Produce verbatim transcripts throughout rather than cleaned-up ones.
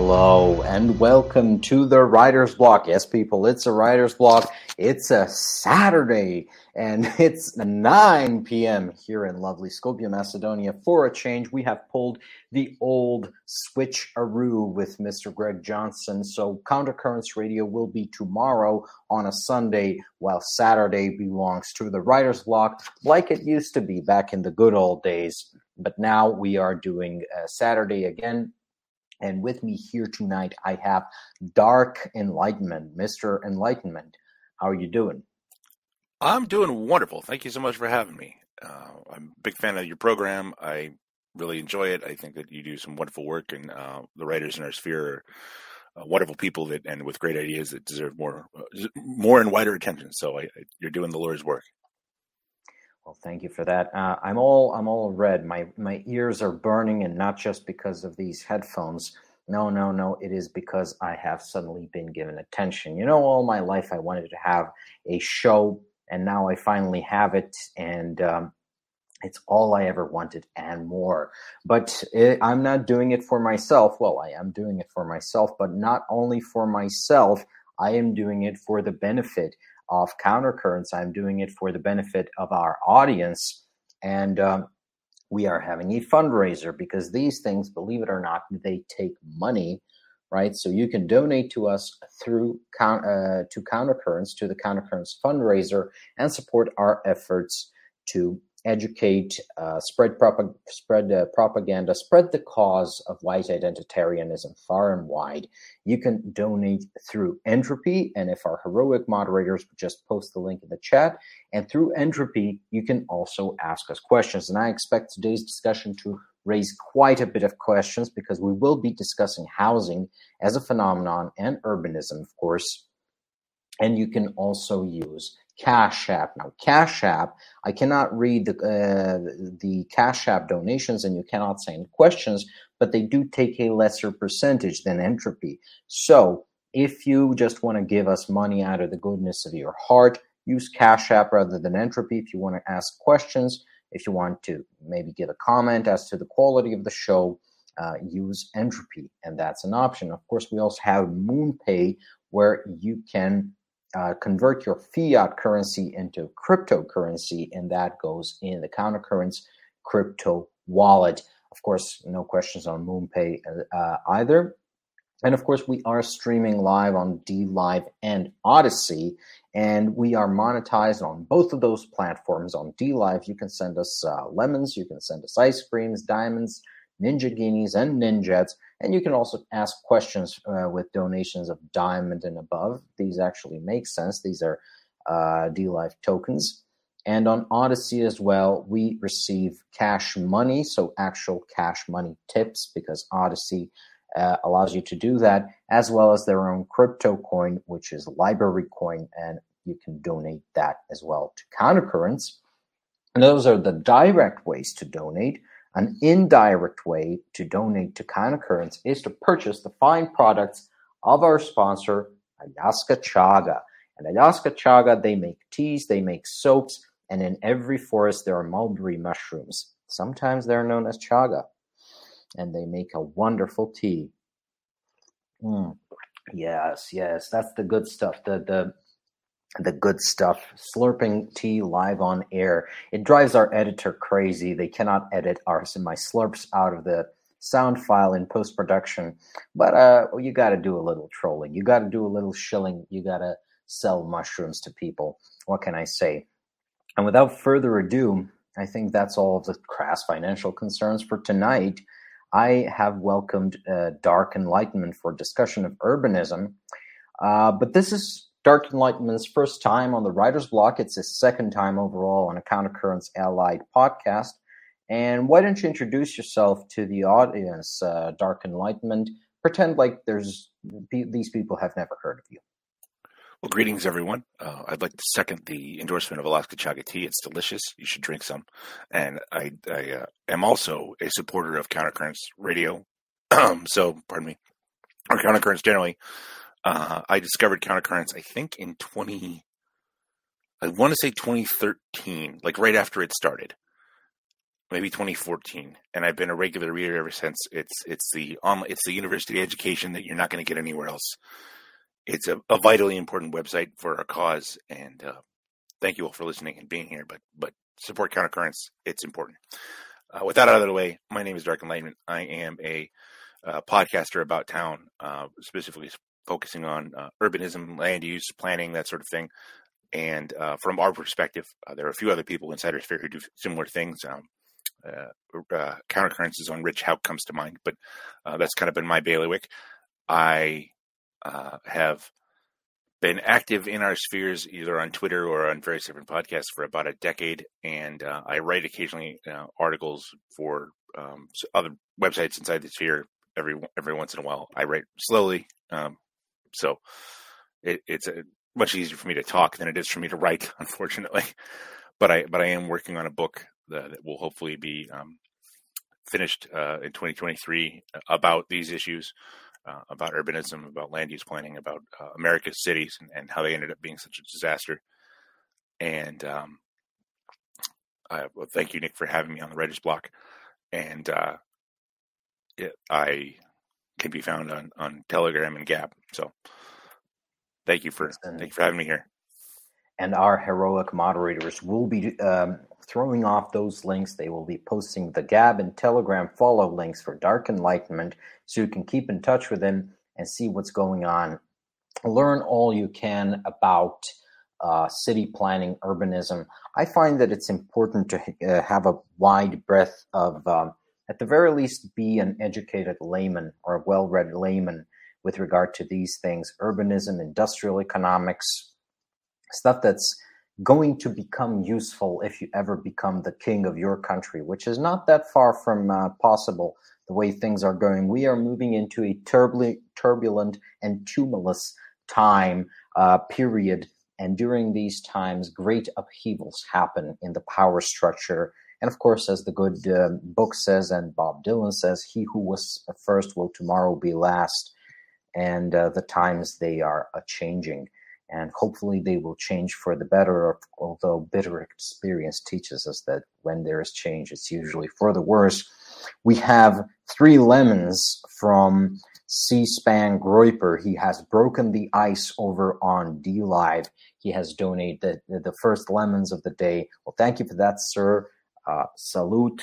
Hello and welcome to the Writer's Block. Yes, people, it's a Writer's Block. It's a Saturday and it's nine p.m. here in lovely Skopje, Macedonia. For a change, we have pulled the old switcheroo with Mister Greg Johnson. So Countercurrents Radio will be tomorrow on a Sunday, while Saturday belongs to the Writer's Block, like it used to be back in the good old days. But now we are doing uh, Saturday again. And with me here tonight, I have Dark Enlightenment. Mister Enlightenment, how are you doing? I'm doing wonderful. Thank you so much for having me. Uh, I'm a big fan of your program. I really enjoy it. I think that you do some wonderful work, and uh, the writers in our sphere are uh, wonderful people that, and with great ideas that deserve more, uh, more and wider attention. So I, I, you're doing the Lord's work. Well, thank you for that. Uh, I'm all I'm all red. My my ears are burning, and not just because of these headphones. No, no, no. It is because I have suddenly been given attention. You know, all my life I wanted to have a show, and now I finally have it, and um, it's all I ever wanted and more. But it, I'm not doing it for myself. Well, I am doing it for myself, but not only for myself. I am doing it for the benefit of Countercurrents. I'm doing it for the benefit of our audience, and um, we are having a fundraiser because these things, believe it or not, they take money, right? So you can donate to us through uh, to Countercurrents, to the Countercurrents fundraiser, and support our efforts to educate, uh, spread, propag- spread uh, propaganda, spread the cause of white identitarianism far and wide. You can donate through Entropy, and if our heroic moderators would just post the link in the chat, and through Entropy, you can also ask us questions. And I expect today's discussion to raise quite a bit of questions because we will be discussing housing as a phenomenon and urbanism, of course. And you can also use Cash App. Now, Cash App, I cannot read the uh, the Cash App donations, and you cannot send questions, but they do take a lesser percentage than Entropy. So if you just want to give us money out of the goodness of your heart, use Cash App rather than Entropy. If you want to ask questions, if you want to maybe give a comment as to the quality of the show, uh, use Entropy, and that's an option. Of course, we also have MoonPay, where you can Uh, convert your fiat currency into cryptocurrency, and that goes in the Countercurrents crypto wallet. Of course, no questions on MoonPay uh, either. And of course, we are streaming live on DLive and Odyssey, and we are monetized on both of those platforms. On DLive, you can send us uh, lemons, you can send us ice creams, diamonds, ninja guineas, and ninjets. And you can also ask questions uh, with donations of diamond and above. These actually make sense. These are uh, DLive tokens. And on Odyssey as well, we receive cash money, so actual cash money tips, because Odyssey uh, allows you to do that, as well as their own crypto coin, which is Library Coin, and you can donate that as well to Countercurrents. And those are the direct ways to donate. An indirect way to donate to Countercurrents is to purchase the fine products of our sponsor, Aljaska Chaga. And Aljaska Chaga, they make teas, they make soaps, and in every forest there are mulberry mushrooms. Sometimes they're known as chaga, and they make a wonderful tea. Mm. Yes, yes, that's the good stuff. The the The good stuff, slurping tea live on air. It drives our editor crazy. They cannot edit our my slurps out of the sound file in post-production. But uh, you got to do a little trolling. You got to do a little shilling. You got to sell mushrooms to people. What can I say? And without further ado, I think that's all of the crass financial concerns for tonight. I have welcomed uh, Dark Enlightenment for discussion of urbanism. Uh, but this is Dark Enlightenment's first time on the Writer's Block. It's his second time overall on a Countercurrents Allied podcast. And why don't you introduce yourself to the audience, uh, Dark Enlightenment? Pretend like there's these people have never heard of you. Well, greetings, everyone. Uh, I'd like to second the endorsement of Aljaska Chaga tea. It's delicious. You should drink some. And I, I uh, am also a supporter of Countercurrents Radio. so, pardon me, or Countercurrents generally. Uh, I discovered Countercurrents, I think, in twenty. I want to say twenty thirteen, like right after it started. maybe twenty fourteen, and I've been a regular reader ever since. It's it's the um, it's the university education that you're not going to get anywhere else. It's a, a vitally important website for our cause, and uh, thank you all for listening and being here. But but support Countercurrents; it's important. Uh, with that out of the way, my name is Dark Enlightenment. I am a uh, podcaster about town, uh, specifically focusing on uh, urbanism, land use, planning, that sort of thing. And uh, from our perspective, uh, there are a few other people inside our sphere who do similar things. Um, uh, uh, Countercurrents is on Rich Hauk comes to mind, but uh, that's kind of been my bailiwick. I uh, have been active in our spheres either on Twitter or on various different podcasts for about a decade, and uh, I write occasionally uh, articles for um, other websites inside the sphere every every once in a while. I write slowly, um, so it, it's a, much easier for me to talk than it is for me to write, unfortunately. But I but I am working on a book that, that will hopefully be um, finished uh, in twenty twenty-three about these issues. Uh, about urbanism, about land use planning, about uh, America's cities and, and how they ended up being such a disaster. And um, I, well, thank you, Nick, for having me on the writer's block. And uh, it, I can be found on, on Telegram and Gab. So thank you for Excellent. thank you for having me here. And our heroic moderators will be um, throwing off those links. They will be posting the Gab and Telegram follow links for Dark Enlightenment so you can keep in touch with him and see what's going on. Learn all you can about uh, city planning, urbanism. I find that it's important to uh, have a wide breadth of, um, at the very least, be an educated layman or a well-read layman with regard to these things: urbanism, industrial economics, stuff that's going to become useful if you ever become the king of your country, which is not that far from uh, possible the way things are going. We are moving into a turbulent, turbulent and tumultuous time uh, period. And during these times, great upheavals happen in the power structure. And of course, as the good uh, book says, and Bob Dylan says, he who was first will tomorrow be last. And uh, the times, they are a-changing. And hopefully they will change for the better, although bitter experience teaches us that when there is change, it's usually for the worse. We have three lemons from C-SPAN Groiper. He has broken the ice over on D-Live. He has donated the, the first lemons of the day. Well, thank you for that, sir. Uh, salute.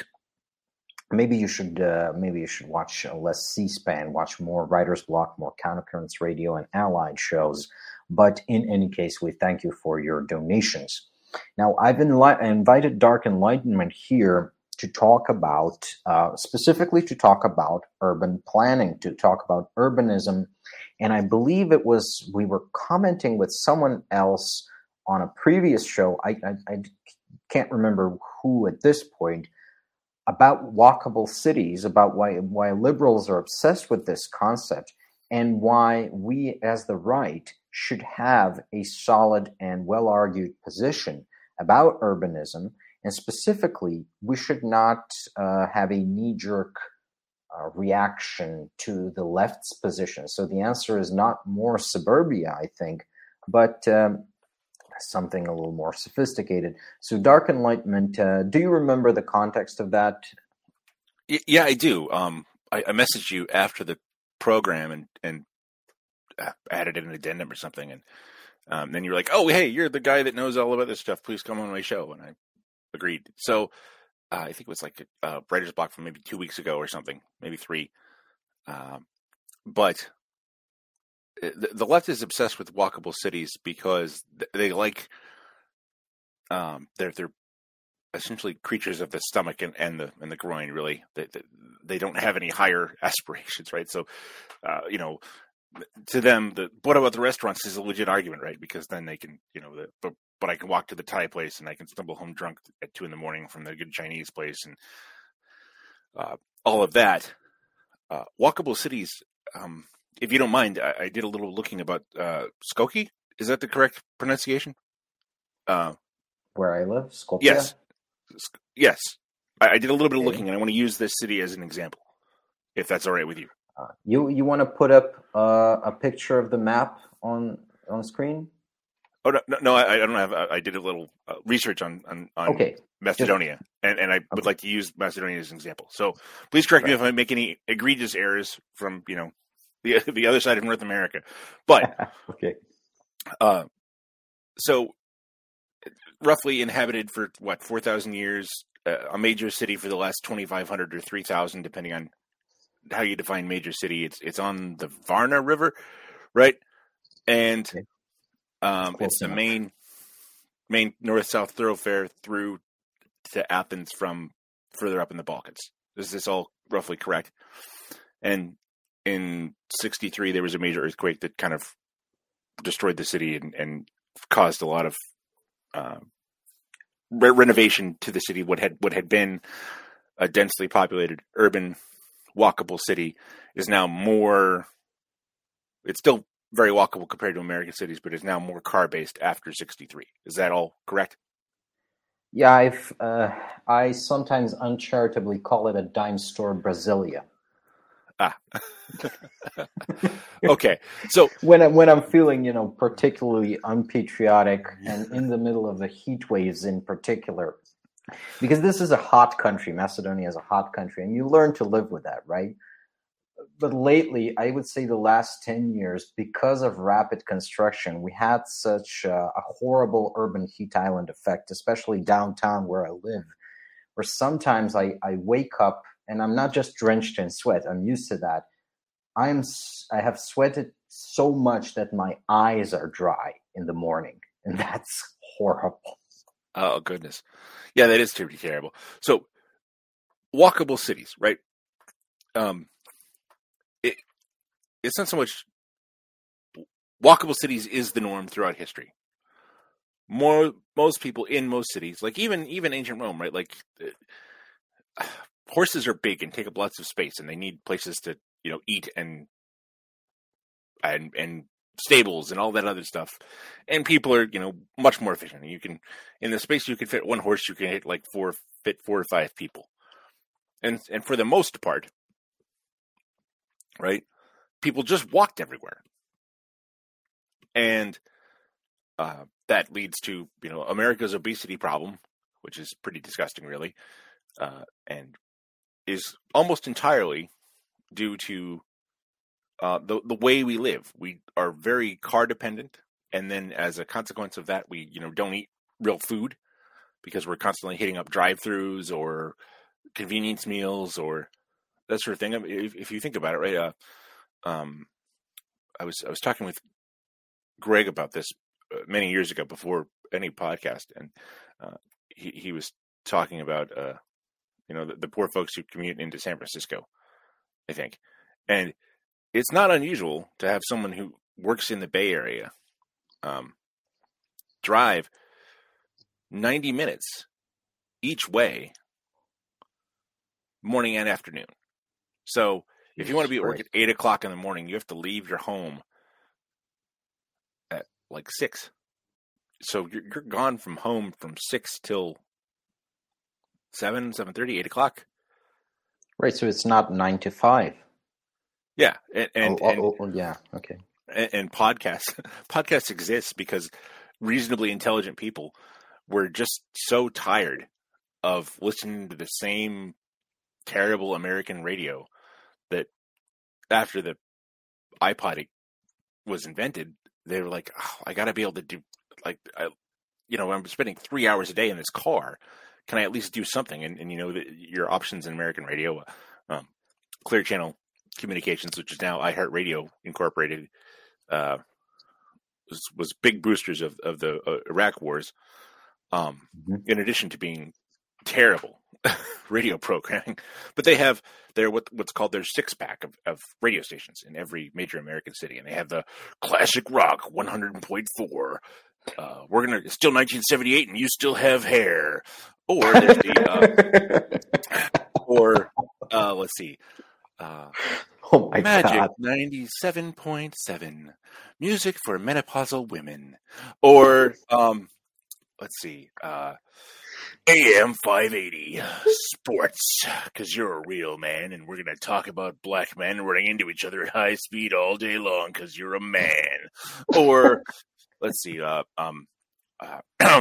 Maybe you should uh, maybe you should watch less C-SPAN, watch more Writer's Block, more Countercurrents Radio and allied shows. But in any case, we thank you for your donations. Now, I've enli- invited Dark Enlightenment here to talk about, uh, specifically to talk about urban planning, to talk about urbanism. And I believe it was, we were commenting with someone else on a previous show, I, I, I can't remember who at this point, about walkable cities, about why, why liberals are obsessed with this concept, and why we as the right should have a solid and well-argued position about urbanism. And specifically, we should not uh, have a knee-jerk uh, reaction to the left's position. So the answer is not more suburbia, I think, but um, something a little more sophisticated. So Dark Enlightenment, uh, do you remember the context of that? Yeah, I do. Um, I, I messaged you after the program and, and added an addendum or something, and um, then you were like, "Oh, hey, you're the guy that knows all about this stuff. Please come on my show." And I agreed. So uh, I think it was like a, a writer's block from maybe two weeks ago or something, maybe three. Um, but the, the left is obsessed with walkable cities because they like um, they're they're essentially creatures of the stomach and, and the and the groin. Really, they, they they don't have any higher aspirations, right? So, uh, you know. To them, the what about the restaurants is a legit argument, right? Because then they can, you know, the, but but I can walk to the Thai place and I can stumble home drunk at two in the morning from the good Chinese place and uh, all of that. Uh, walkable cities. Um, if you don't mind, I, I did a little looking about uh, Skokie. Is that the correct pronunciation? Uh, Where I live, Skopje? Yes, yes. I, I did a little bit of Okay. looking, and I want to use this city as an example, if that's all right with you. Uh, you you want to put up uh, a picture of the map on on screen? Oh no, no, no I, I don't have. I did a little uh, research on on, on okay. Macedonia, Just, and, and I okay. would like to use Macedonia as an example. So please correct right. me if I make any egregious errors from you know the the other side of North America. But okay, uh, so roughly inhabited for what four thousand years, uh, a major city for the last twenty five hundred or three thousand, depending on how you define major city. It's it's on the Varna River, right? And okay. um, it's the main main north south thoroughfare through to Athens from further up in the Balkans. Is this all roughly correct? And in sixty-three, there was a major earthquake that kind of destroyed the city and, and caused a lot of uh, re- renovation to the city. What had what had been a densely populated, urban, walkable city is now more. It's still very walkable compared to American cities, but is now more car-based after sixty-three. Is that all correct? Yeah, I've, uh, I sometimes uncharitably call it a dime store Brasilia. Ah, okay. So when I'm, when I'm feeling, you know, particularly unpatriotic and in the middle of the heat waves in particular, because this is a hot country, Macedonia is a hot country, and you learn to live with that, right? But lately, I would say the last ten years, because of rapid construction, we had such a, a horrible urban heat island effect, especially downtown where I live, where sometimes I, I wake up and I'm not just drenched in sweat. I'm used to that. I'm I have sweated so much that my eyes are dry in the morning, and that's horrible. Oh, goodness. Yeah, that is pretty terrible. So, walkable cities, right? Um. It, it's not so much walkable cities is the norm throughout history. More, most people in most cities, like even even ancient Rome, right? Like uh, horses are big and take up lots of space, and they need places to you know eat and and and stables and all that other stuff. And people are you know much more efficient. You can in the space you can fit one horse, you can hit like four fit four or five people, and and for the most part. Right? People just walked everywhere. And uh, that leads to, you know, America's obesity problem, which is pretty disgusting, really, uh, and is almost entirely due to uh, the, the way we live. We are very car dependent. And then as a consequence of that, we, you know, don't eat real food because we're constantly hitting up drive-thrus or convenience meals or that sort of thing. I mean, if, if you think about it, right? Uh, um, I was I was talking with Greg about this many years ago before any podcast, and uh, he he was talking about uh, you know the, the poor folks who commute into San Francisco, I think, and it's not unusual to have someone who works in the Bay Area um, drive ninety minutes each way, morning and afternoon. So if you want to be at work at eight o'clock in the morning, you have to leave your home at like six. So you're, you're gone from home from six till seven, seven thirty, eight o'clock. Right. So it's not nine to five. Yeah, and and, oh, and oh, oh, yeah, okay. And, and podcasts podcasts exist because reasonably intelligent people were just so tired of listening to the same terrible American radio that after the iPod was invented, they were like, oh, I got to be able to do, like, I, you know, I'm spending three hours a day in this car. Can I at least do something? And, and you know, the, your options in American radio, um, Clear Channel Communications, which is now iHeartRadio Incorporated, uh, was, was big boosters of, of the uh, Iraq wars, um, mm-hmm. in addition to being terrible radio programming. But they have their what, what's called their six-pack of, of radio stations in every major American city. And they have the classic rock one hundred point four. Uh, we're going to, it's still nineteen seventy-eight and you still have hair. Or there's the, uh, or, uh, let's see. Uh, oh my Magic God. ninety-seven point seven. Music for menopausal women. Or, um, let's see, uh, A M five eighty sports, because you're a real man, and we're going to talk about black men running into each other at high speed all day long because you're a man. Or let's see, uh, um, uh,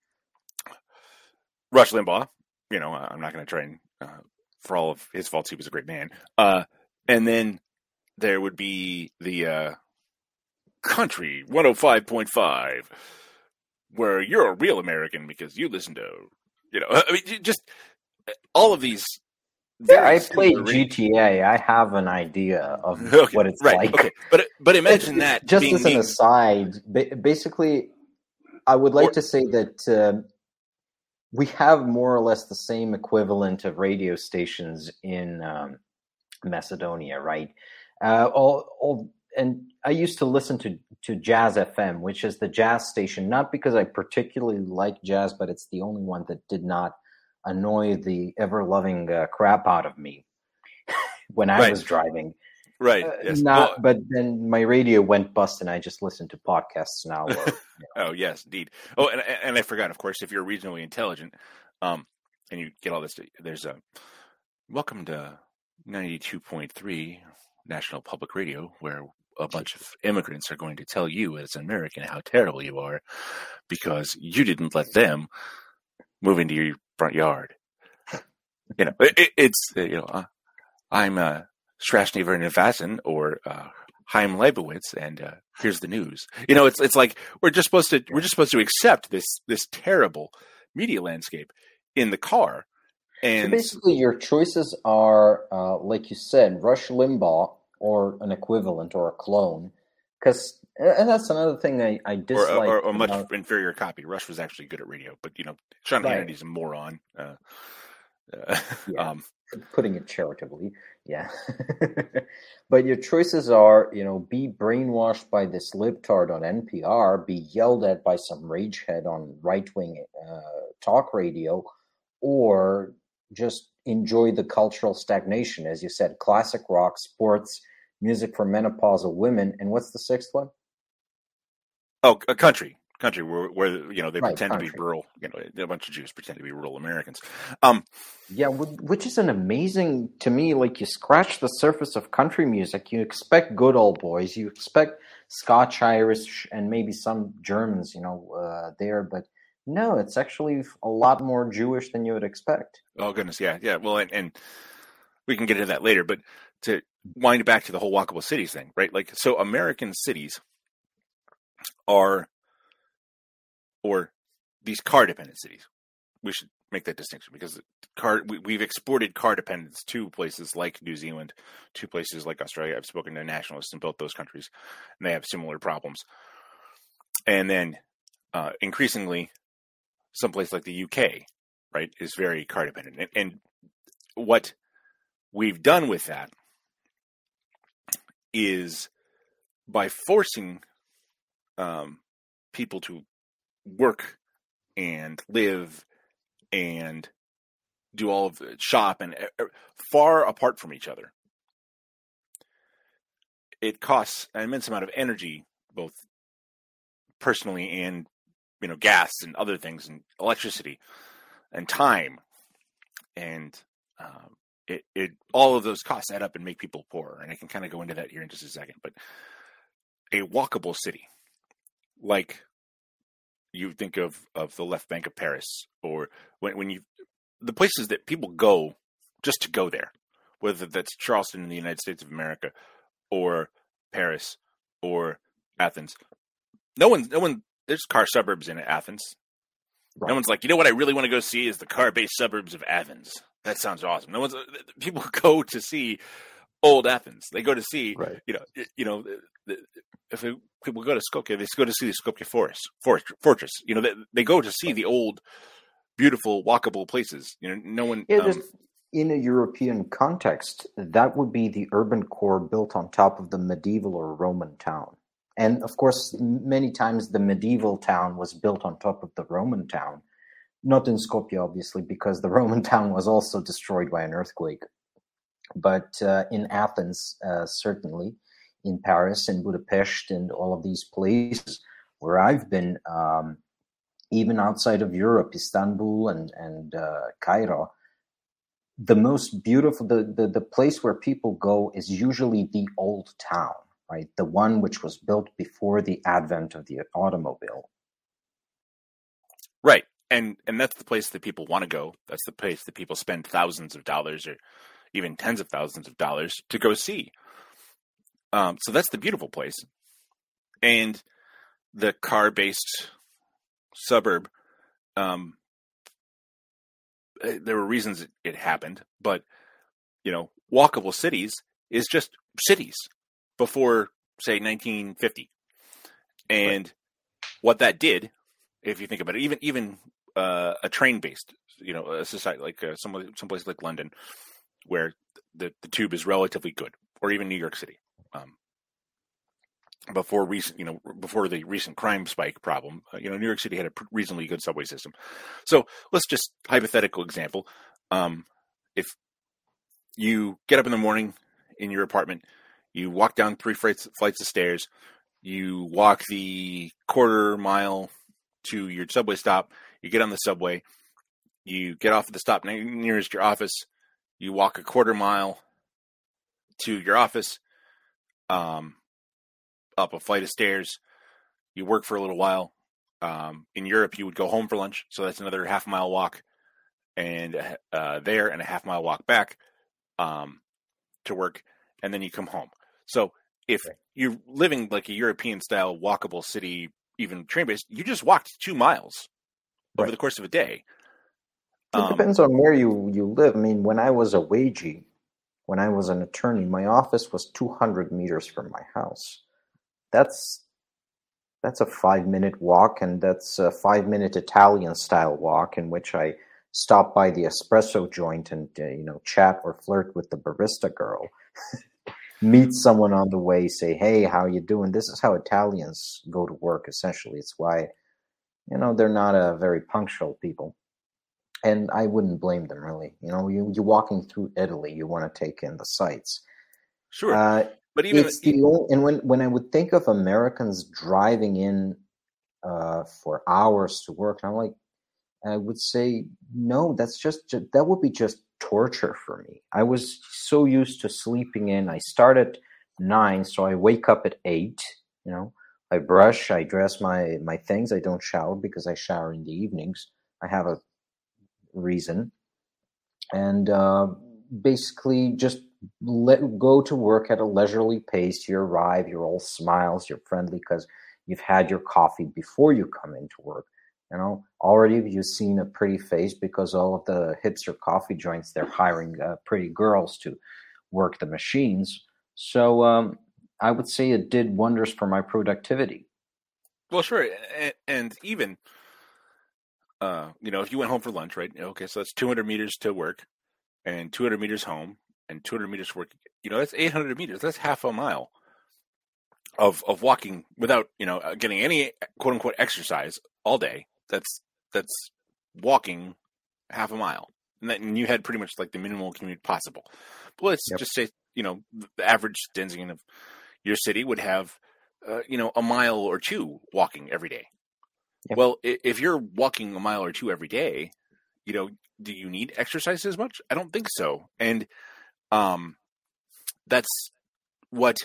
Rush Limbaugh. You know, I'm not going to try and, uh, for all of his faults, he was a great man. Uh, and then there would be the uh, Country one oh five point five, where you're a real American because you listen to, you know, I mean, just all of these. Yeah, I played G T A. I have an idea of okay, what it's right, like. Okay, but but imagine that. Just being as an me. aside, basically, I would like or, to say that uh, we have more or less the same equivalent of radio stations in um, Macedonia, right? Uh, all, all, and I used to listen to, to Jazz F M, which is the jazz station, not because I particularly like jazz, but it's the only one that did not annoy the ever-loving uh, crap out of me when I right. was driving. Right. Uh, yes. Not, well, but then my radio went bust, and I just listen to podcasts now. Or, you know. Oh yes, indeed. Oh, and and I forgot. Of course, if you're regionally intelligent, um, and you get all this, there's a welcome to ninety-two point three National Public Radio, where a bunch of immigrants are going to tell you as an American how terrible you are because you didn't let them move into your front yard. You know, it, it's you know, uh, I'm uh, Strashny Vernevassen or uh, Chaim Leibowitz, and uh, here's the news. You know, it's it's like we're just supposed to we're just supposed to accept this this terrible media landscape in the car. And so basically, your choices are, uh, like you said, Rush Limbaugh or an equivalent or a clone. Because, and that's another thing I, I dislike. Or, or, or a much about... inferior copy. Rush was actually good at radio, but, you know, Sean right. Hannity's a moron. Uh, uh, yeah, um, putting it charitably, yeah. But your choices are, you know, be brainwashed by this libtard on N P R, be yelled at by some ragehead on right-wing uh, talk radio, or just enjoy the cultural stagnation, as you said, classic rock, sports, music for menopausal women, and what's the sixth one? Oh, a country, country where, where you know they right, pretend country. to be rural. You know, a bunch of Jews pretend to be rural Americans. Um, yeah, which is an amazing to me. Like you scratch the surface of country music, you expect good old boys, you expect Scotch, Irish, and maybe some Germans, you know, uh, there, but. No, it's actually a lot more Jewish than you would expect. Oh, goodness, yeah, yeah. Well, and, and we can get into that later, but to wind back to the whole walkable cities thing, right? Like, so American cities are, or these car-dependent cities. We should make that distinction because car we, we've exported car dependence to places like New Zealand, to places like Australia. I've spoken to nationalists in both those countries, and they have similar problems. And then uh, increasingly, someplace like the U K, right, is very car dependent. And, and what we've done with that is by forcing um, people to work and live and do all of the shop and uh, far apart from each other. It costs an immense amount of energy, both personally and you know, gas and other things and electricity and time. And um, it, it, all of those costs add up and make people poorer. And I can kind of go into that here in just a second, but a walkable city, like you think of, of the left bank of Paris, or when, when you, the places that people go just to go there, whether that's Charleston in the United States of America or Paris or Athens, no one, no one, there's car suburbs in Athens. Right. No one's like, you know what I really want to go see is the car-based suburbs of Athens. That sounds awesome. No one's people go to see old Athens. They go to see, right. you know, you know, if people go to Skopje, they go to see the Skopje forest, fortress. You know, they, they go to see the old, beautiful, walkable places. You know, no one. Yeah, um, in a European context, that would be the urban core built on top of the medieval or Roman town. And, of course, many times the medieval town was built on top of the Roman town. Not in Skopje, obviously, because the Roman town was also destroyed by an earthquake. But uh, in Athens, uh, certainly, in Paris, in Budapest, and all of these places where I've been, um, even outside of Europe, Istanbul and, and uh, Cairo, the most beautiful, the, the, the place where people go is usually the old town. right? The one which was built before the advent of the automobile. Right. And and that's the place that people want to go. That's the place that people spend thousands of dollars or even tens of thousands of dollars to go see. Um, so that's the beautiful place. And the car-based suburb, um, there were reasons it, it happened, but, you know, walkable cities is just cities before, say, nineteen fifty. And right. What that did, if you think about it, even even uh, a train-based, you know, a society like uh, some someplace like London, where the, the tube is relatively good, or even New York City, um, before recent, you know, before the recent crime spike problem, uh, you know, New York City had a reasonably good subway system. So let's just hypothetical example: um, if you get up in the morning in your apartment, you walk down three flights, flights of stairs, you walk the quarter mile to your subway stop, you get on the subway, you get off at the stop nearest your office, you walk a quarter mile to your office, um, up a flight of stairs, you work for a little while. Um, in Europe, you would go home for lunch, so that's another half mile walk, and uh, there and a half mile walk back um, to work, and then you come home. So if you're living like a European-style walkable city, even train-based, you just walked two miles over right. the course of a day. It um, depends on where you, you live. I mean, when I was a wagee, when I was an attorney, my office was two hundred meters from my house. That's that's a five-minute walk, and that's a five-minute Italian-style walk in which I stop by the espresso joint and uh, you know chat or flirt with the barista girl. Meet someone on the way, say, hey, how you doing? This is how Italians go to work, essentially. It's why, you know, they're not a very punctual people. And I wouldn't blame them, really. You know, you, you're walking through Italy, you want to take in the sights. Sure. Uh, but even it's the only, and when, when I would think of Americans driving in uh, for hours to work, I'm like, I would say, no, that's just, that would be just torture for me. I was so used to sleeping in. I start at nine, so I wake up at eight. You know, I brush, I dress my my things. I don't shower because I shower in the evenings. I have a reason, and uh, basically just let go to work at a leisurely pace. You arrive, you're all smiles, you're friendly because you've had your coffee before you come into work. You know, already you've seen a pretty face because all of the hipster coffee joints, they're hiring uh, pretty girls to work the machines. So um, I would say it did wonders for my productivity. Well, sure. And, and even, uh, you know, if you went home for lunch, right? Okay, so that's two hundred meters to work and two hundred meters home and two hundred meters to work. You know, that's eight hundred meters. That's half a mile of, of walking without, you know, getting any quote unquote exercise all day. That's that's walking half a mile, and, that, and you had pretty much like the minimal commute possible. But let's yep. just say, you know, the average denizen of your city would have, uh, you know, a mile or two walking every day. Yep. Well, if you're walking a mile or two every day, you know, do you need exercise as much? I don't think so, and um, that's what.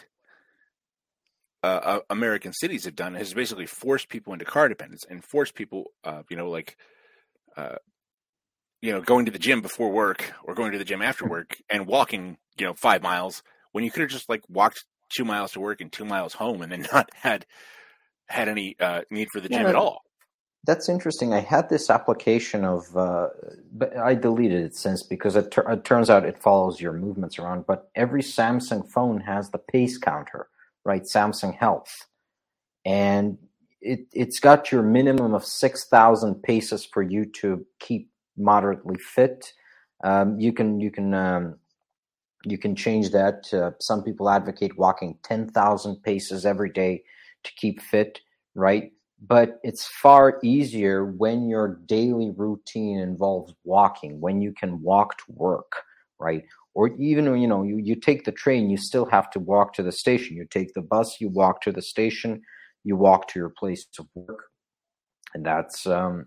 Uh, American cities have done has basically forced people into car dependence and forced people, uh, you know, like, uh, you know, going to the gym before work or going to the gym after work and walking, you know, five miles when you could have just like walked two miles to work and two miles home and then not had had any uh, need for the gym yeah, at all. That's interesting. I had this application of, uh, but I deleted it since because it, ter- it turns out it follows your movements around. But every Samsung phone has the pace counter. Right, Samsung Health, and it it's got your minimum of six thousand paces for you to keep moderately fit. Um, you can you can um, you can change that. Uh, some people advocate walking ten thousand paces every day to keep fit. Right, but it's far easier when your daily routine involves walking. When you can walk to work, right. Or even, you know, you, you take the train, you still have to walk to the station. You take the bus, you walk to the station, you walk to your place of work. And that's, um,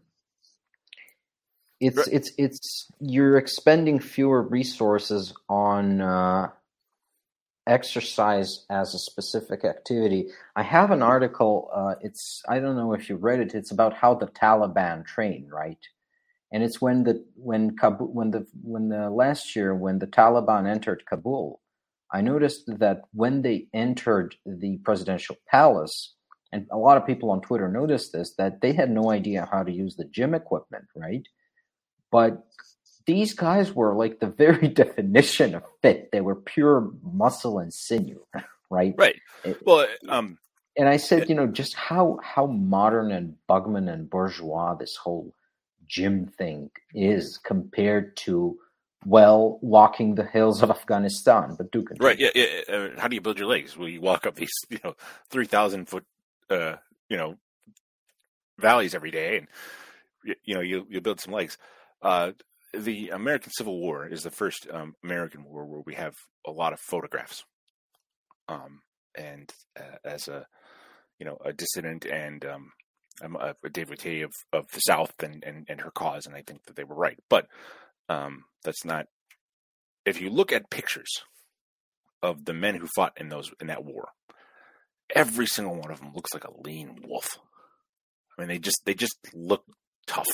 it's, right. it's, it's, you're expending fewer resources on, uh, exercise as a specific activity. I have an article. Uh, it's I don't know if you read it. It's about how the Taliban train, right? And it's when the when Kabul when the when the last year when the Taliban entered Kabul, I noticed that when they entered the presidential palace, and a lot of people on Twitter noticed this, that they had no idea how to use the gym equipment, right? But these guys were like the very definition of fit. They were pure muscle and sinew, right? Right. It, well, um, and I said, you know, just how how modern and Bugman and bourgeois this whole gym thing is compared to, well, walking the hills of Afghanistan. But do continue. Right. Yeah. yeah. Uh, how do you build your legs? Well, you walk up these, you know, three thousand foot, uh, you know, valleys every day, and you, you know, you you build some legs. Uh, the American Civil War is the first um, American war where we have a lot of photographs. Um, and uh, as a, you know, a dissident and um, I'm a, a devotee of, of the South and, and, and her cause, and I think that they were right. But um, that's not. If you look at pictures of the men who fought in those in that war, every single one of them looks like a lean wolf. I mean, they just they just look tough,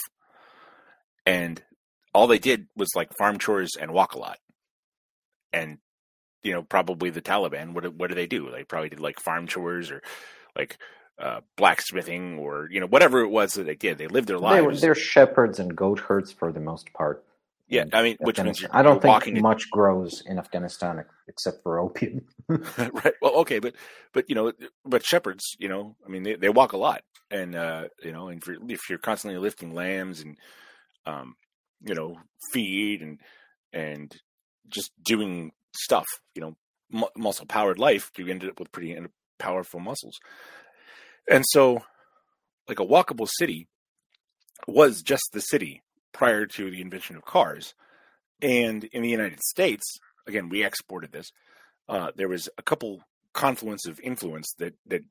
and all they did was like farm chores and walk a lot. And you know, probably the Taliban. What what do they do? They probably did like farm chores or like. Uh, blacksmithing, or you know, whatever it was that they did. They lived their lives. They were, they're shepherds and goat herds for the most part. Yeah, I mean, which means you're, I don't you're think much it. grows in Afghanistan except for opium. Right. Well, okay, but but you know, but shepherds, you know, I mean, they, they walk a lot, and uh, you know, and if you're, if you're constantly lifting lambs and um, you know, feed and and just doing stuff, you know, mu- muscle powered life, you ended up with pretty powerful muscles. And so, like a walkable city was just the city prior to the invention of cars. And in the United States, again, we exported this. Uh, there was a couple confluence of influence that, that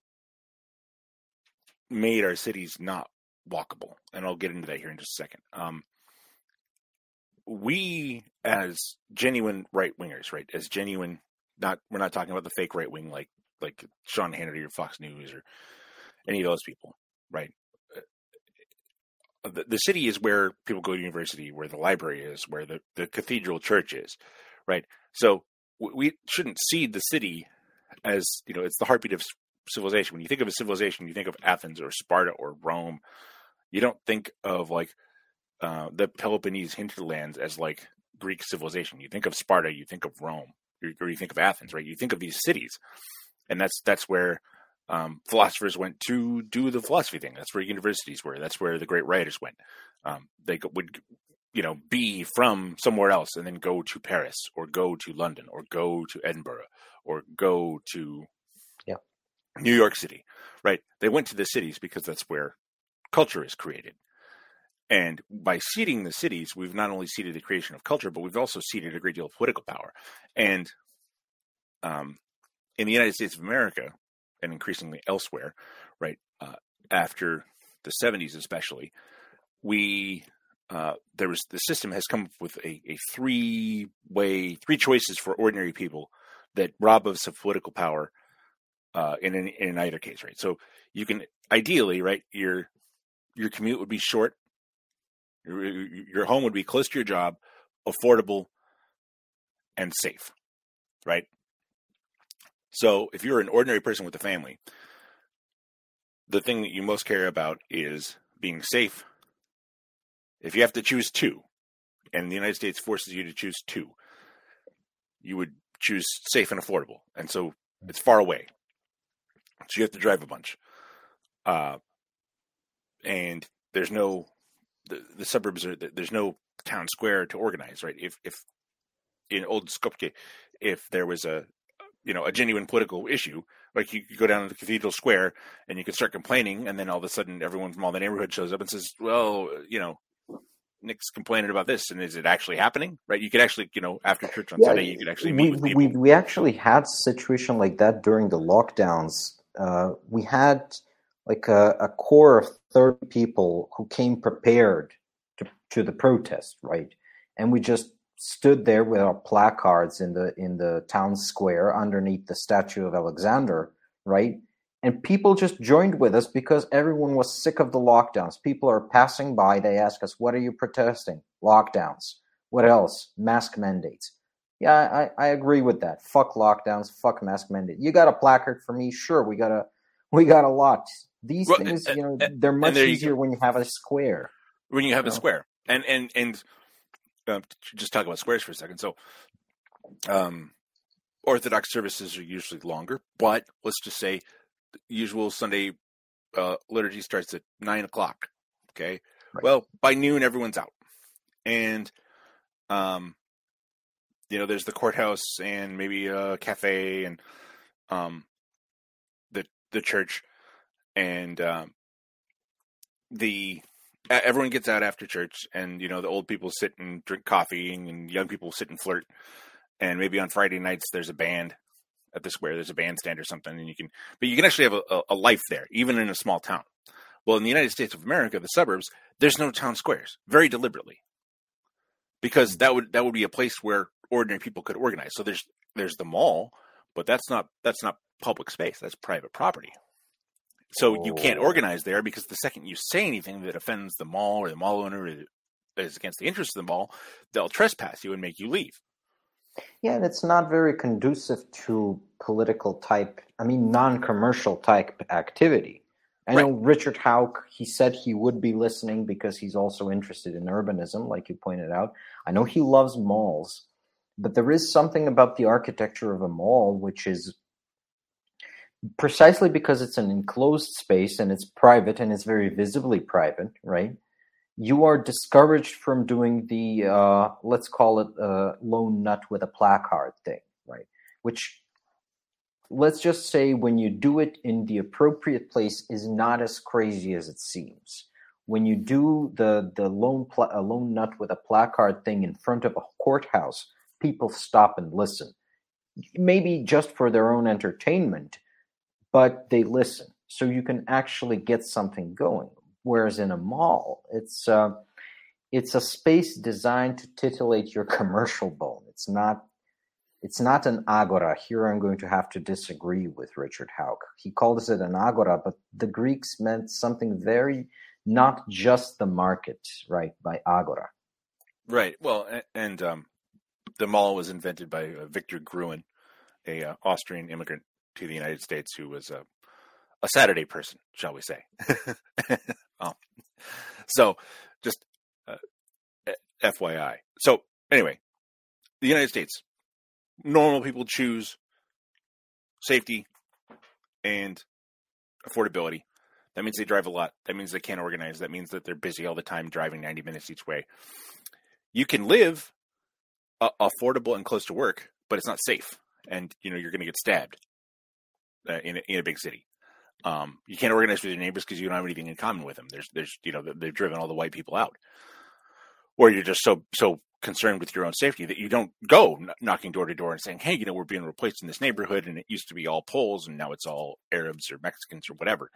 made our cities not walkable. And I'll get into that here in just a second. Um, we, as genuine right-wingers, right, as genuine, not we're not talking about the fake right-wing like like Sean Hannity or Fox News or any of those people, right? The, the city is where people go to university, where the library is, where the, the cathedral church is, right? So we shouldn't see the city as, you know, it's the heartbeat of civilization. When you think of a civilization, you think of Athens or Sparta or Rome. You don't think of like uh, the Peloponnese hinterlands as like Greek civilization. You think of Sparta, you think of Rome, or you think of Athens, right? You think of these cities, and that's that's where Um, philosophers went to do the philosophy thing. That's where universities were. That's where the great writers went. Um, they would, you know, be from somewhere else and then go to Paris or go to London or go to Edinburgh or go to yeah. New York City, right? They went to the cities because that's where culture is created. And by seeding the cities, we've not only seeded the creation of culture, but we've also seeded a great deal of political power. And um, in the United States of America, and increasingly elsewhere, right, uh, after the seventies especially, we uh, there was the system has come up with a, a three-way, three choices for ordinary people that rob us of political power uh, in, in in either case, right? So you can ideally, right, your your commute would be short, your, your home would be close to your job, affordable, and safe, right? So if you're an ordinary person with a family, the thing that you most care about is being safe. If you have to choose two, and the United States forces you to choose two, you would choose safe and affordable. And so it's far away. So you have to drive a bunch. Uh, and there's no, the, the suburbs are, there's no town square to organize, right? If, if in old Skopje, if there was a, you know, a genuine political issue, like you could go down to the cathedral square and you could start complaining, and then all of a sudden everyone from all the neighborhood shows up and says, well, you know, Nick's complaining about this, and is it actually happening? Right? You could actually, you know, after church on yeah, Sunday, you could actually meet we, with people. We, we actually had a situation like that during the lockdowns. Uh, we had like a, a core of thirty people who came prepared to, to the protest, right? And we just stood there with our placards in the in the town square underneath the statue of Alexander, right? And people just joined with us because everyone was sick of the lockdowns. People are passing by. They ask us, what are you protesting? Lockdowns. What else? Mask mandates. Yeah, I, I agree with that. Fuck lockdowns. Fuck mask mandate. You got a placard for me? Sure, we got a we got a lot. These well, things, and, you know, and, they're much easier when you have a square. When you have you a know? square, and and and uh, just talk about squares for a second. So, um, Orthodox services are usually longer, but let's just say the usual Sunday uh, liturgy starts at nine o'clock. Okay, right. Well, by noon everyone's out, and um, you know, there's the courthouse and maybe a cafe and um, the the church, and um, the everyone gets out after church, and you know, the old people sit and drink coffee, and young people sit and flirt, and maybe on Friday nights there's a band at the square. There's a bandstand or something, and you can, but you can actually have a, a life there, even in a small town. Well, in the United States of America, the suburbs, there's no town squares, very deliberately, because that would that would be a place where ordinary people could organize. So there's there's the mall, but that's not that's not public space. That's private property. So oh. you can't organize there, because the second you say anything that offends the mall or the mall owner or is against the interests of the mall, they'll trespass you and make you leave. Yeah, and it's not very conducive to political type, I mean, non-commercial type activity. I right. know Richard Hauck, he said he would be listening because he's also interested in urbanism, like you pointed out. I know he loves malls, but there is something about the architecture of a mall which is precisely because it's an enclosed space and it's private and it's very visibly private, right? You are discouraged from doing the, uh, let's call it a lone nut with a placard thing, right? Which, let's just say when you do it in the appropriate place, is not as crazy as it seems. When you do the, the lone, pla- a lone nut with a placard thing in front of a courthouse, people stop and listen. Maybe just for their own entertainment, but they listen. So you can actually get something going. Whereas in a mall, it's uh, it's a space designed to titillate your commercial bone. It's not it's not an agora. Here I'm going to have to disagree with Richard Hauck. He calls it an agora, but the Greeks meant something very, not just the market, right, by agora. Right. Well, and um, the mall was invented by uh, Victor Gruen, a uh, Austrian immigrant to the United States who was a, a Saturday person, shall we say. oh. So just uh, F Y I. So anyway, the United States, normal people choose safety and affordability. That means they drive a lot. That means they can't organize. That means that they're busy all the time, driving ninety minutes each way. You can live uh, affordable and close to work, but it's not safe. And, you know, you're going to get stabbed uh, in, a, in a big city. Um, you can't organize with your neighbors because you don't have anything in common with them. There's, there's, you know, they've driven all the white people out, or you're just so, so concerned with your own safety that you don't go knocking door to door and saying, hey, you know, we're being replaced in this neighborhood, and it used to be all Poles and now it's all Arabs or Mexicans or whatever.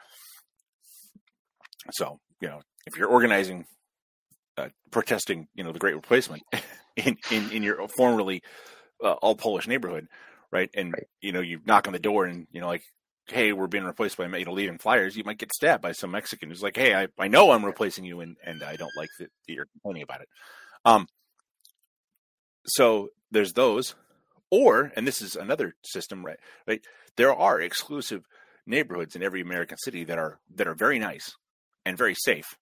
So, you know, if you're organizing, uh, protesting, you know, the Great Replacement in, in, in your formerly uh, all Polish neighborhood, right? And, right. you know, you knock on the door and, you know, like, hey, we're being replaced by, you know, leaving flyers, you might get stabbed by some Mexican who's like, hey, I, I know I'm replacing you, and, and I don't like that you're complaining about it. Um, so there's those, or, and this is another system, right? Right. There are exclusive neighborhoods in every American city that are, that are very nice and very safe,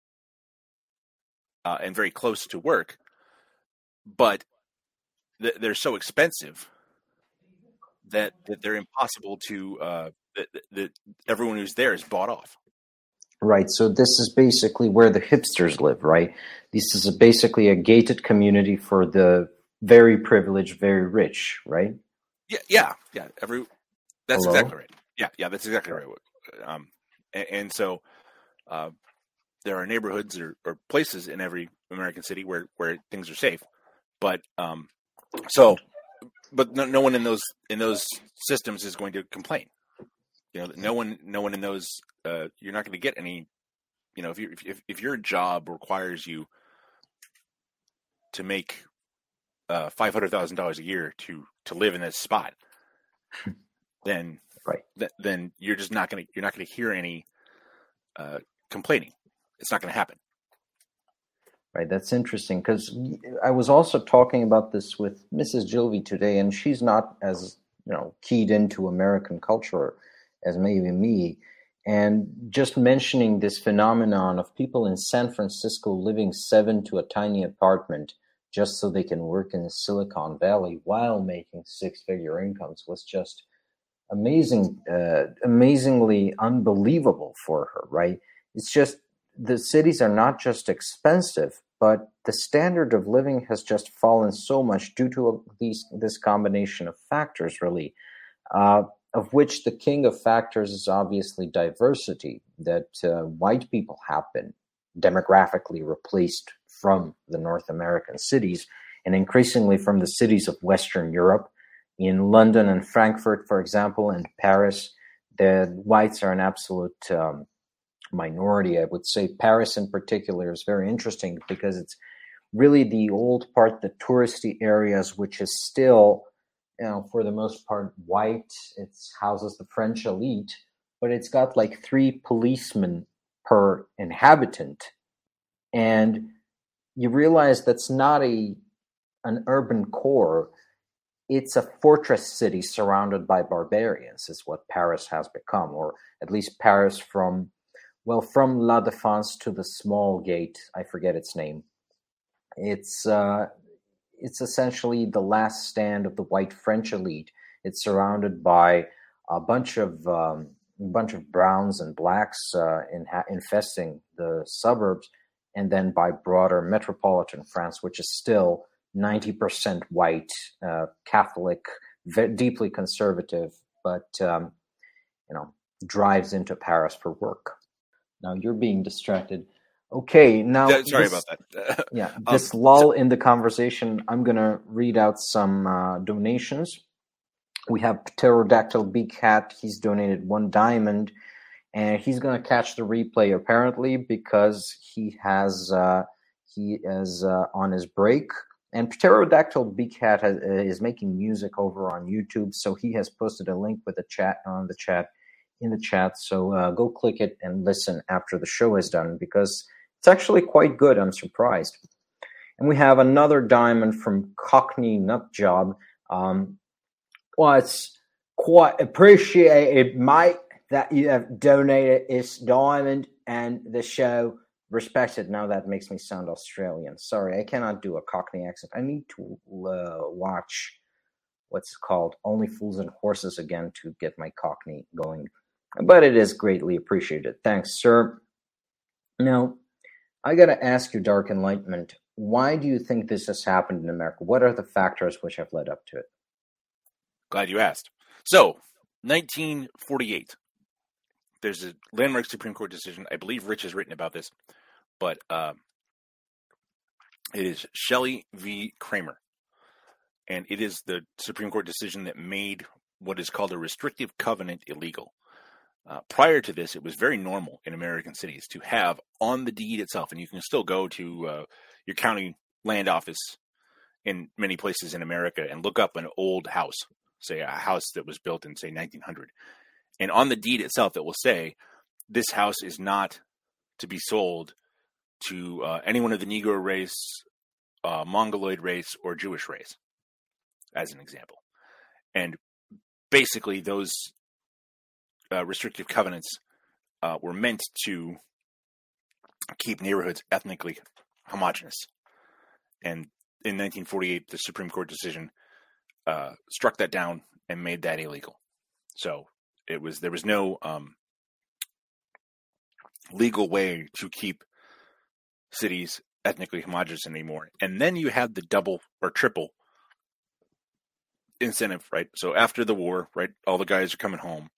uh, and very close to work, but th- they're so expensive that, that they're impossible to, uh, that, that everyone who's there is bought off. Right. So this is basically where the hipsters live, right? This is a, basically a gated community for the very privileged, very rich, right? Yeah. Yeah. Yeah. Every, that's Hello? exactly right. Yeah. Yeah. That's exactly right. Um, and, and so, uh, there are neighborhoods or, or places in every American city where, where things are safe, but, um, so, but no, no one in those, in those systems is going to complain. You know, no one, no one in those, uh, you're not going to get any, you know, if you, if, if your job requires you to make uh, five hundred thousand dollars a year to to live in this spot, then right, th- then you're just not gonna you're not gonna hear any uh, complaining. It's not gonna happen. Right, that's interesting, because I was also talking about this with Missus Gilvey today, and she's not as, you know, keyed into American culture as maybe me. And just mentioning this phenomenon of people in San Francisco living seven to a tiny apartment just so they can work in the Silicon Valley while making six-figure incomes was just amazing, uh, amazingly unbelievable for her, right? It's just, the cities are not just expensive, but the standard of living has just fallen so much due to these this combination of factors, really, uh, of which the king of factors is obviously diversity, that uh, white people have been demographically replaced from the North American cities, and increasingly from the cities of Western Europe. In London and Frankfurt, for example, and Paris, the whites are an absolute um, minority. I would say Paris in particular is very interesting because it's really the old part, the touristy areas, which is still, you know, for the most part white. It houses the French elite, but it's got like three policemen per inhabitant. And you realize that's not a an urban core. It's a fortress city surrounded by barbarians, is what Paris has become, or at least Paris from Well, from La Défense to the small gate, I forget its name. It's uh, it's essentially the last stand of the white French elite. It's surrounded by a bunch of um, a bunch of browns and blacks uh, in, infesting the suburbs, and then by broader metropolitan France, which is still ninety percent white, uh, Catholic, very deeply conservative, but um, you know, drives into Paris for work. Now you're being distracted. Okay, now Yeah, sorry this, about that. yeah, um, this lull in the conversation, I'm gonna read out some uh, donations. We have Pterodactyl Big Hat. He's donated one diamond, and he's gonna catch the replay apparently because he has uh, he is uh, on his break. And Pterodactyl Big Hat has, uh, is making music over on YouTube, so he has posted a link with the chat on the chat. in the chat, so uh, go click it and listen after the show is done, because it's actually quite good. I'm surprised. And we have another diamond from Cockney Nutjob. Um, well, it's quite appreciated, mate, that you have donated this diamond and the show respected. Now that makes me sound Australian. Sorry, I cannot do a Cockney accent. I need to uh, watch what's called Only Fools and Horses again to get my Cockney going. But it is greatly appreciated. Thanks, sir. Now, I got to ask you, Dark Enlightenment, why do you think this has happened in America? What are the factors which have led up to it? Glad you asked. So, nineteen forty-eight. There's a landmark Supreme Court decision. I believe Rich has written about this, but uh, it is Shelley v. Kramer. And it is the Supreme Court decision that made what is called a restrictive covenant illegal. Uh, prior to this, it was very normal in American cities to have on the deed itself, and you can still go to uh, your county land office in many places in America and look up an old house, say a house that was built in, say, nineteen hundred. And on the deed itself, it will say, this house is not to be sold to uh, anyone of the Negro race, uh, Mongoloid race, or Jewish race, as an example. And basically, those Uh, restrictive covenants uh, were meant to keep neighborhoods ethnically homogenous. And in nineteen forty-eight, the Supreme Court decision uh, struck that down and made that illegal. So it was there was no um, legal way to keep cities ethnically homogenous anymore. And then you had the double or triple incentive, right? So after the war, right, all the guys are coming home.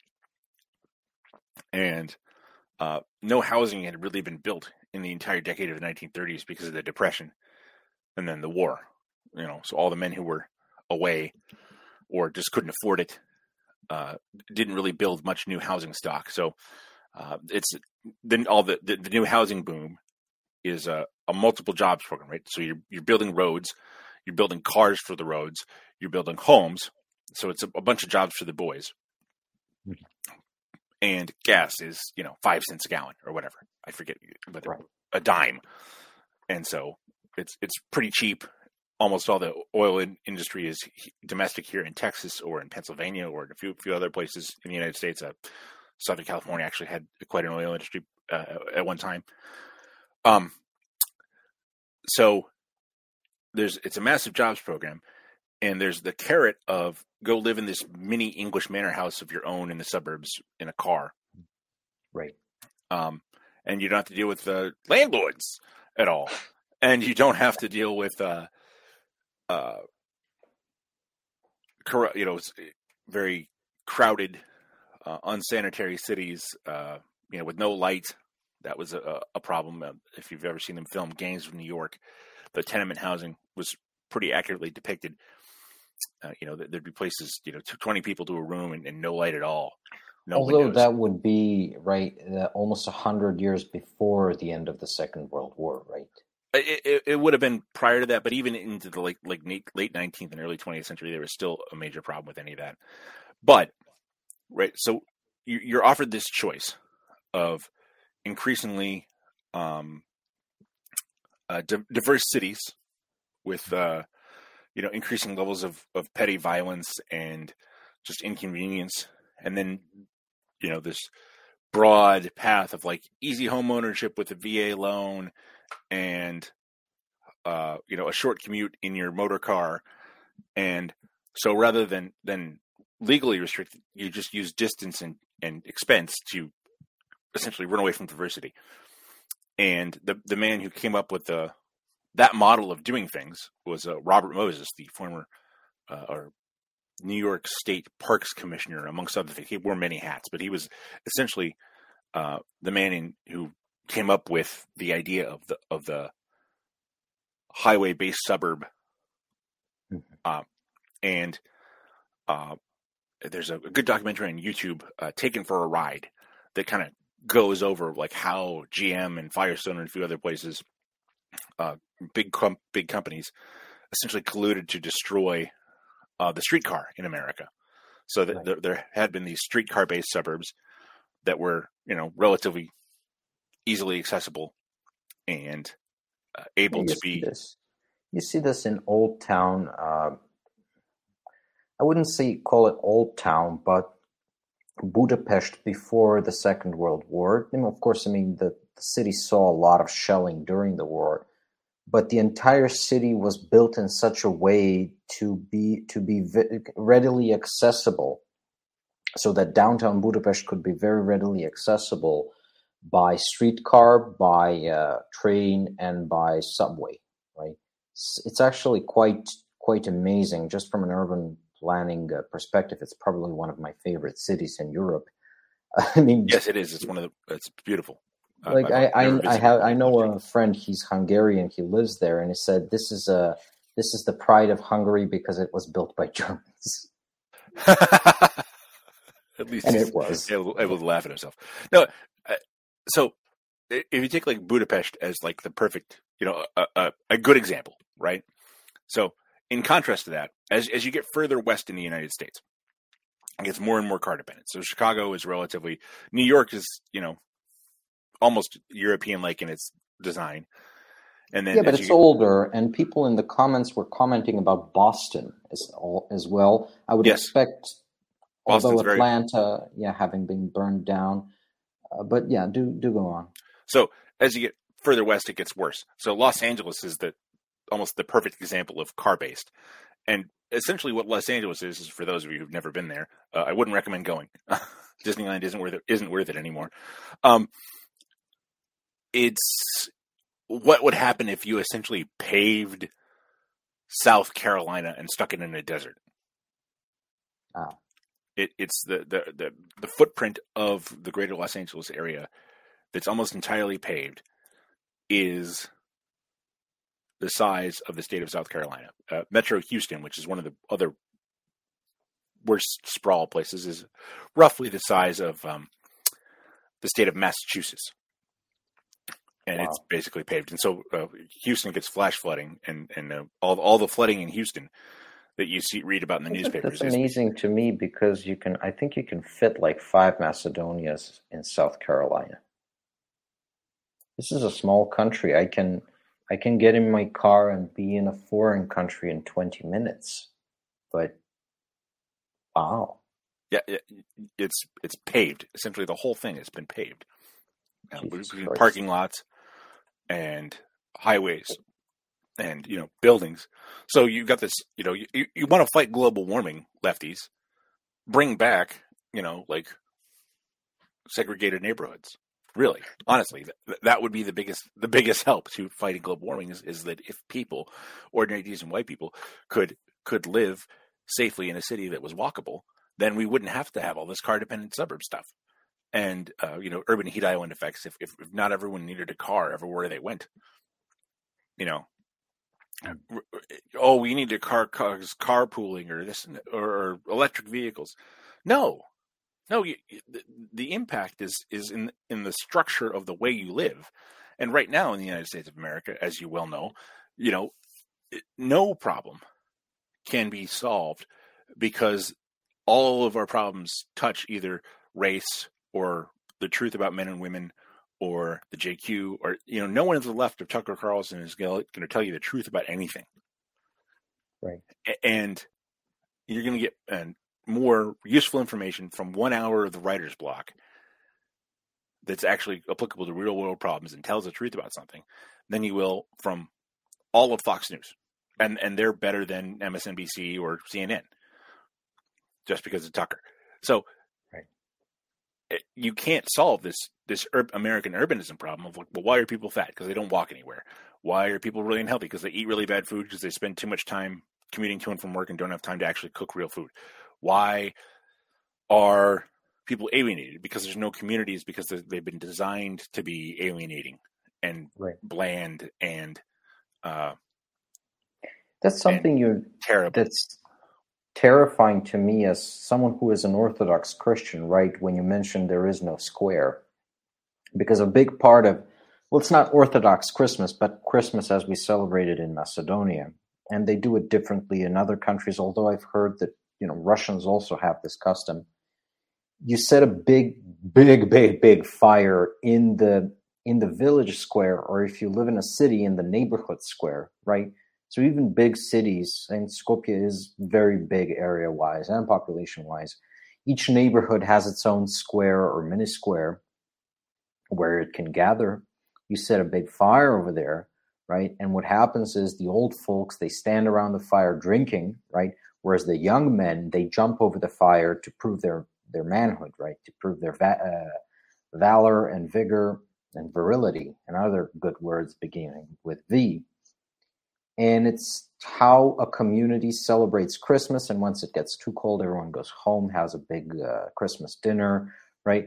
And uh, no housing had really been built in the entire decade of the nineteen thirties because of the Depression and then the war. You know, so all the men who were away or just couldn't afford it uh, didn't really build much new housing stock. So uh, it's then all the, the, the new housing boom is a, a multiple jobs program, right? So you're you're building roads, You're building cars for the roads. You're building homes. So it's a, a bunch of jobs for the boys. Mm-hmm. And gas is, you know, five cents a gallon or whatever. I forget, but Right. a dime. And so it's it's pretty cheap. Almost all the oil in, industry is domestic here in Texas or in Pennsylvania or in a few few other places in the United States. Uh, Southern California actually had quite an oil industry uh, at one time. Um, so there's it's a massive jobs program, and there's the carrot of go live in this mini English manor house of your own in the suburbs in a car, Right. Um, and you don't have to deal with the landlords at all, and you don't have to deal with uh, uh, corru- you know, very crowded, uh, unsanitary cities, uh, you know, with no light. That was a, a problem. Uh, if you've ever seen them film Gangs of New York, the tenement housing was pretty accurately depicted. Uh, you know, there'd be places, you know, twenty people to a room and, and no light at all. No Although windows. that would be, right, uh, almost one hundred years before the end of the Second World War, right? It, it, it would have been prior to that, but even into the like, like late nineteenth and early twentieth century, there was still a major problem with any of that. But, right, so you're offered this choice of increasingly um, uh, di- diverse cities with, uh, you know, increasing levels of, of petty violence and just inconvenience. And then, you know, this broad path of like easy home ownership with a V A loan and, uh, you know, a short commute in your motor car. And so rather than, than legally restrict, you just use distance and, and expense to essentially run away from diversity. And the, the man who came up with the, that model of doing things was uh, Robert Moses, the former uh, or New York State Parks Commissioner, amongst other things. He wore many hats, but he was essentially uh, the man in, who came up with the idea of the of the highway-based suburb. Mm-hmm. Uh, and uh, there's a, a good documentary on YouTube, uh, Taken for a Ride, that kind of goes over like how G M and Firestone and a few other places, uh, big com- big companies, essentially colluded to destroy uh, the streetcar in America. So that Right. there, there had been these streetcar-based suburbs that were, you know, relatively easily accessible and uh, able Yeah, you to see be. this. You see this in Old Town. Uh, I wouldn't say call it Old Town, but Budapest before the Second World War. And of course, I mean, the, the city saw a lot of shelling during the war, but the entire city was built in such a way to be to be v- readily accessible, so that downtown Budapest could be very readily accessible by streetcar, by uh, train, and by subway. Right? It's, it's actually quite quite amazing, just from an urban planning uh, perspective. It's probably one of my favorite cities in Europe. I mean, Yes, it is. It's one of the. It's beautiful. Uh, like I, I, I visited have I the know country. a friend. He's Hungarian. He lives there, and he said this is a this is the pride of Hungary because it was built by Germans. At least And he's it was. able, able to laugh at himself. No, uh, so if you take like Budapest as like the perfect, you know, a, a, a good example, right? So in contrast to that, as as you get further west in the United States, it gets more and more car dependent. So Chicago is relatively, New York is, you know, almost European-like in its design. And then Yeah, but as it's you get, older, and people in the comments were commenting about Boston as all, as well. I would Yes. expect, Boston's although very- Atlanta, yeah, having been burned down, uh, but yeah, do do go on. So as you get further west, it gets worse. So Los Angeles is the almost the perfect example of car-based. And essentially what Los Angeles is, is for those of you who've never been there, uh, I wouldn't recommend going. Disneyland isn't worth it, isn't worth it anymore. Um, it's what would happen if you essentially paved South Carolina and stuck it in a desert. Ah. It, it's the, the, the, the footprint of the greater Los Angeles area that's almost entirely paved is the size of the state of South Carolina. Uh, Metro Houston, which is one of the other worst sprawl places, is roughly the size of um, the state of Massachusetts. and Wow. it's basically paved. And so uh, Houston gets flash flooding, and and uh, all all the flooding in Houston that you see read about in the I think newspapers. that's Is, amazing to me because you can. I think you can fit like five Macedonias in South Carolina. This is a small country. I can I can get in my car and be in a foreign country in twenty minutes. But wow. yeah, it, it's it's paved. Essentially, the whole thing has been paved. Uh, between parking lots and highways and, you know, buildings. So you've got this, you know, you, you want to fight global warming, lefties. Bring back, you know, like segregated neighborhoods. Really, honestly, that, that would be the biggest the biggest help to fighting global warming is, is that if people, ordinary decent white people, could could live safely in a city that was walkable, then we wouldn't have to have all this car dependent suburb stuff. And uh, you know, urban heat island effects. If, if if not everyone needed a car everywhere they went, you know, oh, we need a car cars carpooling or this or, or electric vehicles. No. No, you, the, the impact is is in in the structure of the way you live, and right now in the United States of America, as you well know, you know, no problem can be solved because all of our problems touch either race or the truth about men and women, or the J Q, or you know, no one to the left of Tucker Carlson is going to tell you the truth about anything, right? And you're going to get and. more useful information from one hour of the writer's block that's actually applicable to real world problems and tells the truth about something than you will from all of Fox News. And and they're better than M S N B C or C N N just because of Tucker. So right. it, you can't solve this this ur- American urbanism problem of, well, why are people fat? Because they don't walk anywhere. Why are people really unhealthy? Because they eat really bad food because they spend too much time commuting to and from work and don't have time to actually cook real food. Why are people alienated? Because there's no communities, because they've been designed to be alienating and right. bland and uh, that's something you terrible. That's terrifying to me as someone who is an Orthodox Christian, right? When you mentioned there is no square, because a big part of, well, it's not Orthodox Christmas, but Christmas as we celebrate it in Macedonia, and they do it differently in other countries, although I've heard that, you know, Russians also have this custom. You set a big, big, big, big fire in the in the village square, or if you live in a city, in the neighborhood square, right? So even big cities, and Skopje is very big area-wise and population-wise, each neighborhood has its own square or mini square where it can gather. You set a big fire over there, right? And what happens is the old folks, they stand around the fire drinking, right? Whereas the young men, they jump over the fire to prove their, their manhood, right? To prove their va- uh, valor and vigor and virility, and other good words beginning with V. And it's how a community celebrates Christmas. And once it gets too cold, everyone goes home, has a big uh, Christmas dinner, right?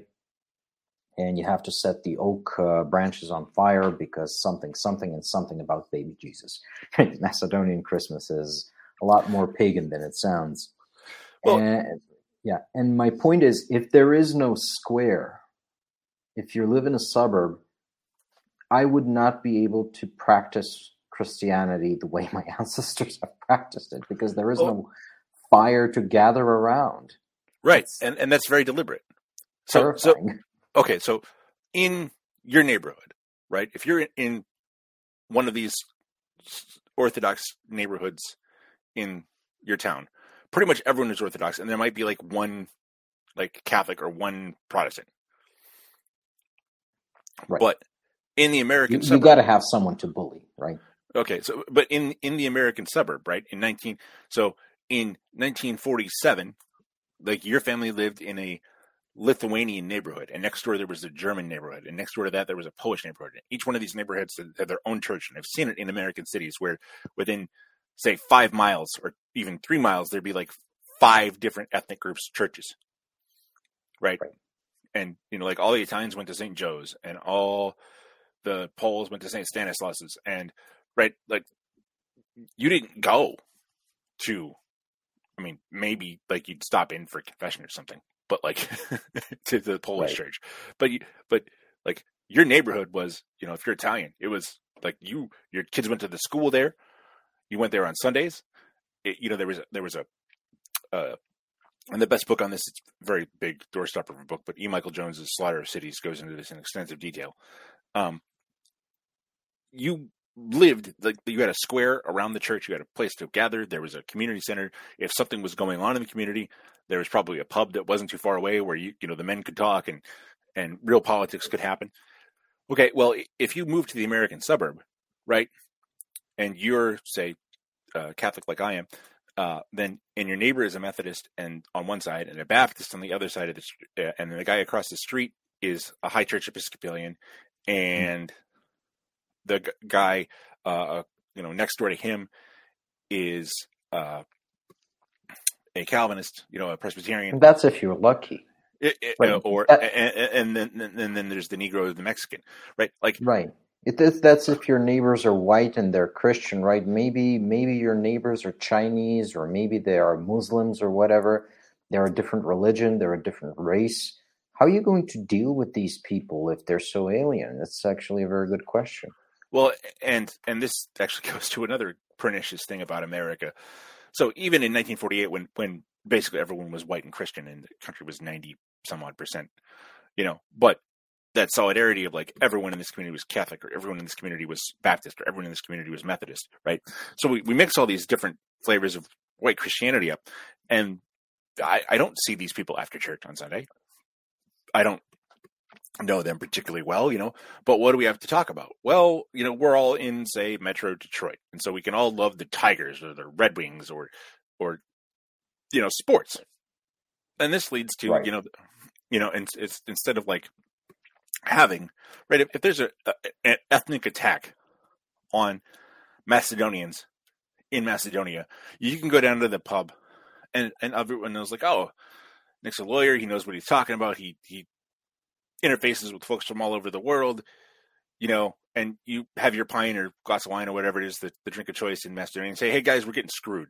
And you have to set the oak uh, branches on fire because something, something, and something about baby Jesus. Macedonian Christmas is a lot more pagan than it sounds. Well, and, yeah. And my point is, if there is no square, if you live in a suburb, I would not be able to practice Christianity the way my ancestors have practiced it, because there is well, no fire to gather around. Right. It's and and that's very deliberate. So, terrifying. so okay, so in your neighborhood, right? If you're in, in one of these Orthodox neighborhoods in your town, pretty much everyone is Orthodox, and there might be like one like Catholic or one Protestant. Right. But in the American you, suburb, you got to have someone to bully, right? Okay, so but in, in the American suburb, right? In nineteen so in nineteen forty-seven, like your family lived in a Lithuanian neighborhood, and next door there was a German neighborhood, and next door to that there was a Polish neighborhood. Each one of these neighborhoods had their own church, and I've seen it in American cities where within, say, five miles or even three miles there'd be like five different ethnic groups' churches, right? right. And you know, like all the Italians went to Saint Joe's, and all the Poles went to Saint Stanislas's, and right, like you didn't go to, I mean, maybe like you'd stop in for confession or something, but like to the Polish right. church, but you, but like your neighborhood was, you know, if you're Italian, it was like you, your kids went to the school there. You went there on Sundays. It, you know, there was, there was a, uh, and the best book on this, it's a very big doorstopper of a book, but E. Michael Jones's Slaughter of Cities goes into this in extensive detail. Um, you lived, like, you had a square around the church. You had a place to gather. There was a community center. If something was going on in the community, there was probably a pub that wasn't too far away where you, you know, the men could talk and, and real politics could happen. Okay. Well, if you move to the American suburb, right, and you're, say, uh, Catholic like I am, uh, then, and your neighbor is a Methodist and on one side and a Baptist on the other side of the street, uh, and the guy across the street is a High Church Episcopalian, and the g- guy, uh, you know, next door to him is, uh, a Calvinist, you know, a Presbyterian. That's if you're lucky. It, it, right. uh, or, that, and, and then, and then there's the Negro, the Mexican, right? Like, right. It, that's if your neighbors are white and they're Christian, right? Maybe maybe your neighbors are Chinese, or maybe they are Muslims or whatever. They're a different religion. They're a different race. How are you going to deal with these people if they're so alien? That's actually a very good question. Well, and and this actually goes to another pernicious thing about America. So even in nineteen forty-eight, when when basically everyone was white and Christian and the country was ninety some odd percent, you know, but that solidarity of like everyone in this community was Catholic, or everyone in this community was Baptist, or everyone in this community was Methodist, right? So we, we mix all these different flavors of white Christianity up, and I, I don't see these people after church on Sunday. I don't know them particularly well, you know, but what do we have to talk about? Well, you know, we're all in, say, Metro Detroit, and so we can all love the Tigers or the Red Wings or, or, you know, sports. And this leads to, right. you know, you know, and it's instead of like having, right, if, if there's a, a an ethnic attack on Macedonians in Macedonia, you can go down to the pub and, and everyone knows like, oh, Nick's a lawyer. He knows what he's talking about. He, he interfaces with folks from all over the world, you know, and you have your pint or glass of wine or whatever it is, the, the drink of choice in Macedonia, and say, hey guys, we're getting screwed.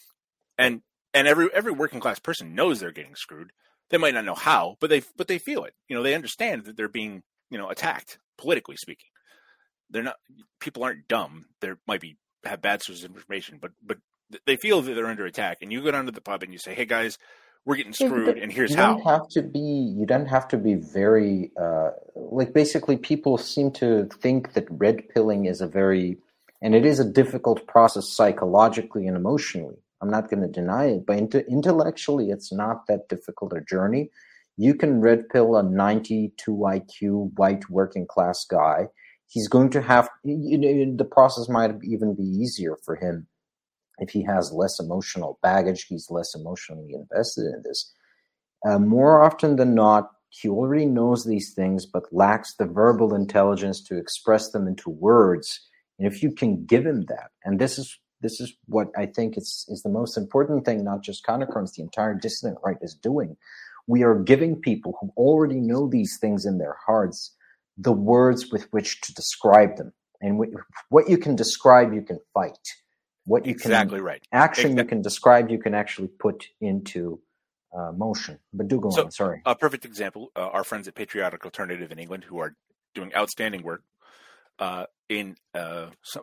And, and every, every working class person knows they're getting screwed. They might not know how, but they, but they feel it. You know, they understand that they're being, you know, attacked, politically speaking. They're not, people aren't dumb. They might be, have bad sources of information, but, but they feel that they're under attack. And you go down to the pub and you say, hey guys, we're getting screwed, yeah, and here's you how. Don't have to be, you don't have to be very, uh, like basically people seem to think that red pilling is a very, and it is a difficult process psychologically and emotionally. I'm not going to deny it, but intellectually, it's not that difficult a journey. You can red pill a ninety-two I Q white working class guy. He's going to have, you know, the process might even be easier for him if he has less emotional baggage. He's less emotionally invested in this. Uh, more often than not, he already knows these things, but lacks the verbal intelligence to express them into words. And if you can give him that, and this is This is what I think is, is the most important thing, not just Countercurrents, the entire dissident right is doing. We are giving people who already know these things in their hearts the words with which to describe them. And what you can describe, you can fight. What you can exactly right. Action exactly. you can describe, you can actually put into uh, motion. But do go so, on, sorry. A perfect example, uh, our friends at Patriotic Alternative in England, who are doing outstanding work uh, in uh, some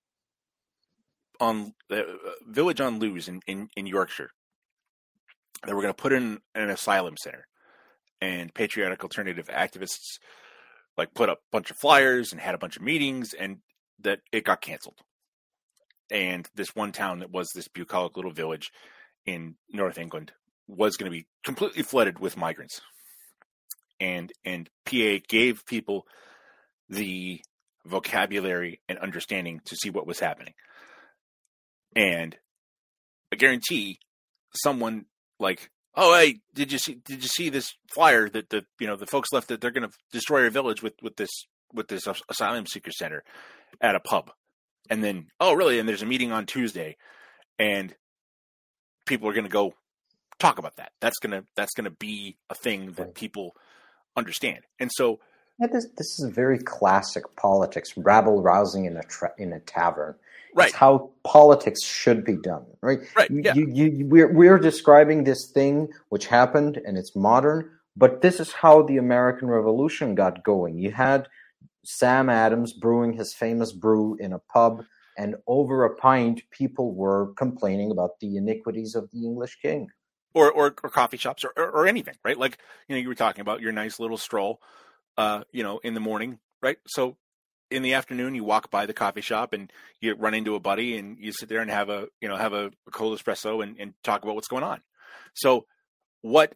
on the uh, village on Lewes in, in, in Yorkshire. They were going to put in an asylum center, and Patriotic Alternative activists like put up a bunch of flyers and had a bunch of meetings, and that it got canceled. And this one town that was this bucolic little village in North England was going to be completely flooded with migrants. And, and P A gave people the vocabulary and understanding to see what was happening. And I guarantee someone like, oh, hey, did you see, did you see this flyer that the, you know, the folks left that they're going to destroy our village with, with this, with this asylum seeker center at a pub. And then, oh, really? And there's a meeting on Tuesday, and people are going to go talk about that. That's going to, that's going to be a thing that people understand. And so, yeah, this, this is very classic politics, rabble rousing in a tra- in a tavern. Right. It's how politics should be done, right? Right. Yeah. You, you, you, we're, we're describing this thing which happened, and it's modern, But this is how the American Revolution got going. You had Sam Adams brewing his famous brew in a pub, and over a pint, people were complaining about the iniquities of the English king. Or, or, or coffee shops, or, or, or anything, right? Like, you know, you were talking about your nice little stroll, uh, you know, in the morning, right? So in the afternoon, you walk by the coffee shop and you run into a buddy and you sit there and have a, you know, have a, a cold espresso and, and talk about what's going on. So what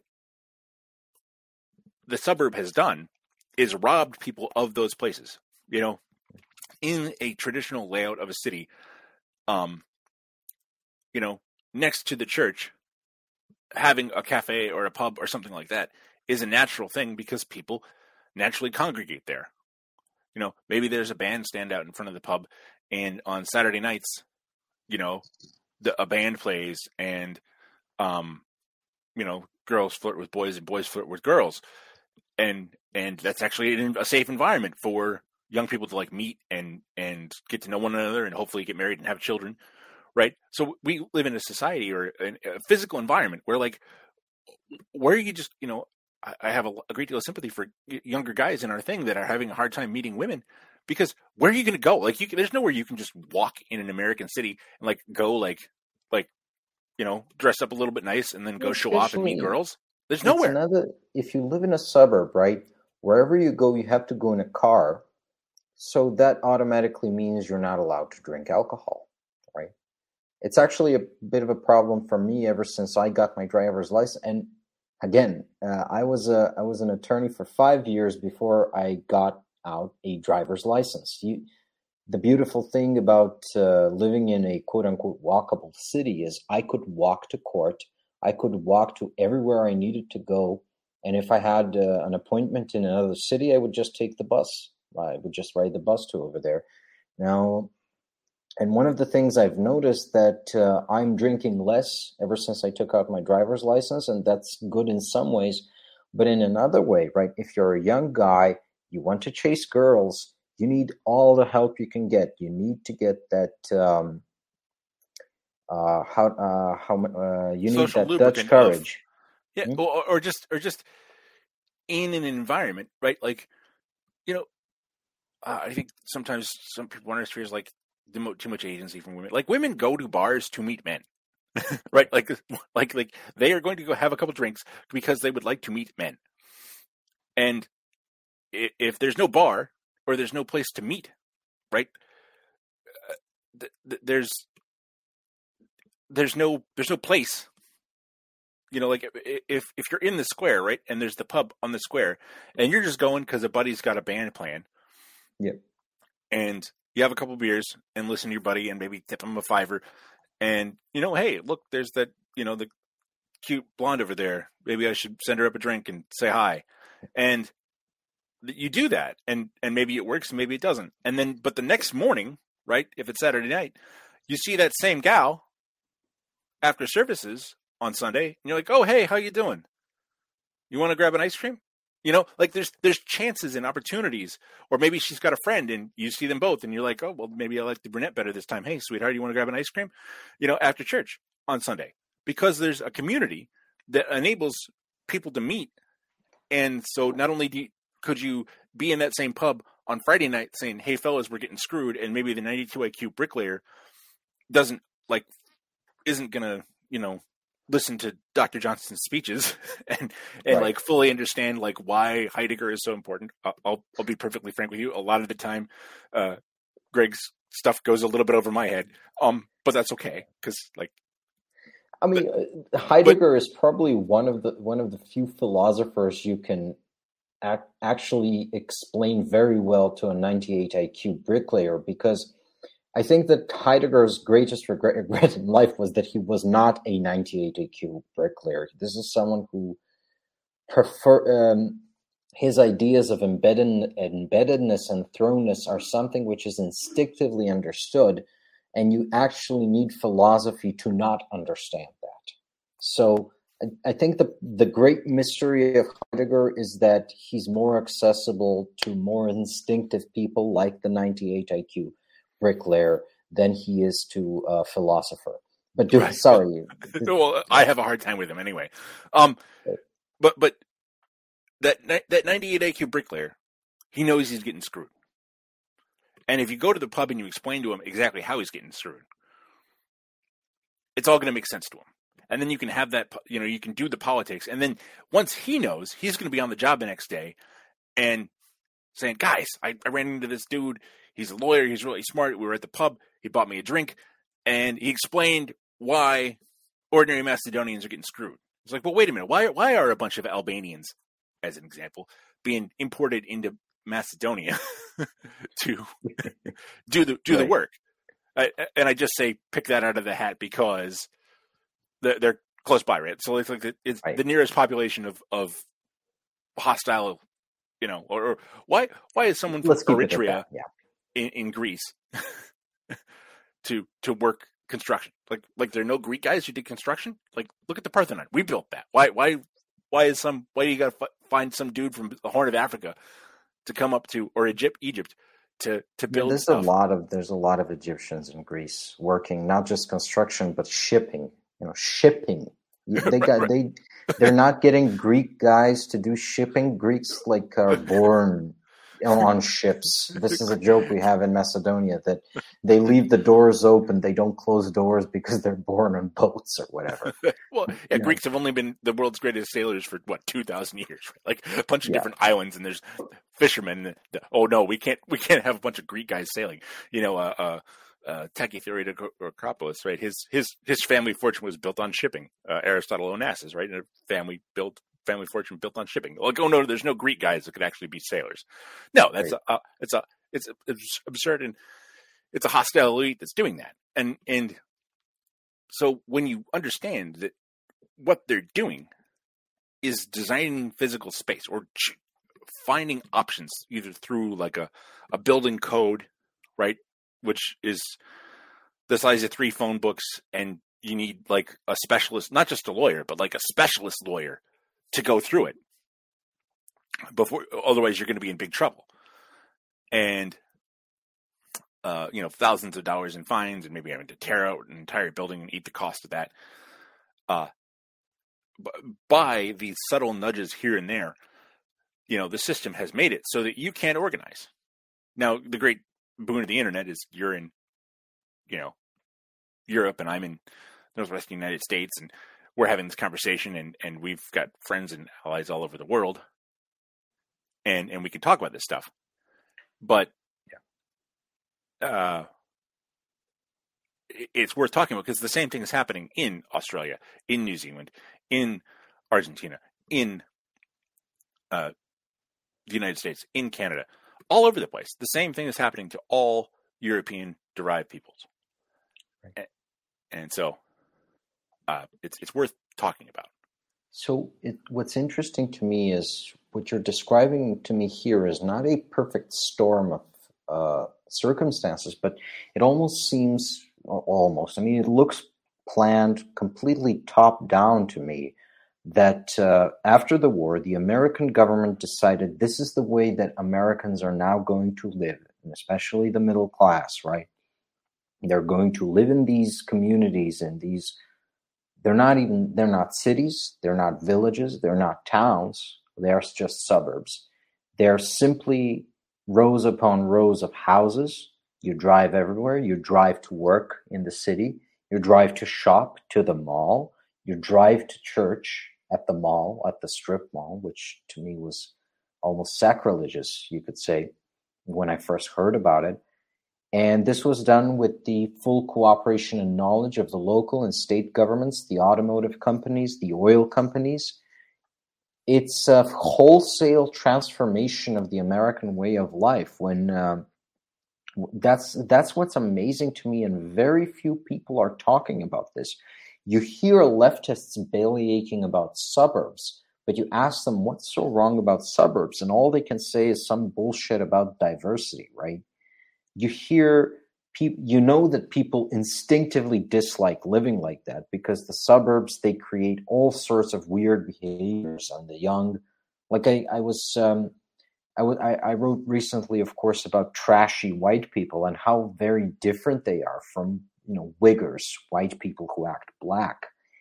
the suburb has done is robbed people of those places, you know, in a traditional layout of a city, um, you know, next to the church, having a cafe or a pub or something like that is a natural thing because people naturally congregate there. You know, maybe there's a bandstand out in front of the pub, and on Saturday nights, you know, the, a band plays, and, um, you know, girls flirt with boys and boys flirt with girls. And, and that's actually a safe environment for young people to like meet and, and get to know one another and hopefully get married and have children. Right. So we live in a society or a physical environment where like, where you just, you know, I, I have a, a great deal of sympathy for younger guys in our thing that are having a hard time meeting women, because where are you going to go? Like you can, there's nowhere you can just walk in an American city and like go like, like, you know, dress up a little bit nice and then go show off and meet girls. There's nowhere. Another, if you live in a suburb, right, wherever you go, you have to go in a car. So that automatically means you're not allowed to drink alcohol. It's actually a bit of a problem for me ever since I got my driver's license. And again, uh, I was a I was an attorney for five years before I got out a driver's license. You, the beautiful thing about uh, living in a quote unquote walkable city is I could walk to court. I could walk to everywhere I needed to go. And if I had uh, an appointment in another city, I would just take the bus. I would just ride the bus to over there. Now, and one of the things I've noticed that uh, I'm drinking less ever since I took out my driver's license, and that's good in some ways. But in another way, right, if you're a young guy, you want to chase girls, you need all the help you can get. You need to get that, um, uh, how, uh, how, uh, you need that Dutch courage. Of, yeah, hmm? or, or just, or just in an environment, right? Like, you know, uh, I think sometimes some people want to feel like, too much agency from women. Like women go to bars to meet men, right? Like, like, like they are going to go have a couple drinks because they would like to meet men. And if there's no bar or there's no place to meet, right? Uh, th- there's, there's no, there's no place, you know, like if, if you're in the square, right. And there's the pub on the square and you're just going cause a buddy's got a band playing. Yeah. And you have a couple beers and listen to your buddy and maybe tip him a fiver. And, you know, hey, look, there's that, you know, the cute blonde over there. Maybe I should send her up a drink and say hi. And you do that. And, and maybe it works and maybe it doesn't. And then, but the next morning, right, if it's Saturday night, you see that same gal after services on Sunday. And you're like, oh, hey, how you doing? You want to grab an ice cream? You know, like there's there's chances and opportunities, or maybe she's got a friend and you see them both and you're like, oh, well, maybe I like the brunette better this time. Hey, sweetheart, you want to grab an ice cream? You know, after church on Sunday, because there's a community that enables people to meet. And so not only do you, could you be in that same pub on Friday night saying, hey, fellas, we're getting screwed. And maybe the ninety-two I Q bricklayer doesn't like, isn't going to, you know, listen to Doctor Johnson's speeches and, and right. like fully understand like why Heidegger is so important. I'll, I'll, I'll be perfectly frank with you. A lot of the time, uh, Greg's stuff goes a little bit over my head. Um, but that's okay. Cause like, I mean, but, Heidegger but, is probably one of the, one of the few philosophers you can act, actually explain very well to a ninety-eight I Q bricklayer, because I think that Heidegger's greatest regret, regret in life was that he was not a ninety-eight I Q bricklayer. This is someone who prefer um, his ideas of embedded, embeddedness and thrownness are something which is instinctively understood, and you actually need philosophy to not understand that. So I, I think the the great mystery of Heidegger is that he's more accessible to more instinctive people like the ninety-eight I Q bricklayer than he is to a philosopher. But do, right. sorry. Well, I have a hard time with him anyway. Um, but, but that that ninety-eight I Q bricklayer, he knows he's getting screwed. And if you go to the pub and you explain to him exactly how he's getting screwed, it's all going to make sense to him. And then you can have that, you know, you can do the politics. And then once he knows, he's going to be on the job the next day and saying, guys, I, I ran into this dude. He's a lawyer. He's really smart. We were at the pub. He bought me a drink. And he explained why ordinary Macedonians are getting screwed. It's like, well, wait a minute. Why, why are a bunch of Albanians, as an example, being imported into Macedonia to do the do right. the work? I, and I just say pick that out of the hat because they're, they're close by, right? So it's like the, it's right. the nearest population of, of hostile, you know, or, or why why is someone from Eritrea yeah. in, in Greece to to work construction? Like like there are no Greek guys who did construction? Like look at the Parthenon, we built that. Why why why is some why do you got to f- find some dude from the Horn of Africa to come up to or Egypt Egypt? To, to build yeah, there's stuff. a lot of there's a lot of Egyptians in Greece working not just construction but shipping. You know, shipping. They got right, right. they they're not getting Greek guys to do shipping. Greeks like are born on ships. This is a joke we have in Macedonia that they leave the doors open. They don't close doors because they're born on boats or whatever. Well, yeah, you Greeks know. have only been the world's greatest sailors for what two thousand years, right? Like a bunch of yeah. different islands, and there's fishermen. That, oh no, we can't we can't have a bunch of Greek guys sailing. You know, uh, uh, uh, Tachytheroides, right? His his his family fortune was built on shipping. Uh, Aristotle Onassis, right? And a family built. Family fortune built on shipping. Like, oh no, there's no Greek guys that could actually be sailors. No, that's right. a, uh, it's a, it's a, it's absurd, and it's a hostile elite that's doing that. And and so when you understand that what they're doing is designing physical space or ch- finding options either through like a, a building code, right, which is the size of three phone books, and you need like a specialist, not just a lawyer, but like a specialist lawyer to go through it before, otherwise you're going to be in big trouble. And, uh, you know, thousands of dollars in fines and maybe having to tear out an entire building and eat the cost of that. Uh, by these subtle nudges here and there, you know, the system has made it so that you can't organize. Now, the great boon of the internet is you're in, you know, Europe and I'm in Northwestern United States, and we're having this conversation, and, and we've got friends and allies all over the world, and, and we can talk about this stuff. But yeah. uh, it's worth talking about because the same thing is happening in Australia, in New Zealand, in Argentina, in uh, the United States, in Canada, all over the place. The same thing is happening to all European-derived peoples. Right. And, and so uh, it's it's worth talking about. So it, what's interesting to me is what you're describing to me here is not a perfect storm of uh, circumstances, but it almost seems, almost, I mean, it looks planned completely top down to me, that uh, after the war, the American government decided this is the way that Americans are now going to live, and especially the middle class, right? They're going to live in these communities and these, they're not even, they're not cities, they're not villages, they're not towns, they're just suburbs. They're simply rows upon rows of houses. You drive everywhere. You drive to work in the city. You drive to shop, to the mall. You drive to church at the mall, at the strip mall, which to me was almost sacrilegious, you could say, when I first heard about it. And this was done with the full cooperation and knowledge of the local and state governments, the automotive companies, the oil companies. It's a wholesale transformation of the American way of life. When um, that's that's what's amazing to me, and very few people are talking about this. You hear leftists bellyaching about suburbs, but you ask them what's so wrong about suburbs, and all they can say is some bullshit about diversity, right? You hear people, you know that people instinctively dislike living like that because the suburbs, they create all sorts of weird behaviors on the young. Like I, I was, um, I, w- I, I wrote recently, of course, about trashy white people and how very different they are from, you know, Wiggers, white people who act black.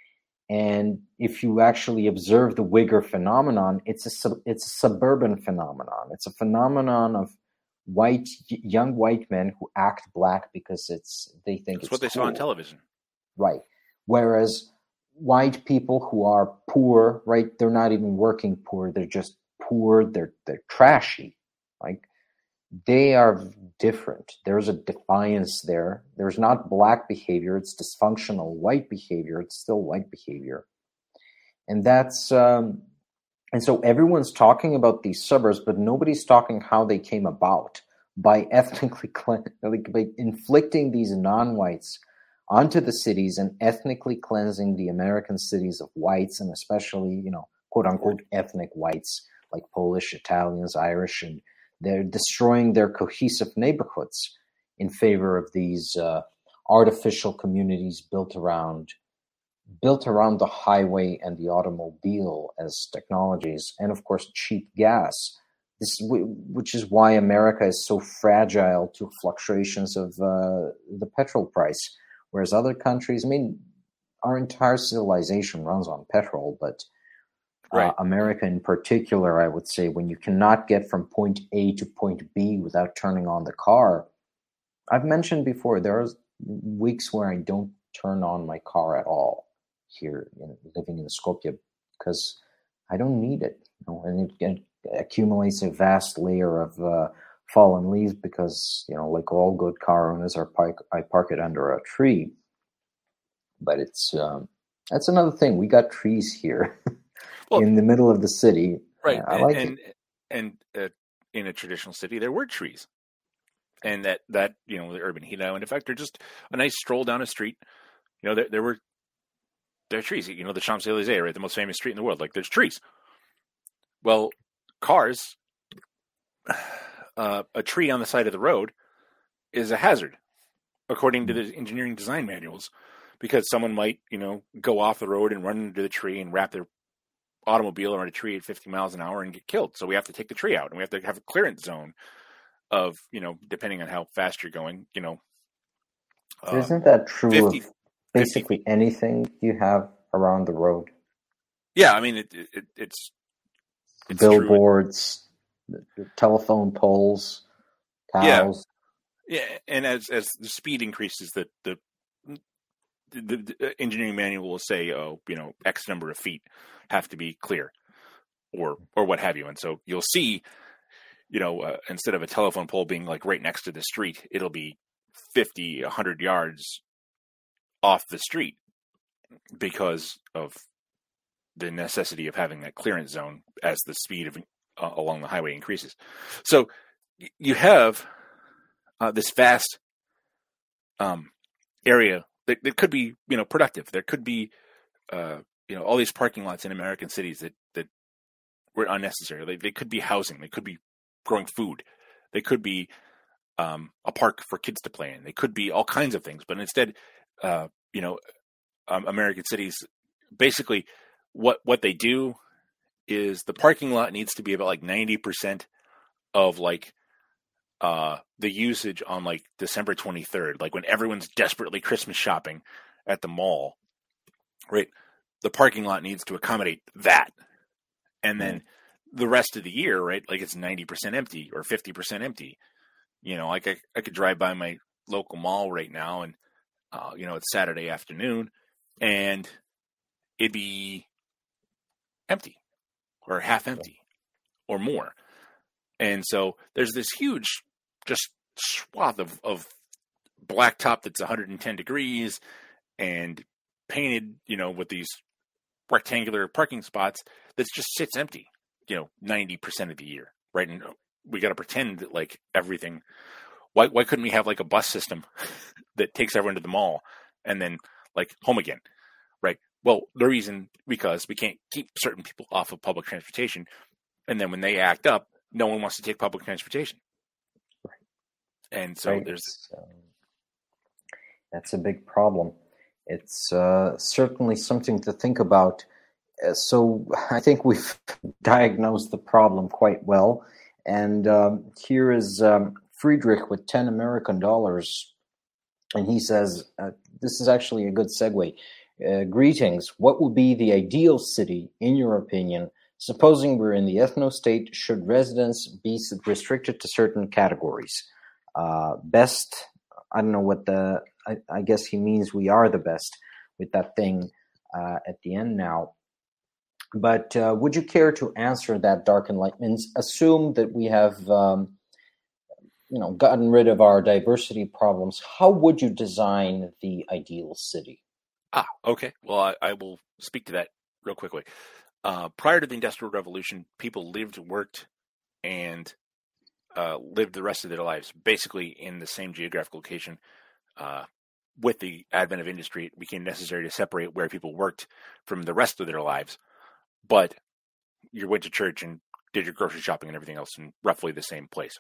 And if you actually observe the Uyghur phenomenon, it's a sub- it's a suburban phenomenon. It's a phenomenon of white young white men who act black because it's they think That's it's what they cool. saw on television. Right. Whereas white people who are poor, right, they're not even working poor. They're just poor. They're they're trashy. Like, they are different. There's a defiance there. There's not black behavior. It's dysfunctional white behavior. It's still white behavior. And that's, um, and so everyone's talking about these suburbs, but nobody's talking how they came about by ethnically, like, by inflicting these non-whites onto the cities and ethnically cleansing the American cities of whites, and especially, you know, quote unquote, ethnic whites like Polish, Italians, Irish, and they're destroying their cohesive neighborhoods in favor of these uh, artificial communities built around built around the highway and the automobile as technologies, and of course cheap gas. This, which is why America is so fragile to fluctuations of uh, the petrol price, whereas other countries, I mean, our entire civilization runs on petrol, but Right. Uh, America in particular, I would say, when you cannot get from point A to point B without turning on the car. I've mentioned before, there are weeks where I don't turn on my car at all here, you know, living in Skopje, because I don't need it. You know, and it, it accumulates a vast layer of uh, fallen leaves because, you know, like all good car owners, are park, I park it under a tree. But it's um, that's another thing. We got trees here. Well, in the middle of the city, right? I like and, it. And and uh, in a traditional city, there were trees, and that that you know the urban heat island effect. They're just a nice stroll down a street. You know, there, there were there are trees. You know, the Champs Elysees, right, the most famous street in the world. Like, there's trees. Well, cars, uh, a tree on the side of the road is a hazard, according to the engineering design manuals, because someone might, you know, go off the road and run into the tree and wrap their automobile around a tree at fifty miles an hour and get killed. So we have to take the tree out, and we have to have a clearance zone of, you know, depending on how fast you're going, you know. Uh, Isn't that true fifty, of basically fifty anything you have around the road? Yeah, I mean, it, it, it's, it's billboards, true. Telephone poles, cows. Yeah, yeah, and as as the speed increases, the the the, the engineering manual will say, oh, you know, X number of feet have to be clear, or or what have you. And so you'll see, you know, uh, instead of a telephone pole being like right next to the street, it'll be fifty, one hundred yards off the street because of the necessity of having that clearance zone as the speed of uh, along the highway increases. So you have uh, this vast um, area that, that could be, you know, productive. There could be, uh, you know, all these parking lots in American cities that, that were unnecessary. They, they could be housing. They could be growing food. They could be um, a park for kids to play in. They could be all kinds of things. But instead, uh, you know, um, American cities, basically what, what they do is the parking lot needs to be about like ninety percent of like uh, the usage on like December twenty-third, like when everyone's desperately Christmas shopping at the mall, right? The parking lot needs to accommodate that. And then the rest of the year, right? Like it's ninety percent empty or fifty percent empty. You know, like I, I could drive by my local mall right now and, uh, you know, it's Saturday afternoon and it'd be empty or half empty or more. And so there's this huge just swath of, of blacktop that's one hundred ten degrees and painted, you know, with these rectangular parking spots that just sits empty, you know, ninety percent of the year, right? And we got to pretend that like everything, why why couldn't we have like a bus system that takes everyone to the mall and then like home again, right? Well, the reason, because we can't keep certain people off of public transportation. And then when they act up, no one wants to take public transportation. Right. And so right. there's... Um, that's a big problem. It's uh, certainly something to think about. Uh, so I think we've diagnosed the problem quite well. And um, here is um, Friedrich with ten American dollars. And he says, uh, this is actually a good segue. Uh, greetings. What would be the ideal city, in your opinion? Supposing we're in the ethno-state, should residents be s- restricted to certain categories? Uh, best, I don't know what the, I, I guess he means we are the best with that thing uh, at the end now. But uh, would you care to answer that, Dark Enlightenment? Assume that we have, um, you know, gotten rid of our diversity problems. How would you design the ideal city? Ah, okay. Well, I, I will speak to that real quickly. Uh, prior to the Industrial Revolution, people lived, worked, and uh, lived the rest of their lives basically in the same geographic location. Uh, with the advent of industry, it became necessary to separate where people worked from the rest of their lives. But you went to church and did your grocery shopping and everything else in roughly the same place.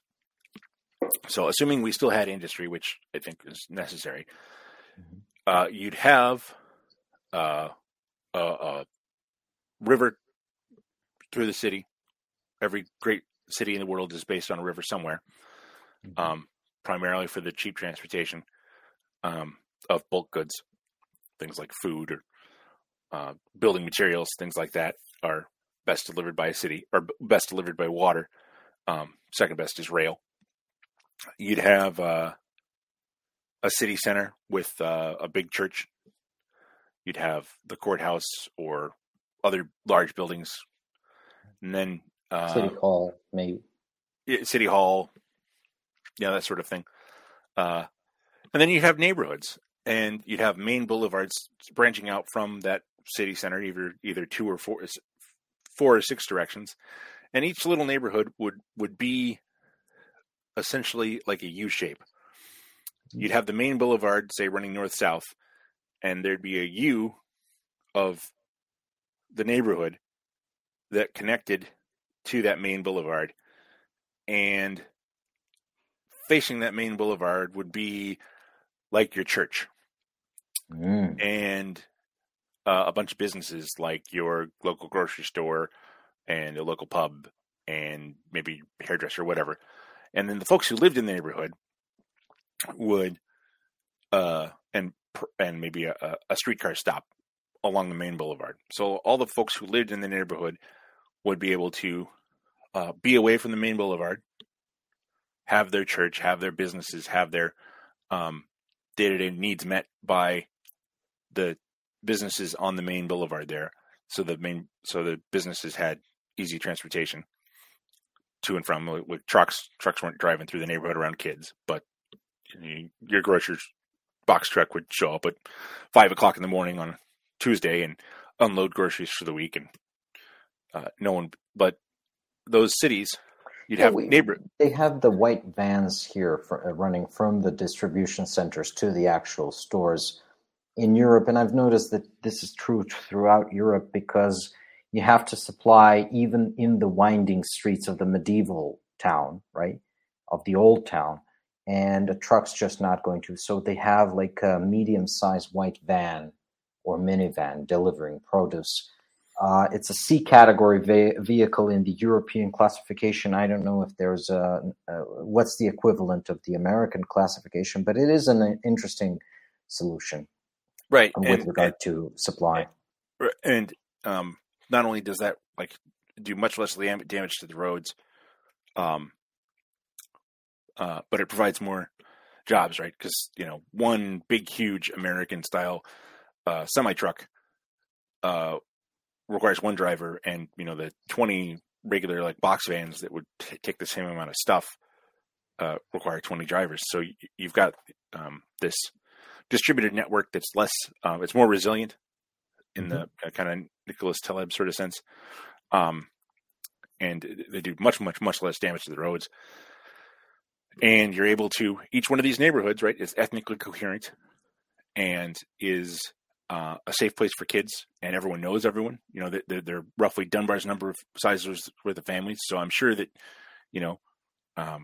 So assuming we still had industry, which I think is necessary, uh, you'd have uh, a, a river through the city. Every great city in the world is based on a river somewhere, um, primarily for the cheap transportation um, of bulk goods, things like food or uh, building materials, things like that are best delivered by a city or best delivered by water. Um, second best is rail. You'd have uh, a city center with uh, a big church. You'd have the courthouse or other large buildings, and then uh, City Hall, maybe. City Hall, yeah, that sort of thing. Uh, and then you have neighborhoods, and you'd have main boulevards branching out from that city center, either either two or four, four or six directions, and each little neighborhood would would be essentially like a U shape. You'd have the main boulevard, say, running north-south, and there'd be a U of the neighborhood that connected to that main boulevard. And facing that main boulevard would be like your church. Mm. And uh, a bunch of businesses like your local grocery store and a local pub and maybe hairdresser, whatever. And then the folks who lived in the neighborhood would, uh, and and maybe a, a streetcar stop along the main boulevard. So all the folks who lived in the neighborhood would be able to uh, be away from the main boulevard, have their church, have their businesses, have their um, day-to-day needs met by the businesses on the main boulevard there. So the main, so the businesses had easy transportation to and from. With trucks, trucks weren't driving through the neighborhood around kids, but your grocer's box truck would show up at five o'clock in the morning on Tuesday and unload groceries for the week, and uh, no one. But those cities, you'd Yeah, have we, neighbor. They have the white vans here for, uh, running from the distribution centers to the actual stores in Europe, and I've noticed that this is true throughout Europe because you have to supply even in the winding streets of the medieval town, right, of the old town, and a truck's just not going to. So they have like a medium-sized white van or minivan delivering produce. Uh, it's a C category ve- vehicle in the European classification. I don't know if there's a, a what's the equivalent of the American classification, but it is an interesting solution, Right, um, and, with regard and, to supply. And um, not only does that like do much less damage to the roads, um, uh, but it provides more jobs, right? Because you know, one big, huge American-style uh, semi-truck uh, requires one driver, and you know, the twenty regular like box vans that would t- take the same amount of stuff uh, require twenty drivers. So y- you've got um, this distributed network that's less, uh, it's more resilient in mm-hmm. the uh, kind of Nicholas Taleb sort of sense. Um, and they do much, much, much less damage to the roads. And you're able to, each one of these neighborhoods, right, is ethnically coherent and is uh, a safe place for kids, and everyone knows everyone. You know, they're, they're roughly Dunbar's number of sizes worth of families. So I'm sure that, you know, um,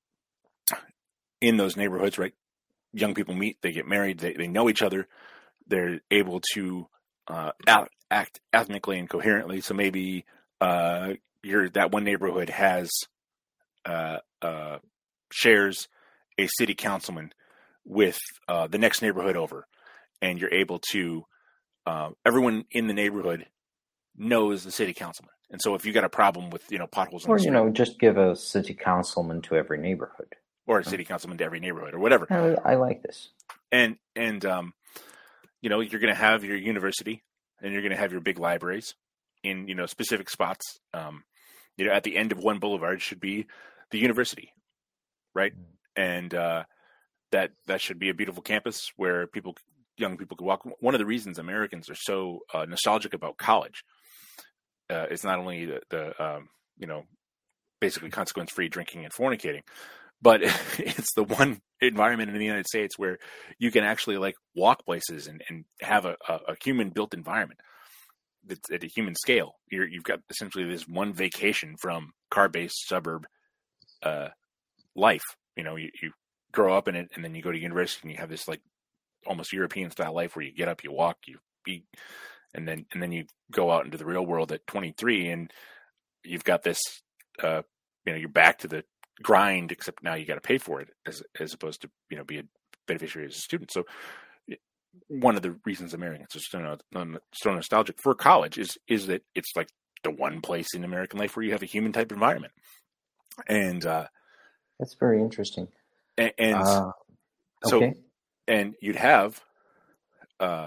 in those neighborhoods, right, young people meet, they get married, they, they know each other, they're able to uh, act, act ethnically and coherently. So maybe uh, your that one neighborhood has uh, uh, shares a city councilman with uh, the next neighborhood over, and you're able to uh, everyone in the neighborhood knows the city councilman. And so if you got a problem with, you know, potholes, or, you know, just give a city councilman to every neighborhood. Or a city councilman to every neighborhood or whatever. I, I like this. And, and, um, you know, you're going to have your university and you're going to have your big libraries in, you know, specific spots. Um, you know, at the end of one boulevard should be the university, right? Mm. And, uh, that, that should be a beautiful campus where people, young people could walk. One of the reasons Americans are so uh, nostalgic about college uh, is not only the, the um, you know, basically consequence-free drinking and fornicating, but it's the one environment in the United States where you can actually like walk places and, and have a, a, a human-built environment that's at a human scale. You're, you've got essentially this one vacation from car-based suburb uh, life. You know, you, you grow up in it, and then you go to university, and you have this like almost European-style life where you get up, you walk, you eat, and then and then you go out into the real world at twenty-three, and you've got this, uh, you know, you're back to the grind, except now you got to pay for it as as opposed to, you know, be a beneficiary as a student. So one of the reasons Americans are so, so nostalgic for college is is that it's like the one place in American life where you have a human type environment. And uh, that's very interesting. And, and uh, so, okay. and you'd have uh,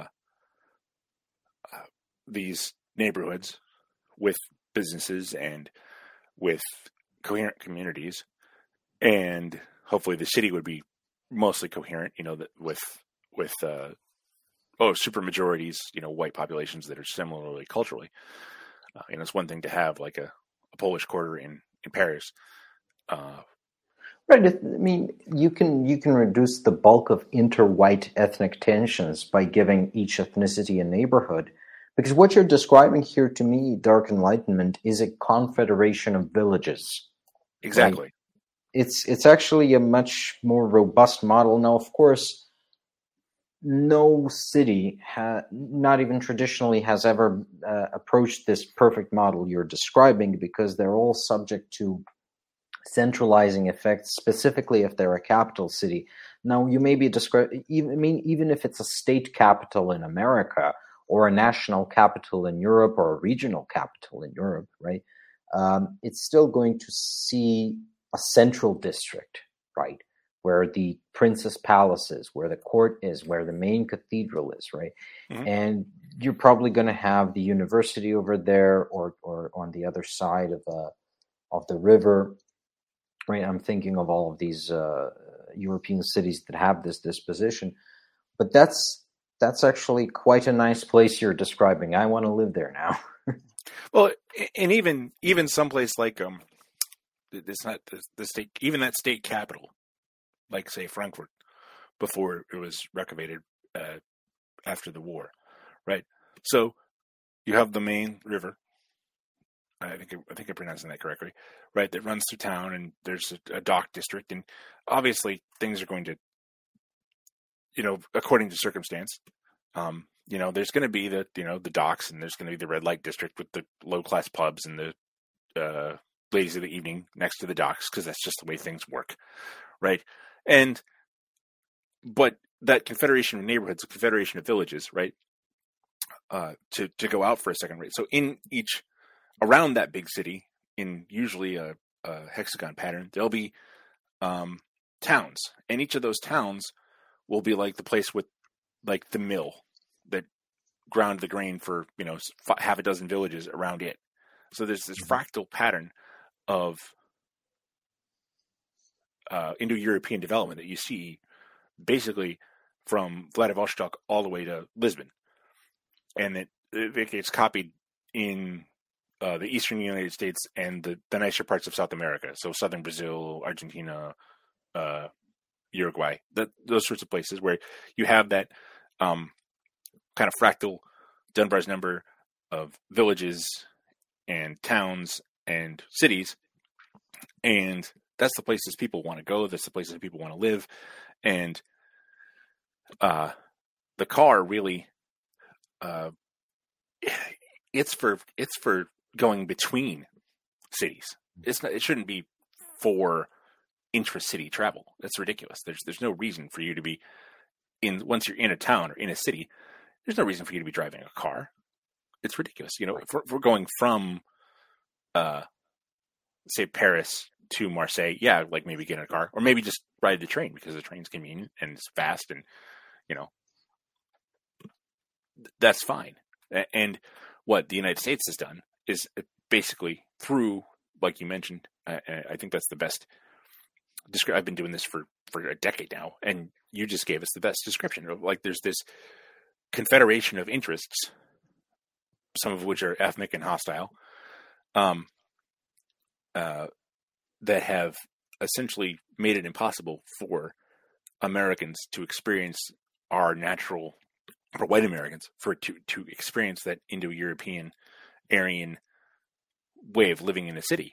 uh, these neighborhoods with businesses and with coherent communities, and hopefully the city would be mostly coherent, you know, that with, with, uh, oh, super majorities, you know, white populations that are similarly culturally. Uh, you know, it's one thing to have like a, a Polish quarter in, in Paris. Uh, right. I mean, you can, you can reduce the bulk of inter-white ethnic tensions by giving each ethnicity a neighborhood. Because what you're describing here to me, Dark Enlightenment, is a confederation of villages. Exactly. Right? It's it's actually a much more robust model. Now, of course, no city, ha- not even traditionally, has ever uh, approached this perfect model you're describing, because they're all subject to centralizing effects, specifically if they're a capital city. Now, you may be describing, even, I mean, even if it's a state capital in America, or a national capital in Europe, or a regional capital in Europe, right? Um, it's still going to see a central district, right? Where the Princess Palace is, where the court is, where the main cathedral is, right? Mm-hmm. And you're probably going to have the university over there, or or on the other side of uh, of the river, right? I'm thinking of all of these uh, European cities that have this disposition, but that's That's actually quite a nice place you're describing. I want to live there now. Well, and even even someplace like um, it's not the, the state, even that state capital, like say Frankfurt, before it was recavated uh, after the war, right? So you have the Main River. I think I think I'm pronouncing that correctly, right? That runs through town, and there's a, a dock district, and obviously things are going to, you know, according to circumstance, um, you know, there's going to be the, you know, the docks, and there's going to be the red light district with the low class pubs and the uh, ladies of the evening next to the docks, because that's just the way things work, right? And but that confederation of neighborhoods, a confederation of villages, right? Uh, to to go out for a second, right? So in each around that big city, in usually a, a hexagon pattern, there'll be um, towns, and each of those towns will be like the place with like the mill that ground the grain for, you know, half a dozen villages around it. So there's this fractal pattern of uh, Indo-European development that you see basically from Vladivostok all the way to Lisbon. And it, it gets copied in uh, the eastern United States and the, the nicer parts of South America. So southern Brazil, Argentina, uh, Uruguay, that, those sorts of places where you have that um, kind of fractal Dunbar's number of villages and towns and cities. And that's the places people want to go. That's the places people want to live. And uh, the car really, uh, it's for, it's for going between cities. It's not, it shouldn't be for intra-city travel. That's ridiculous. There's there's no reason for you to be in, once you're in a town or in a city, there's no reason for you to be driving a car. It's ridiculous. You know, if we're, if we're going from, uh, say, Paris to Marseille, yeah, like maybe get in a car, or maybe just ride the train because the train's convenient and it's fast, and you know, that's fine. And what the United States has done is basically through, like you mentioned, I, I think that's the best. I've been doing this for, for a decade now, and you just gave us the best description of, like, there's this confederation of interests, some of which are ethnic and hostile, um, uh, that have essentially made it impossible for Americans to experience our natural, for white Americans, for to, to experience that Indo-European, Aryan way of living in a city.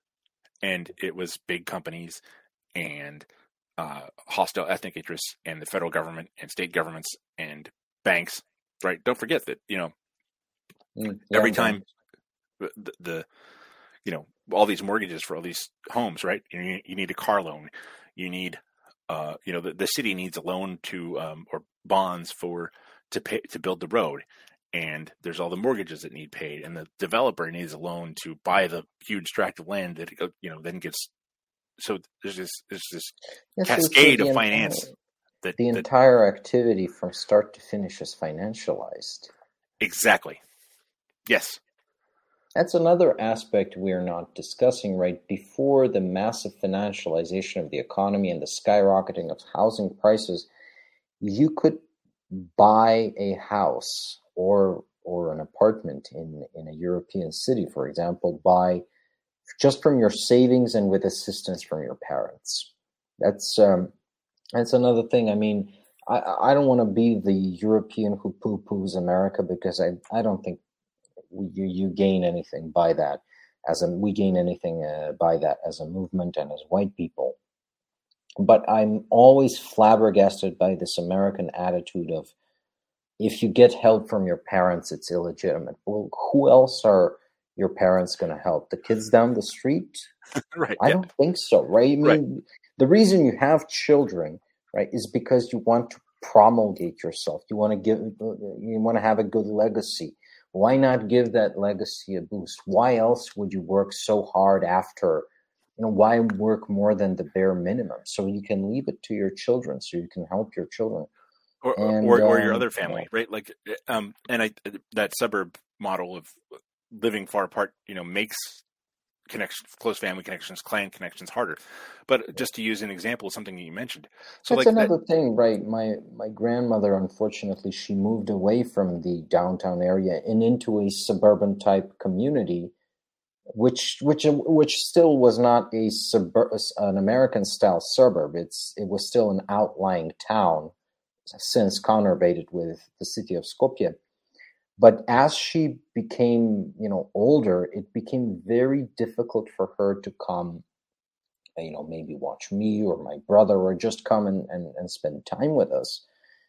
And it was big companies and uh, hostile ethnic interests and the federal government and state governments and banks, right? Don't forget that, you know, mm, yeah, every time the, the, you know, all these mortgages for all these homes, right? You, you need a car loan. You need, uh, you know, the, the city needs a loan to, um, or bonds for, to pay, to build the road. And there's all the mortgages that need paid, and the developer needs a loan to buy the huge tract of land that, you know, then gets. So there's this there's this yes, cascade so of finance. Entire, that the that, entire activity from start to finish is financialized. Exactly. Yes. That's another aspect we're not discussing, right? Before the massive financialization of the economy and the skyrocketing of housing prices, you could buy a house or or an apartment in, in a European city, for example, by just from your savings and with assistance from your parents. That's um, that's another thing. I mean, I, I don't want to be the European who poo-poos America, because I, I don't think you, you gain anything by that. As a, we gain anything uh, by that as a movement and as white people. But I'm always flabbergasted by this American attitude of, if you get help from your parents, it's illegitimate. Well, who else are your parents going to help? The kids down the street? Right. I yeah. don't think so, right? I mean, right. The reason you have children, right, is because you want to promulgate yourself. You want to give, you want to have a good legacy. Why not give that legacy a boost? Why else would you work so hard after? You know, why work more than the bare minimum? So you can leave it to your children, so you can help your children. Or, and, or, or your um, other family, right? Like, um, and I, that suburb model of living far apart, you know, makes connections, close family connections, clan connections harder. But just to use an example of something that you mentioned. So that's like another that, thing, right? My, my grandmother, unfortunately, she moved away from the downtown area and into a suburban type community, which, which, which still was not a suburb, an American style suburb. It's, it was still an outlying town, since conurbated with the city of Skopje. But as she became, you know, older, it became very difficult for her to come, you know, maybe watch me or my brother, or just come and, and, and spend time with us,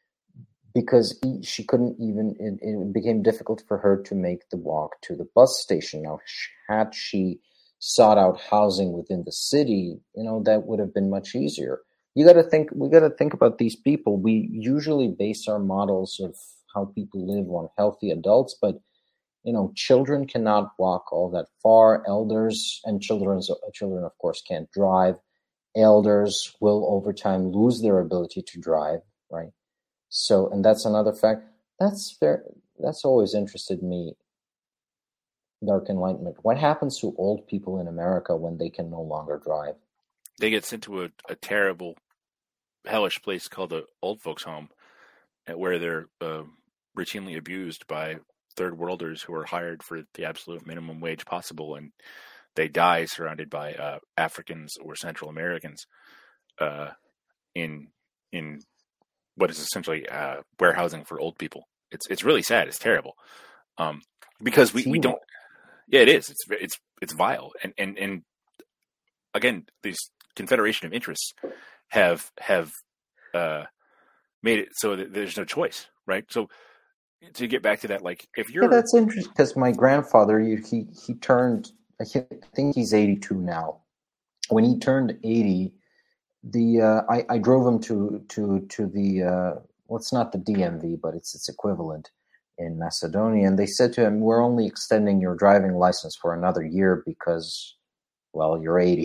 because she couldn't even, it, it became difficult for her to make the walk to the bus station. Now, had she sought out housing within the city, you know, that would have been much easier. You got to think, we got to think about these people. We usually base our models of how people live on healthy adults, but, you know, children cannot walk all that far. Elders and children, children, of course, can't drive. Elders will over time lose their ability to drive, right? So, and that's another fact. That's fair. That's always interested me, Dark Enlightenment. What happens to old people in America when they can no longer drive? They get sent to a, a terrible, hellish place called the old folks' home, where they're uh, routinely abused by third worlders who are hired for the absolute minimum wage possible, and they die surrounded by uh, Africans or Central Americans uh, in in what is essentially uh, warehousing for old people. It's it's really sad. It's terrible um, because we, we don't. Yeah, it is. It's it's it's vile, and and and again, these confederation of interests have have uh, made it so that there's no choice, right? So to get back to that, like if you're yeah, that's interesting, because my grandfather, he he, he turned, I think he's eighty-two now. When he turned eighty, the uh, I, I drove him to to to the uh, well, it's not the D M V, but it's its equivalent in Macedonia. And they said to him, we're only extending your driving license for another year because, well, you're eighty.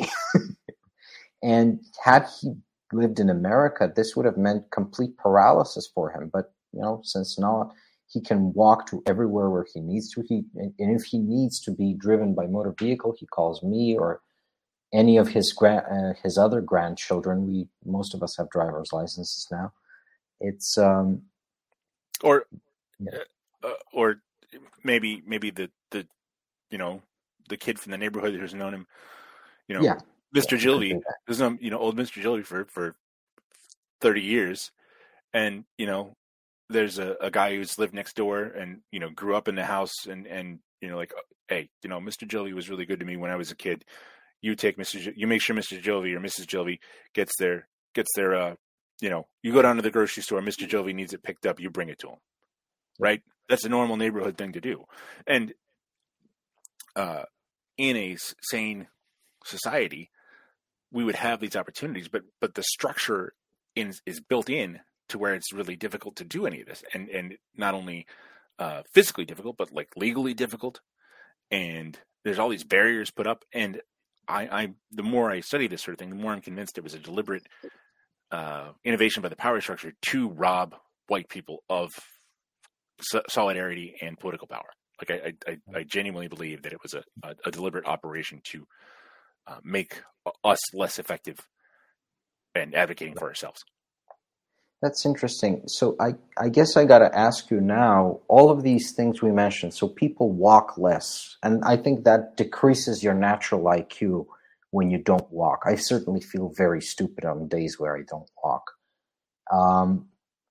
And had he lived in America, this would have meant complete paralysis for him. But, you know, since now he can walk to everywhere where he needs to, he and if he needs to be driven by motor vehicle, he calls me or any of his grand, uh, his other grandchildren. We most of us have driver's licenses now. It's um, or yeah. uh, or maybe maybe the the you know the kid from the neighborhood who's known him, you know. Yeah. Mister Yeah, Gilby, there's no, you know, old Mister Gilby for, for thirty years. And, you know, there's a, a guy who's lived next door and, you know, grew up in the house and, and, you know, like, hey, you know, Mister Gilby was really good to me when I was a kid. You take Mister G- you make sure Mister Gilby or Missus Gilby gets their, gets their, uh, you know, you go down to the grocery store, Mister Gilby needs it picked up, you bring it to him. Right? That's a normal neighborhood thing to do. And, uh, in a sane society, we would have these opportunities, but but the structure in, is built in to where it's really difficult to do any of this, and and not only uh, physically difficult, but like legally difficult. And there's all these barriers put up. And I, I the more I study this sort of thing, the more I'm convinced it was a deliberate uh, innovation by the power structure to rob white people of so- solidarity and political power. Like I, I, I genuinely believe that it was a, a, a deliberate operation to uh, make us less effective and advocating for ourselves. That's interesting. So I, I guess I got to ask you now, all of these things we mentioned, so people walk less, and I think that decreases your natural I Q when you don't walk. I certainly feel very stupid on days where I don't walk. Um,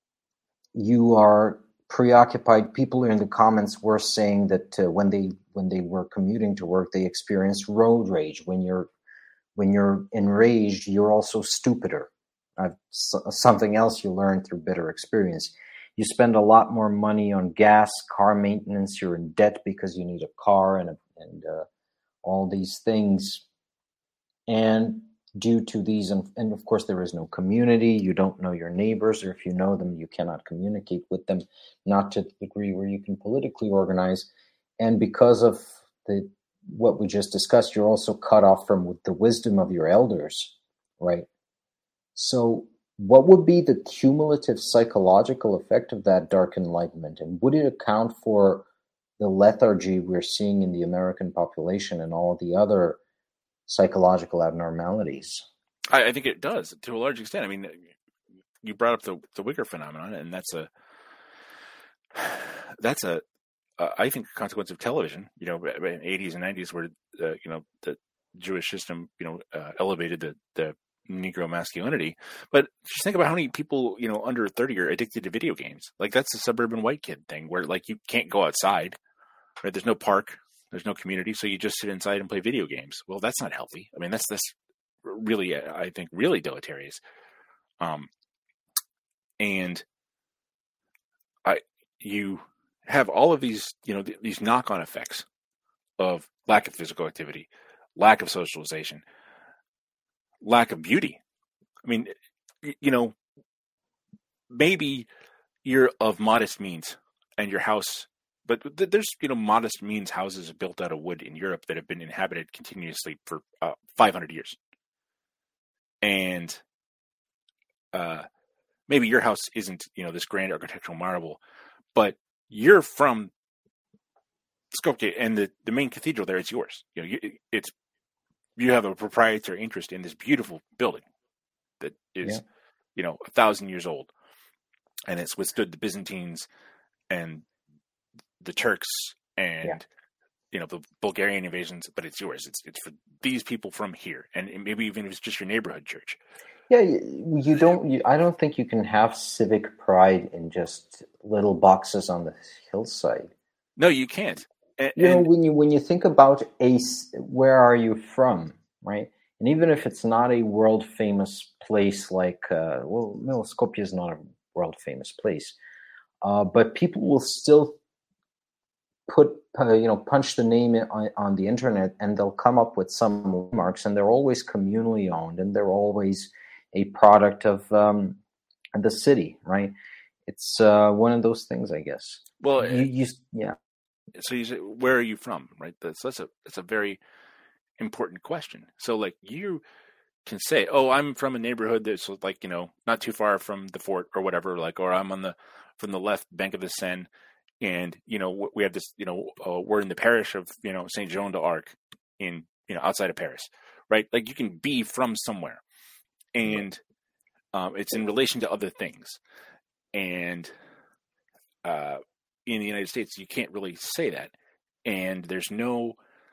you are preoccupied. People in the comments were saying that uh, when they when they were commuting to work, they experienced road rage. When you're when you're enraged, you're also stupider. Uh, so, something else you learn through bitter experience. You spend a lot more money on gas, car maintenance. You're in debt because you need a car and a, and uh, all these things. And due to these, and, and of course, there is no community. You don't know your neighbors, or if you know them, you cannot communicate with them, not to the degree where you can politically organize. And because of the what we just discussed, you're also cut off from the wisdom of your elders, right? So what would be the cumulative psychological effect of that dark enlightenment? And would it account for the lethargy we're seeing in the American population and all the other psychological abnormalities? I, I think it does to a large extent. I mean, you brought up the, the Uyghur phenomenon, and that's a, that's a, uh, I think, a consequence of television. You know, in the eighties and nineties, where uh, you know the Jewish system, you know, uh, elevated the the Negro masculinity. But just think about how many people, you know, under thirty are addicted to video games. Like that's a suburban white kid thing, where like you can't go outside, right? There's no park, there's no community, so you just sit inside and play video games. Well, that's not healthy. I mean, that's that's really, I think, really deleterious. Um, and I you. have all of these, you know, th- these knock-on effects of lack of physical activity, lack of socialization, lack of beauty. I mean, you know, maybe you're of modest means and your house, but th- there's, you know, modest means houses built out of wood in Europe that have been inhabited continuously for uh, five hundred years. And uh, maybe your house isn't, you know, this grand architectural marvel, but you're from Skopje, and the, the main cathedral there is yours. You know, you, it's you have a proprietary interest in this beautiful building that is, yeah. you know, a thousand years old, and it's withstood the Byzantines and the Turks and yeah. you know the Bulgarian invasions. But it's yours. It's it's for these people from here, and maybe even if it's just your neighborhood church. Yeah, you, you don't. You, I don't think you can have civic pride in just little boxes on the hillside. No, you can't. And, you know, when you when you think about a, where are you from, right? And even if it's not a world famous place like, uh, well, no, Skopje is not a world famous place, uh, but people will still put, uh, you know, punch the name on, on the internet, and they'll come up with some landmarks, and they're always communally owned, and they're always a product of um, the city, right? it's uh, one of those things, I guess. Well, You, you, yeah. so you say, where are you from, right? That's that's a that's a very important question. So like you can say, oh, I'm from a neighborhood that's like, you know, not too far from the fort or whatever, like, or I'm on the from the left bank of the Seine, and you know we have this, you know, uh, we're in the parish of, you know, Saint Jean d'Arc in, you know, outside of Paris, right? Like you can be from somewhere, and um, it's in relation to other things, and uh, in the United States you can't really say that, and there's no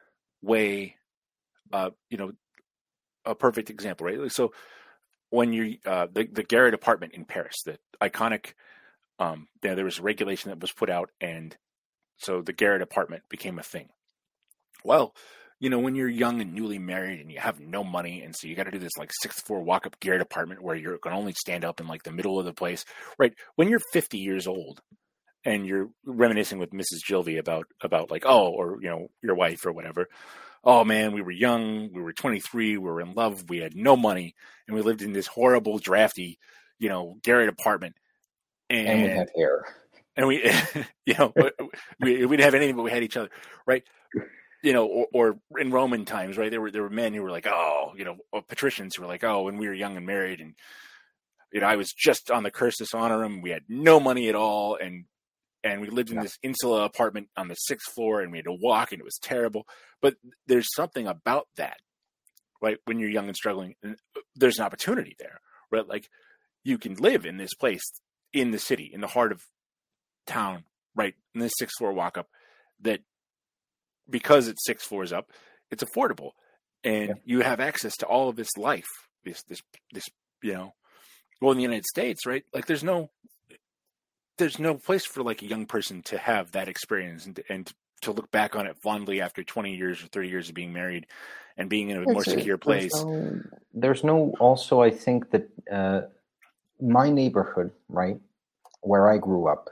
way, uh, you know, a perfect example, right? So when you uh, the the Garrett apartment in Paris, the iconic, um, there there was a regulation that was put out, and so the Garrett apartment became a thing. Well, you know, when you're young and newly married and you have no money, and so you got to do this like sixth floor walk up Garrett apartment where you're going to only stand up in like the middle of the place, right? When you're fifty years old and you're reminiscing with Missus Gilvey about about like, oh, or you know, your wife or whatever. Oh man, we were young, we were twenty-three, we were in love, we had no money, and we lived in this horrible, drafty, you know, Garrett apartment. And, And we had hair. And we, you know, we, we didn't have anything, but we had each other, right? You know, or, or in Roman times, right? There were there were men who were like, oh, you know, patricians who were like, oh, when we were young and married, and you know, I was just on the cursus honorum, we had no money at all, and And we lived in yeah. this insula apartment on the sixth floor, and we had to walk, and it was terrible. But there's something about that, right? When you're young and struggling, and there's an opportunity there, right? Like you can live in this place in the city, in the heart of town, right? In this sixth floor walk up, that because it's six floors up, it's affordable, and yeah. you have access to all of this life, this, this, this, you know, well, in the United States, right? Like there's no, there's no place for like a young person to have that experience and, and to look back on it fondly after twenty years or thirty years of being married and being in a more secure place. There's no, there's no also, I think that uh, my neighborhood, right, where I grew up,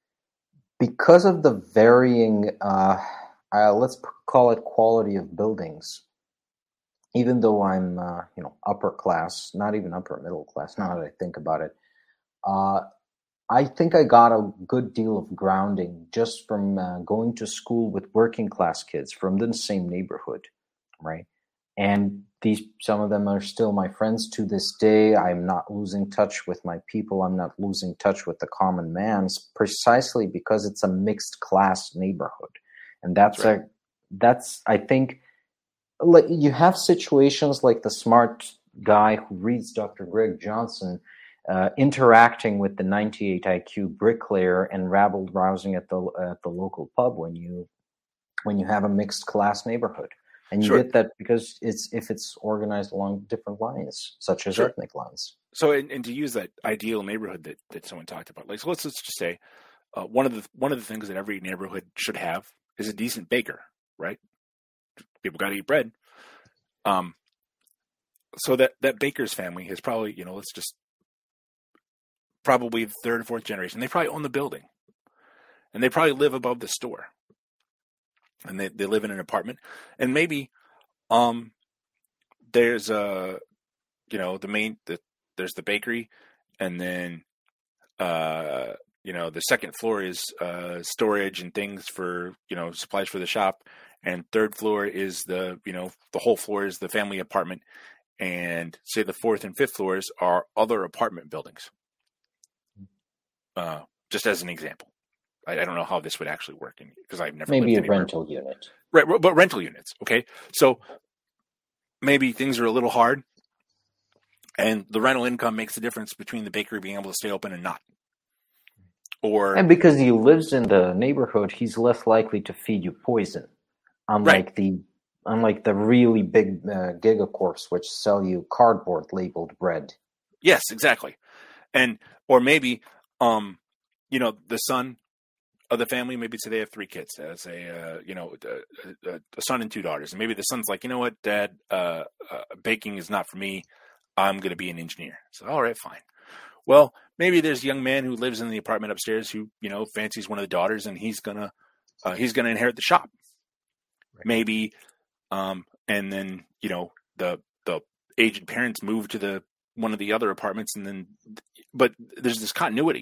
because of the varying, uh, uh, let's call it quality of buildings, even though I'm, uh, you know, upper class, not even upper middle class, now that I think about it, uh, I think I got a good deal of grounding just from uh, going to school with working class kids from the same neighborhood, right? And these, some of them are still my friends to this day. I'm not losing touch with my people. I'm not losing touch with the common man, precisely because it's a mixed class neighborhood. And that's, that's right. a, that's, I think, like you have situations like the smart guy who reads Doctor Greg Johnson, Uh, interacting with the ninety-eight I Q bricklayer and rabble-rousing at the at the local pub when you when you have a mixed class neighborhood, and you sure. get that because it's if it's organized along different lines, such as sure. ethnic lines. So, and, and to use that ideal neighborhood that, that someone talked about, like so let's, let's just say uh, one of the one of the things that every neighborhood should have is a decent baker, right? People got to eat bread. Um, so that that baker's family has probably, you know, let's just probably the third or fourth generation. They probably own the building, and they probably live above the store, and they, they live in an apartment. And maybe um, there's a, you know, the main, the, there's the bakery, and then, uh, you know, the second floor is uh, storage and things for, you know, supplies for the shop. And third floor is the, you know, the whole floor is the family apartment. And say the fourth and fifth floors are other apartment buildings. Uh, just as an example, I, I don't know how this would actually work because I've never maybe lived a rental unit, right? But rental units, okay. So maybe things are a little hard, and the rental income makes the difference between the bakery being able to stay open and not. Or and because he lives in the neighborhood, he's less likely to feed you poison, unlike right. the unlike the really big uh, gigacorps which sell you cardboard labeled bread. Yes, exactly, and or maybe. Um, you know, the son of the family, maybe say they have three kids, as a, uh, you know, a, a, a son and two daughters. And maybe the son's like, you know what, Dad, uh, uh, baking is not for me. I'm going to be an engineer. So, all right, fine. Well, maybe there's a young man who lives in the apartment upstairs who, you know, fancies one of the daughters, and he's going to, uh, he's going to inherit the shop. Right. Maybe, um, and then, you know, the, the aged parents move to the, one of the other apartments, and then, but there's this continuity,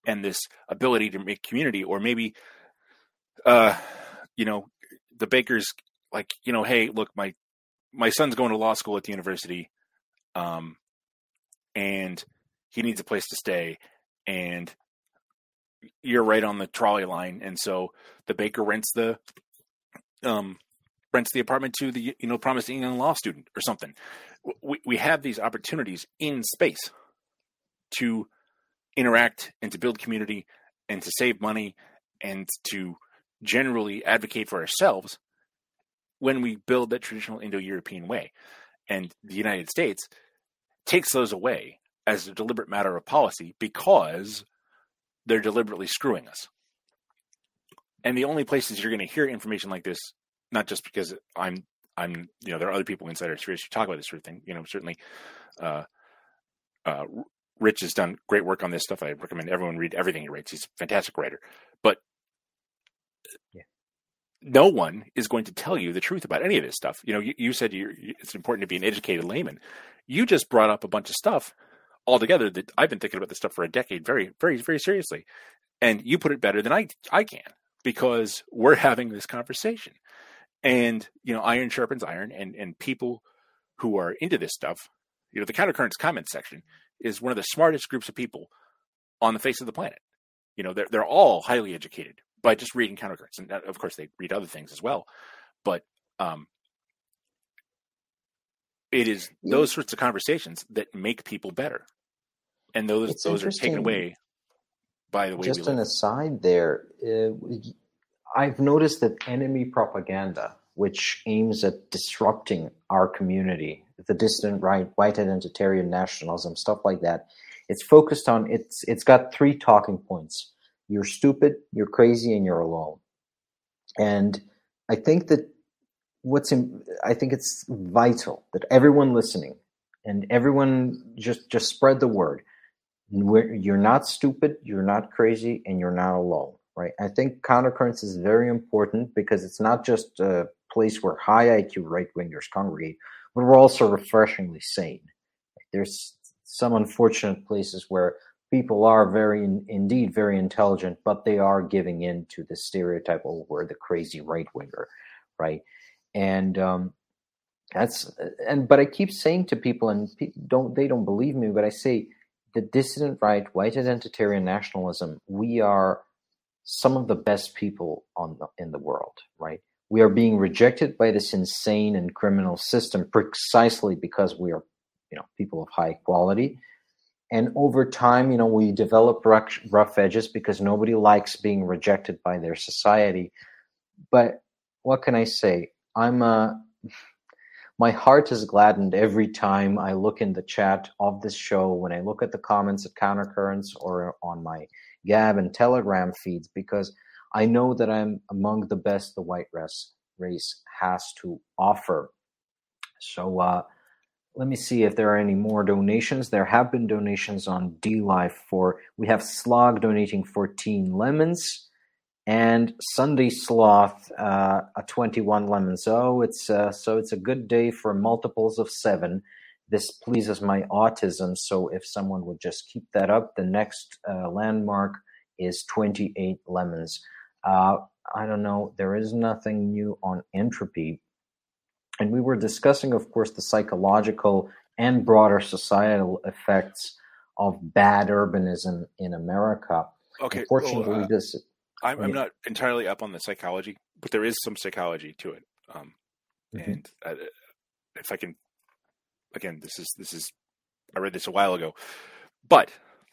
and this ability to make community, or maybe, uh, you know, the baker's like, you know, hey, look, my, my son's going to law school at the university, um, and he needs a place to stay, and you're right on the trolley line. And so the baker rents the, um, rents the apartment to the, you know, promising young law student or something. We, we have these opportunities in space to interact and to build community and to save money and to generally advocate for ourselves when we build that traditional Indo-European way. And the United States takes those away as a deliberate matter of policy because they're deliberately screwing us. And the only places you're going to hear information like this, not just because I'm, I'm, you know, there are other people inside our spheres who talk about this sort of thing. You know, certainly, uh, uh, Rich has done great work on this stuff. I recommend everyone read everything he writes. He's a fantastic writer. But yeah. No one is going to tell you the truth about any of this stuff. You know, you, you said you're, it's important to be an educated layman. You just brought up a bunch of stuff altogether that I've been thinking about this stuff for a decade, very, very, very seriously. And you put it better than I, I can, because we're having this conversation. And, you know, iron sharpens iron, and, and people who are into this stuff, you know, the Countercurrents comment section is one of the smartest groups of people on the face of the planet. You know, they're, they're all highly educated by just reading Countercurrents. And of course they read other things as well. But um, it is those sorts of conversations that make people better. And those, it's those are taken away by the way just we live. An aside there, uh, I've noticed that enemy propaganda, which aims at disrupting our community, the dissident right, white identitarian nationalism, stuff like that, it's focused on, it's it's got three talking points. You're stupid, you're crazy, and you're alone. And I think that what's in, I think it's vital that everyone listening and everyone just, just spread the word. You're not stupid, you're not crazy, and you're not alone, right? I think Countercurrents is very important because it's not just a place where high I Q right-wingers congregate, but we're also refreshingly sane. There's some unfortunate places where people are very, indeed, very intelligent, but they are giving in to the stereotype, oh, we're the crazy right-winger, right? And um, that's, and but I keep saying to people, and don't they don't believe me, but I say, the dissident right, white identitarian nationalism, we are some of the best people on the, in the world, right? We are being rejected by this insane and criminal system precisely because we are, you know, people of high quality. And over time, you know, we develop rough, rough edges because nobody likes being rejected by their society. But what can I say? I'm a... My heart is gladdened every time I look in the chat of this show, when I look at the comments at Countercurrents or on my Gab and Telegram feeds, because I know that I'm among the best the white race, race has to offer. So uh, let me see if there are any more donations. There have been donations on D-Life for, we have Slog donating fourteen lemons. And Sunday Sloth, uh, a twenty-one lemons. So it's uh, so it's a good day for multiples of seven. This pleases my autism. So if someone would just keep that up, the next uh, landmark is twenty-eight lemons. Uh, I don't know. There is nothing new on entropy. And we were discussing, of course, the psychological and broader societal effects of bad urbanism in America. Okay. Unfortunately, well, uh... this... I'm, I'm not entirely up on the psychology, but there is some psychology to it. Um, mm-hmm. And uh, if I can, again, this is, this is, I read this a while ago, but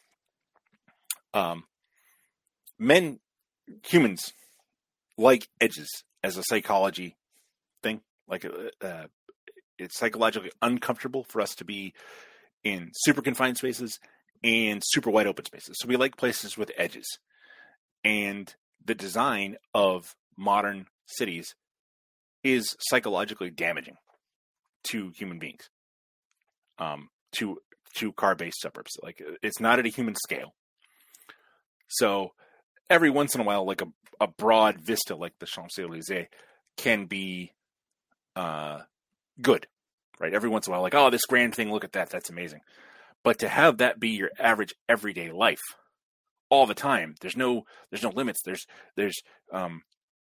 um, men, humans like edges as a psychology thing. Like uh, it's psychologically uncomfortable for us to be in super confined spaces and super wide open spaces. So we like places with edges. And the design of modern cities is psychologically damaging to human beings, um, to to car-based suburbs. Like, it's not at a human scale. So every once in a while, like a, a broad vista like the Champs-Élysées can be uh, good, right? Every once in a while, like, oh, this grand thing, look at that, that's amazing. But to have that be your average everyday life, all the time. There's no there's no limits. There's there's um,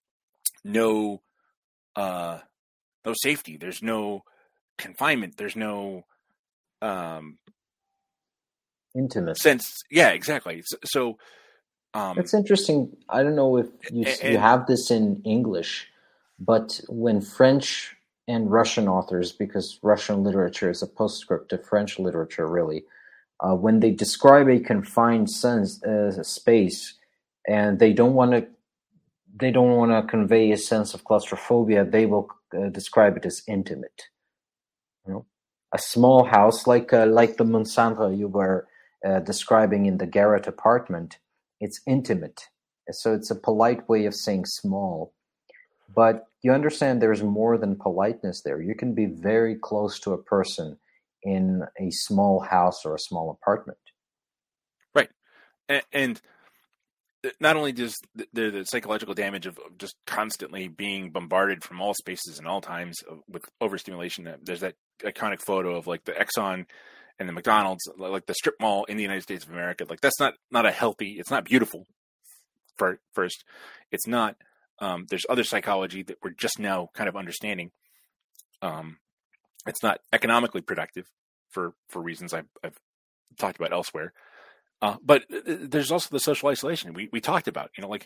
no uh, no safety. There's no confinement. There's no um, intimate sense. Yeah, exactly. So, so um, it's interesting. I don't know if you, and, you have this in English, but when French and Russian authors, because Russian literature is a postscript to French literature, really, uh, when they describe a confined sense, uh, space, and they don't want to, they don't want to convey a sense of claustrophobia, they will uh, describe it as intimate. You know, a small house like uh, like the Monsanto you were uh, describing in the garret apartment. It's intimate, so it's a polite way of saying small. But you understand there's more than politeness there. You can be very close to a person in a small house or a small apartment. Right. And, and not only does the, the, the psychological damage of just constantly being bombarded from all spaces and all times with overstimulation, there's that iconic photo of like the Exxon and the McDonald's, like the strip mall in the United States of America. Like that's not, not a healthy, it's not beautiful for first. It's not, um, there's other psychology that we're just now kind of understanding. Um, it's not economically productive for, for reasons I've, I've talked about elsewhere. Uh, but there's also the social isolation we, we talked about, you know, like,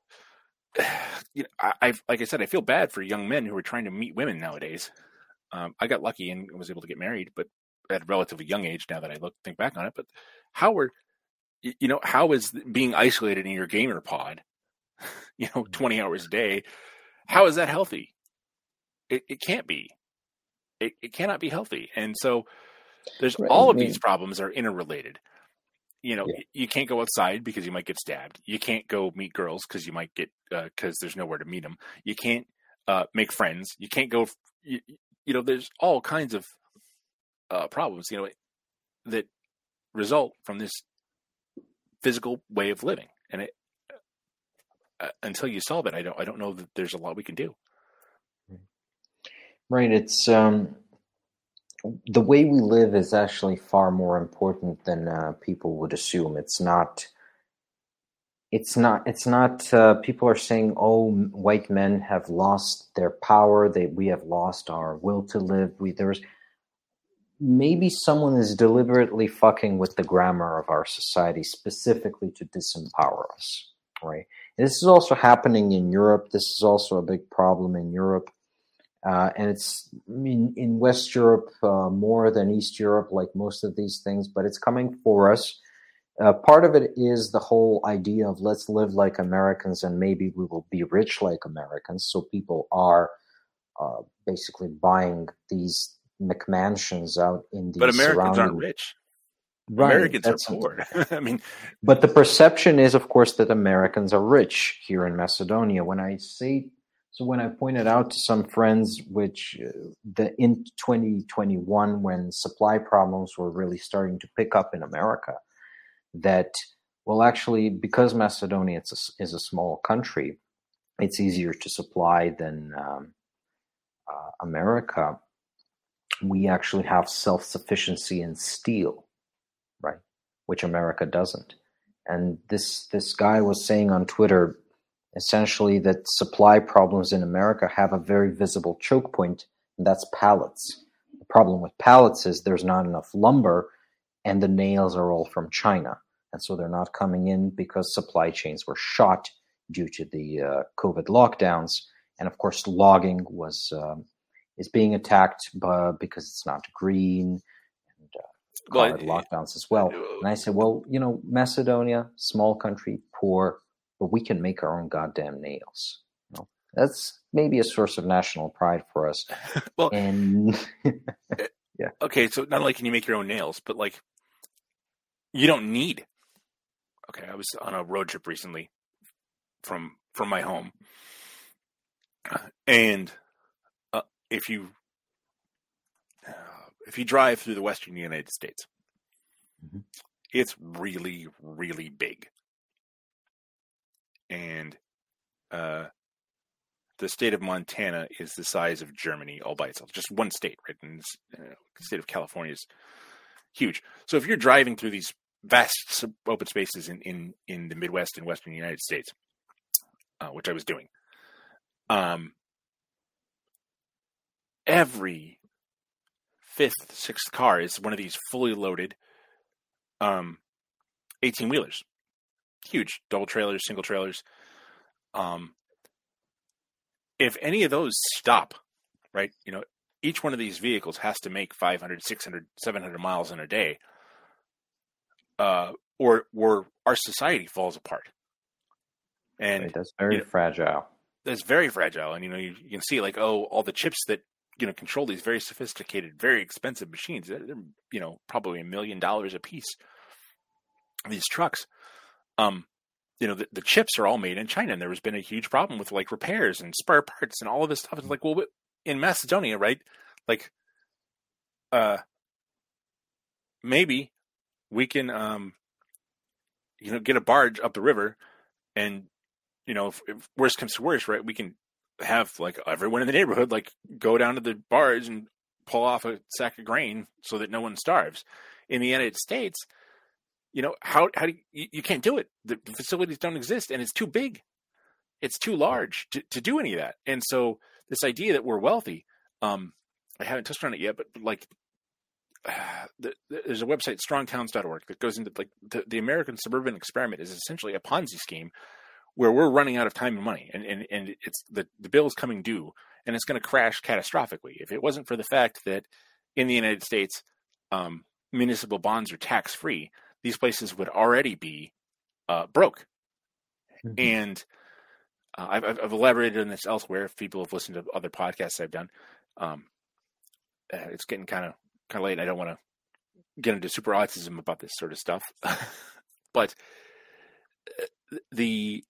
you know, I, I've, like I said, I feel bad for young men who are trying to meet women nowadays. Um, I got lucky and was able to get married, but at a relatively young age now that I look, think back on it. But how were, you know, how is being isolated in your gamer pod, you know, twenty hours a day, how is that healthy? It, it can't be. It, it cannot be healthy. And so there's Right. all of I mean, these problems are interrelated. You know, yeah. you can't go outside because you might get stabbed. You can't go meet girls because you might get, because uh, there's nowhere to meet them. You can't uh, make friends. You can't go, you, you know, there's all kinds of uh, problems, you know, that result from this physical way of living. And it, uh, until you solve it, I don't, I don't know that there's a lot we can do. Right. It's, um, the way we live is actually far more important than uh, people would assume. It's not, it's not, it's not, uh, people are saying, oh, white men have lost their power. They, we have lost our will to live. We, there's maybe someone is deliberately fucking with the grammar of our society specifically to disempower us. Right. And this is also happening in Europe. This is also a big problem in Europe. Uh, and it's in, in West Europe uh, more than East Europe, like most of these things, but it's coming for us. Uh, part of it is the whole idea of let's live like Americans and maybe we will be rich like Americans. So people are uh, basically buying these McMansions out in the But Americans surrounding... aren't rich. Right, Americans are that's poor. I mean, but the perception is, of course, that Americans are rich here in Macedonia. When I say So when I pointed out to some friends, which uh, the in twenty twenty-one, when supply problems were really starting to pick up in America, that, well, actually, because Macedonia is a, is a small country, it's easier to supply than um, uh, America. We actually have self-sufficiency in steel, right? Which America doesn't. And this this guy was saying on Twitter, essentially, that supply problems in America have a very visible choke point, and that's pallets. The problem with pallets is there's not enough lumber, and the nails are all from China. And so they're not coming in because supply chains were shot due to the uh, COVID lockdowns. And of course, logging was um, is being attacked by, because it's not green, and uh, Well, COVID lockdowns as well. And I said, well, you know, Macedonia, small country, poor, but we can make our own goddamn nails. You know, that's maybe a source of national pride for us. Well, and yeah. Okay, so not only can you make your own nails, but like you don't need. Okay, I was on a road trip recently from from my home, and uh, if you uh, if you drive through the western United States, mm-hmm. it's really really big. And uh, the state of Montana is the size of Germany all by itself. Just one state, right? And this, uh, the state of California is huge. So if you're driving through these vast open spaces in, in, in the Midwest and Western United States, uh, which I was doing. Um, every fifth, sixth car is one of these fully loaded um, eighteen-wheelers. Huge, double trailers, single trailers. Um, if any of those stop, right, you know, each one of these vehicles has to make five hundred, six hundred, seven hundred miles in a day, uh, or, or our society falls apart. And right, that's very you know, fragile. That's very fragile. And, you know, you, you can see like, oh, all the chips that, you know, control these very sophisticated, very expensive machines, they're, they're you know, probably a million dollars a piece. These trucks, um, you know, the, the chips are all made in China, and there has been a huge problem with like repairs and spare parts and all of this stuff. It's like, well, in Macedonia, right? Like, uh, maybe we can, um, you know, get a barge up the river, and you know, if, if worst comes to worst, right, we can have like everyone in the neighborhood like go down to the barge and pull off a sack of grain so that no one starves. In the United States, you know, how how do you, you can't do it. The, the facilities don't exist, and it's too big. It's too large to, to do any of that. And so this idea that we're wealthy, um, I haven't touched on it yet, but, but like uh, the, the, there's a website, strong towns dot org, that goes into like the, the American suburban experiment is essentially a Ponzi scheme where we're running out of time and money, and, and, and it's the, the bill is coming due, and it's going to crash catastrophically. If it wasn't for the fact that in the United States, um, municipal bonds are tax free, these places would already be uh, broke. Mm-hmm. And uh, I've, I've elaborated on this elsewhere. If people have listened to other podcasts I've done, um, uh, it's getting kind of kind of late. I don't want to get into super autism about this sort of stuff, but the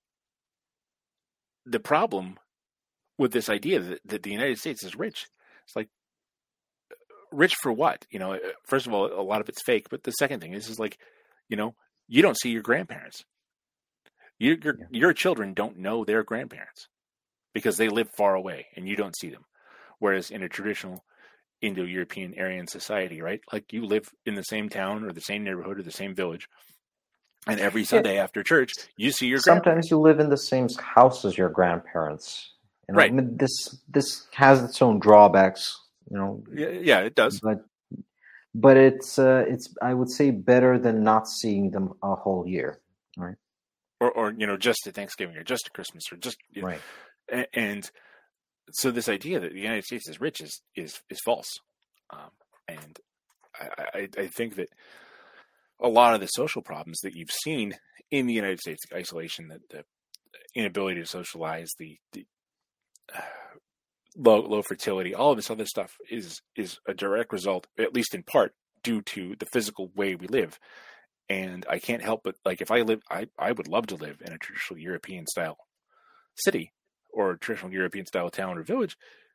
the problem with this idea that, that the United States is rich, it's like, rich for what? You know, first of all, a lot of it's fake. But the second thing is, is like, you know, you don't see your grandparents. You, your yeah. your children don't know their grandparents because they live far away and you don't see them. Whereas in a traditional Indo-European Aryan society, right? Like you live in the same town or the same neighborhood or the same village. And every Sunday yeah. after church, you see your grandparents. Sometimes you live in the same house as your grandparents. You know, right. I mean, this this has its own drawbacks, you know. Yeah, yeah it does. But but it's uh, it's I would say better than not seeing them a whole year, right? Or or you know, just at Thanksgiving or just at Christmas or just you know, right. And, and so this idea that the United States is rich is is is false, um, and I, I I think that a lot of the social problems that you've seen in the United States, the isolation, the, the inability to socialize, the, the uh, low low fertility, all of this other stuff is is a direct result, at least in part, due to the physical way we live. And I can't help but, like, if I live, I, I would love to live in a traditional European style city or a traditional European style town or village,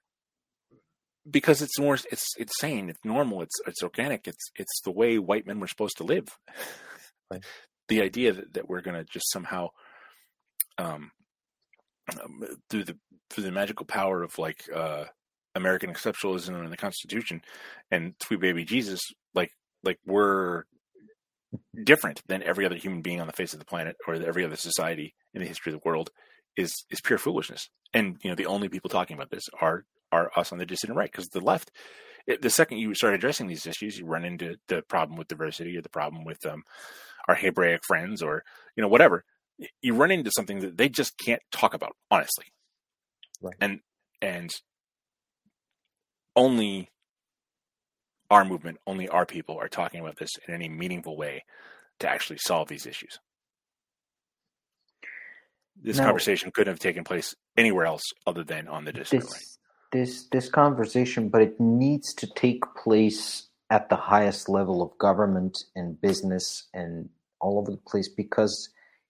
because it's more, it's it's sane, it's normal, it's it's organic, it's it's the way white men were supposed to live. Right. The idea that, that we're going to just somehow, um, um, through the through the magical power of like uh, American exceptionalism and the Constitution and sweet baby Jesus, like like we're different than every other human being on the face of the planet or every other society in the history of the world is is pure foolishness. And you know, the only people talking about this are are us on the dissident right, because the left, it, the second you start addressing these issues, you run into the problem with diversity or the problem with um, our Hebraic friends or, you know, whatever. You run into something that they just can't talk about, honestly. Right. And, and only our movement, only our people are talking about this in any meaningful way to actually solve these issues. This now, conversation couldn't have taken place anywhere else other than on the dissident right. This this conversation, but it needs to take place at the highest level of government and business and all over the place, because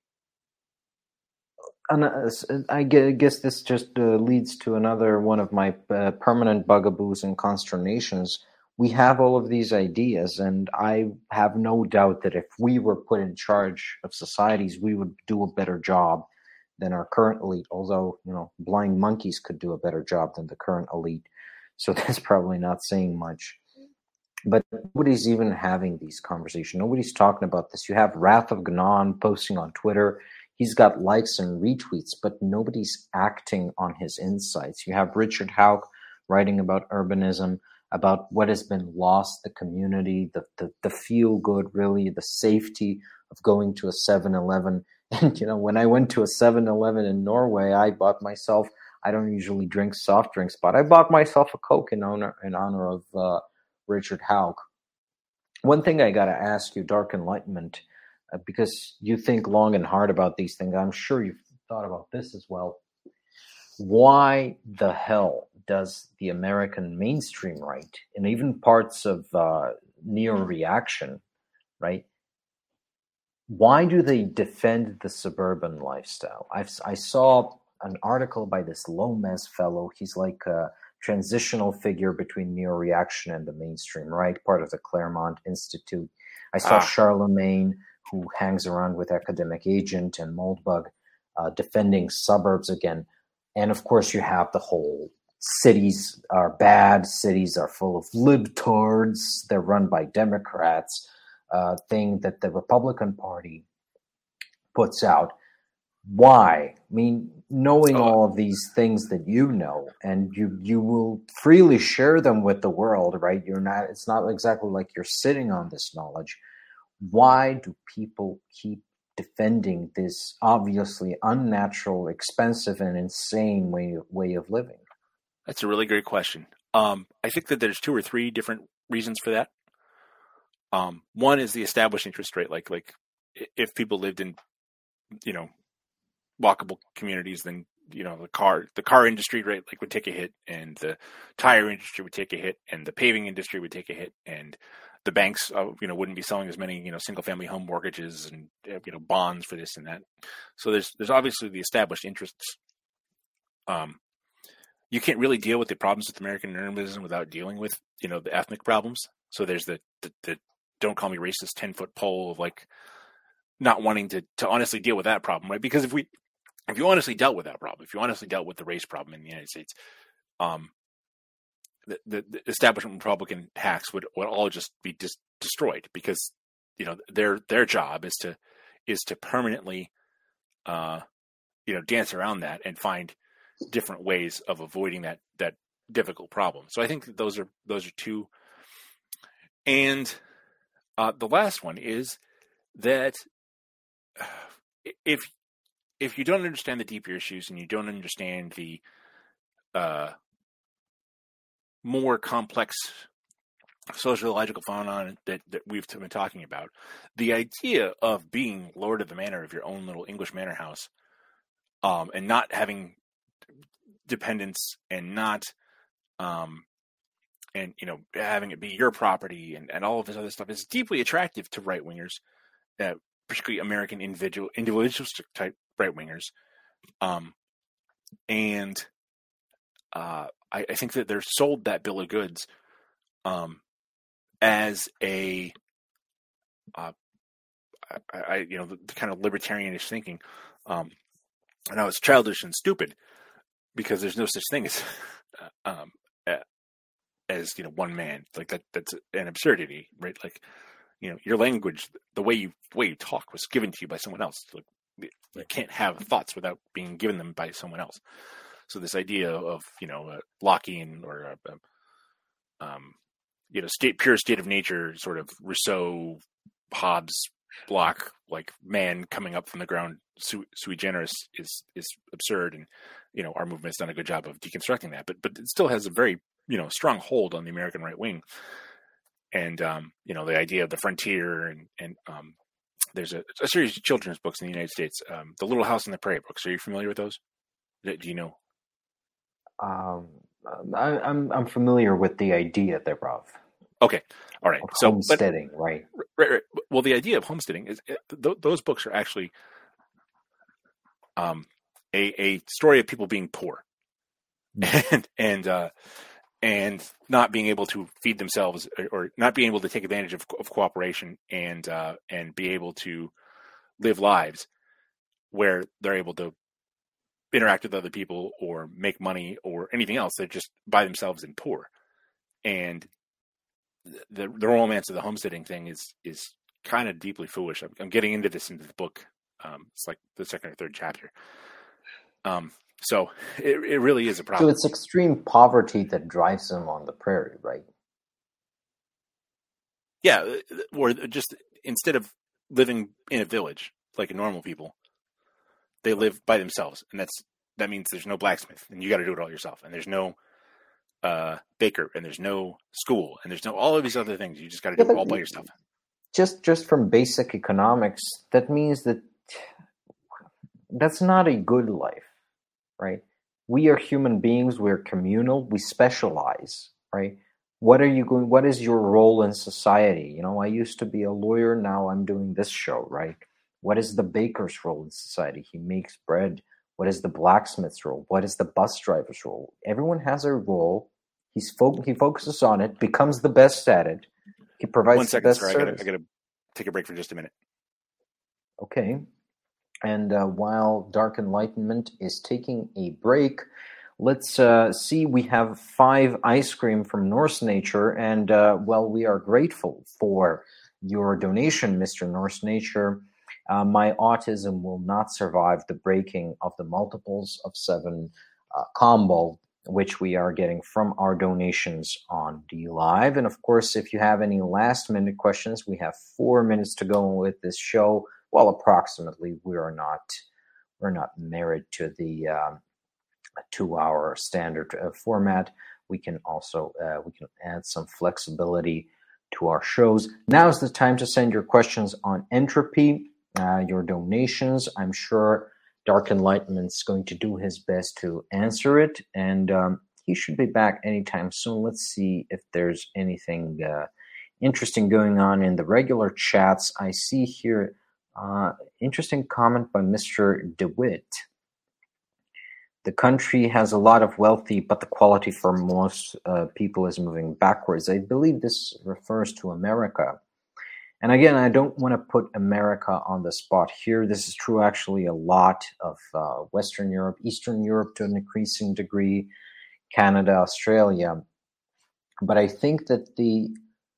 and I guess this just uh, leads to another one of my uh, permanent bugaboos and consternations. We have all of these ideas, and I have no doubt that if we were put in charge of societies, we would do a better job than our current elite, although, you know, blind monkeys could do a better job than the current elite. So that's probably not saying much. But nobody's even having these conversations. Nobody's talking about this. You have Wrath of Gnon posting on Twitter. He's got likes and retweets, but nobody's acting on his insights. You have Richard Houck writing about urbanism, about what has been lost, the community, the, the, the feel good, really, the safety of going to a seven eleven. And, you know, when I went to a seven eleven in Norway, I bought myself, I don't usually drink soft drinks, but I bought myself a Coke in honor, in honor of uh, Richard Houck. One thing I got to ask you, Dark Enlightenment, uh, because you think long and hard about these things. I'm sure you've thought about this as well. Why the hell does the American mainstream right, and even parts of uh, neo-reaction, right, why do they defend the suburban lifestyle? I've, I saw an article by this Lomez fellow. He's like a transitional figure between neo-reaction and the mainstream right, part of the Claremont Institute. I saw ah. Charlemagne, who hangs around with Academic Agent and Moldbug, uh, defending suburbs again. And of course, you have the whole cities are bad, cities are full of libtards, they're run by Democrats, uh, thing that the Republican Party puts out. Why? I mean, knowing oh. all of these things that you know, and you you will freely share them with the world, right? You're not. It's not exactly like you're sitting on this knowledge. Why do people keep defending this obviously unnatural, expensive, and insane way way of living? That's a really great question. Um, I think that there's two or three different reasons for that. Um, one is the established interest rate. Like like if people lived in, you know, walkable communities, then you know the car the car industry rate like would take a hit, and the tire industry would take a hit, and the paving industry would take a hit, and the banks uh, you know wouldn't be selling as many you know single family home mortgages and you know bonds for this and that. So there's there's obviously the established interests. Um, you can't really deal with the problems with American urbanism without dealing with you know the ethnic problems. So there's the the, the don't call me racist ten foot pole of like not wanting to to honestly deal with that problem, right? Because if we If you honestly dealt with that problem, if you honestly dealt with the race problem in the United States, um, the, the, the establishment Republican hacks would, would all just be dis- destroyed because you know their their job is to is to permanently, uh, you know, dance around that and find different ways of avoiding that that difficult problem. So I think that those are those are two. And uh, the last one is that if If you don't understand the deeper issues and you don't understand the uh, more complex sociological phenomenon that, that we've been talking about, the idea of being lord of the manor of your own little English manor house um, and not having dependents and not, um, and you know, having it be your property and, and all of this other stuff is deeply attractive to right wingers, uh, particularly American individual individualistic type right wingers, um, and uh, I, I think that they're sold that bill of goods um, as a, uh, I, I you know the, the kind of libertarianish thinking. Um, and I was childish and stupid because there's no such thing as um, as you know one man. Like that that's an absurdity, right? Like you know your language, the way you the way you talk was given to you by someone else. Like, you can't have thoughts without being given them by someone else. So this idea of, you know, a Lockean or, a, a, um, you know, state, pure state of nature, sort of Rousseau, Hobbes block, like man coming up from the ground, sui, sui generis is, is absurd. And, you know, our movement's done a good job of deconstructing that, but, but it still has a very, you know, strong hold on the American right wing. And, um, you know, the idea of the frontier and, and, um, there's a, a series of children's books in the United States, um, the Little House on the Prairie books. Are you familiar with those? Do you know? Um, I, I'm I'm familiar with the idea thereof. Okay, all right. Of so homesteading, but, right? Right, right. Well, the idea of homesteading is th- those books are actually um, a a story of people being poor, mm-hmm. and and uh, and not being able to feed themselves, or, or not being able to take advantage of, of cooperation, and uh, and be able to live lives where they're able to interact with other people or make money or anything else. They're just by themselves and poor. And the the romance of the homesteading thing is is kind of deeply foolish. I'm, I'm getting into this into the book. Um, it's like the second or third chapter. Um, so it it really is a problem. So it's extreme poverty that drives them on the prairie, right? Yeah, or just instead of living in a village like normal people, they live by themselves, and that's that means there's no blacksmith, and you got to do it all yourself, and there's no uh, baker, and there's no school, and there's no all of these other things. You just got to do yeah, it all by yourself. Just just from basic economics, that means that that's not a good life, right? We are human beings. We're communal. We specialize, right? What are you going? What is your role in society? You know, I used to be a lawyer. Now I'm doing this show, right? What is the baker's role in society? He makes bread. What is the blacksmith's role? What is the bus driver's role? Everyone has a role. He's fo- he focuses on it, becomes the best at it. He provides One second, the best sir. service. I got to take a break for just a minute. Okay. And uh, while Dark Enlightenment is taking a break, let's uh, see. We have five ice cream from Norse Nature, and uh, well, we are grateful for your donation, Mister Norse Nature. Uh, my autism will not survive the breaking of the multiples of seven uh, combo, which we are getting from our donations on D Live. And of course, if you have any last minute questions, we have four minutes to go with this show. Well, approximately, we are not we're not married to the um, two-hour standard uh, format. We can also uh, we can add some flexibility to our shows. Now is the time to send your questions on entropy, uh, your donations. I'm sure Dark Enlightenment's going to do his best to answer it, and um, he should be back anytime soon. Let's see if there's anything uh, interesting going on in the regular chats. I see here uh, interesting comment by Mister DeWitt. The country has a lot of wealthy, but the quality for most uh, people is moving backwards. I believe this refers to America. And again, I don't want to put America on the spot here. This is true actually a lot of uh, Western Europe, Eastern Europe to an increasing degree, Canada, Australia. But I think that the,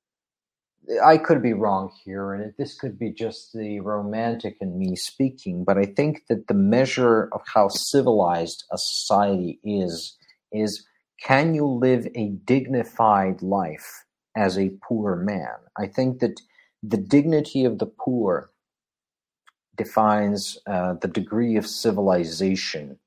I could be wrong here, and this could be just the romantic in me speaking, but I think that the measure of how civilized a society is, is can you live a dignified life as a poor man? I think that the dignity of the poor defines uh, the degree of civilization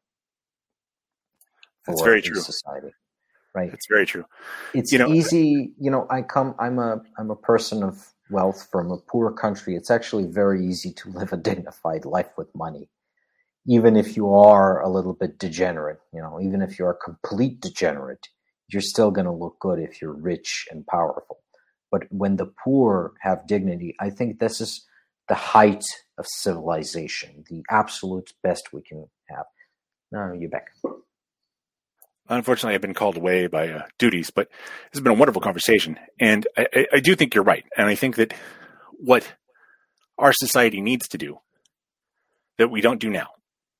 for That's very true. society. Right. It's very true. It's you know, easy, you know, I come, I'm a, I'm a person of wealth from a poor country. It's actually very easy to live a dignified life with money. Even if you are a little bit degenerate, you know, even if you're a complete degenerate, you're still going to look good if you're rich and powerful. But when the poor have dignity, I think this is the height of civilization, the absolute best we can have. No, you're back. Unfortunately, I've been called away by uh, duties, but this has been a wonderful conversation. And I, I, I do think you're right. And I think that what our society needs to do that we don't do now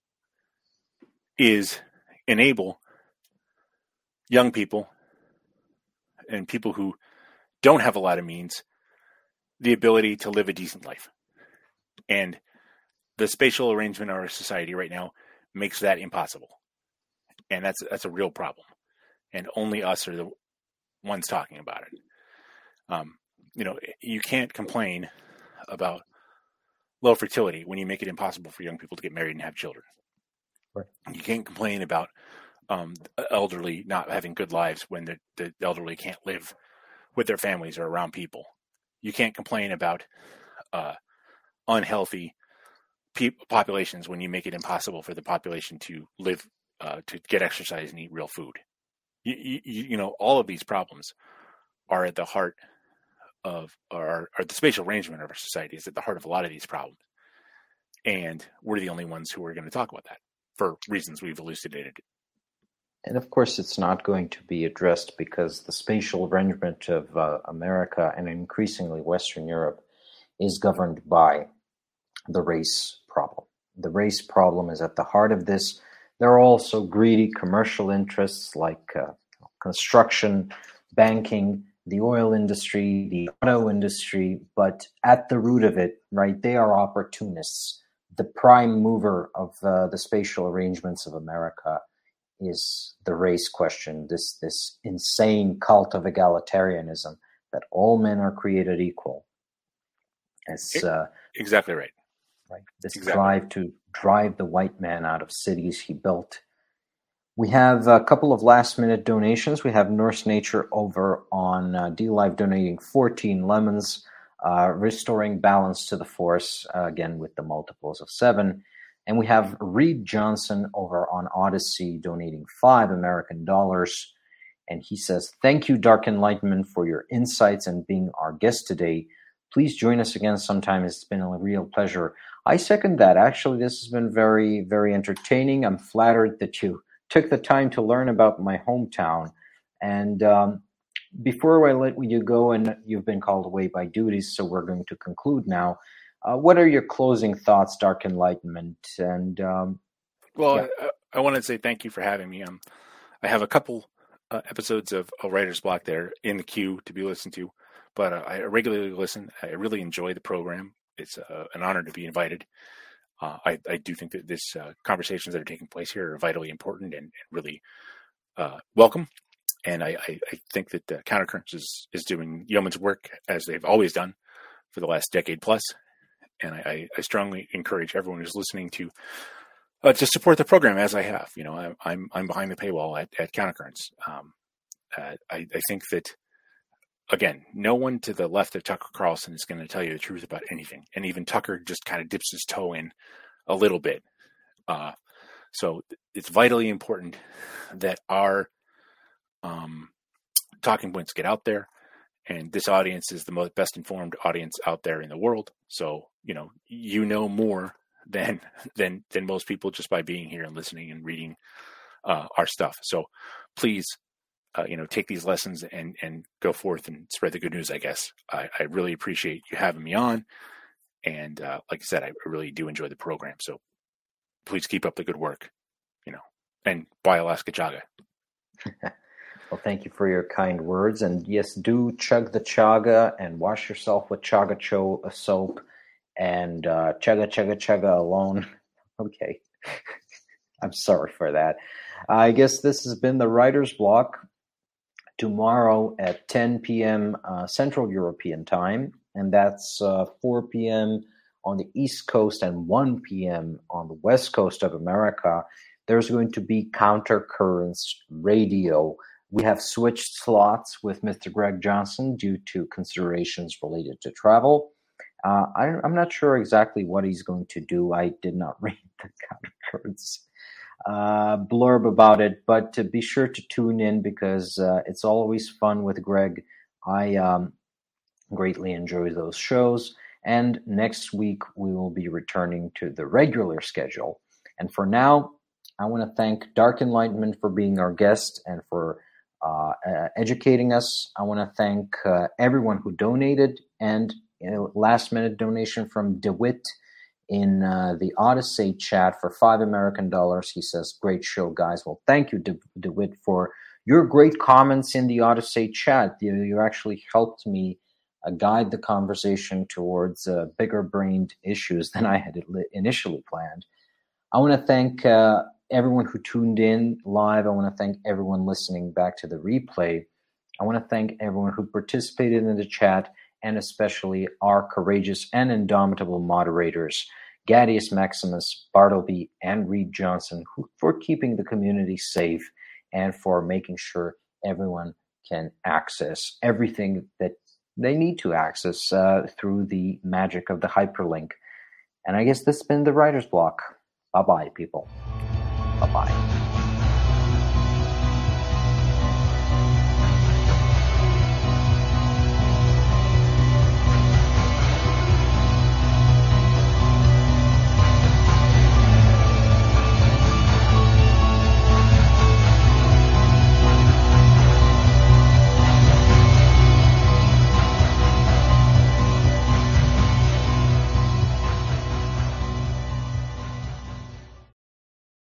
is enable young people and people who don't have a lot of means the ability to live a decent life. And the spatial arrangement of our society right now makes that impossible. And that's that's a real problem, and only us are the ones talking about it. Um, you know, you can't complain about low fertility when you make it impossible for young people to get married and have children. Right. You can't complain about um, elderly not having good lives when the, the elderly can't live with their families or around people. You can't complain about uh, unhealthy pe- populations when you make it impossible for the population to live. Uh, to get exercise and eat real food. You, you, you know, all of these problems are at the heart of, or, or the spatial arrangement of our society is at the heart of a lot of these problems. And we're the only ones who are going to talk about that for reasons we've elucidated. And of course, it's not going to be addressed because the spatial arrangement of uh, America and increasingly Western Europe is governed by the race problem. The race problem is at the heart of this. There are also greedy commercial interests like uh, construction, banking, the oil industry, the auto industry, but at the root of it, right, they are opportunists. The prime mover of uh, the spatial arrangements of America is the race question, this this insane cult of egalitarianism, that all men are created equal. It's uh, exactly right. Right, this exactly. drive to drive the white man out of cities he built. We have a couple of last-minute donations. We have Norse Nature over on uh, D-Live donating fourteen lemons, uh, restoring balance to the Force, uh, again with the multiples of seven. And we have Reed Johnson over on Odyssey donating five American dollars. And he says, thank you, Dark Enlightenment, for your insights and being our guest today. Please join us again sometime. It's been a real pleasure. I second that. Actually, this has been very, very entertaining. I'm flattered that you took the time to learn about my hometown. And um, before I let you go, and you've been called away by duties, so we're going to conclude now. Uh, what are your closing thoughts, Dark Enlightenment? And um, well, yeah. I, I want to say thank you for having me. Um, I have a couple uh, episodes of, of Writer's Block there in the queue to be listened to, but uh, I regularly listen. I really enjoy the program. It's uh, an honor to be invited. Uh, I, I do think that this uh, conversations that are taking place here are vitally important and, and really uh, welcome. And I, I, I think that uh, Countercurrents is, is doing yeoman's work as they've always done for the last decade plus. And I, I strongly encourage everyone who's listening to uh, to support the program as I have. You know, I, I'm I'm behind the paywall at, at Countercurrents. Um, uh, I, I think that, again, no one to the left of Tucker Carlson is going to tell you the truth about anything. And even Tucker just kind of dips his toe in a little bit. Uh, so it's vitally important that our um, talking points get out there. And this audience is the most best informed audience out there in the world. So, you know, you know more than than than most people just by being here and listening and reading uh, our stuff. So please, uh, you know, take these lessons and and go forth and spread the good news, I guess. I, I really appreciate you having me on. And uh, like I said, I really do enjoy the program. So please keep up the good work, you know, and buy Alaska Chaga. Well, thank you for your kind words. And yes, do chug the chaga and wash yourself with chaga cho soap and uh, chaga, chaga, chaga alone. Okay. I'm sorry for that. I guess this has been the Writer's Block. Tomorrow at ten p.m. Uh, Central European Time, and that's uh, four p.m. on the East Coast and one p.m. on the West Coast of America. There's going to be Countercurrents Radio. We have switched slots with Mister Greg Johnson due to considerations related to travel. Uh, I, I'm not sure exactly what he's going to do. I did not read the Countercurrents uh, blurb about it, but to be sure to tune in because uh, it's always fun with Greg. I um, greatly enjoy those shows. And next week, we will be returning to the regular schedule. And for now, I want to thank Dark Enlightenment for being our guest and for Uh, uh, educating us. I want to thank uh, everyone who donated, and you know, last minute donation from DeWitt in uh, the Odyssey chat for five American dollars. He says, great show, guys. Well, thank you, De- DeWitt, for your great comments in the Odyssey chat. You, you actually helped me uh, guide the conversation towards uh, bigger brained issues than I had initially planned. I want to thank uh, everyone who tuned in live. I want to thank everyone listening back to the replay. I want to thank everyone who participated in the chat, and especially our courageous and indomitable moderators, Gadius Maximus, Bartleby, and Reed Johnson, who, for keeping the community safe and for making sure everyone can access everything that they need to access uh, through the magic of the hyperlink. And I guess this has been the Writer's Block. Bye-bye, people. Bye-bye.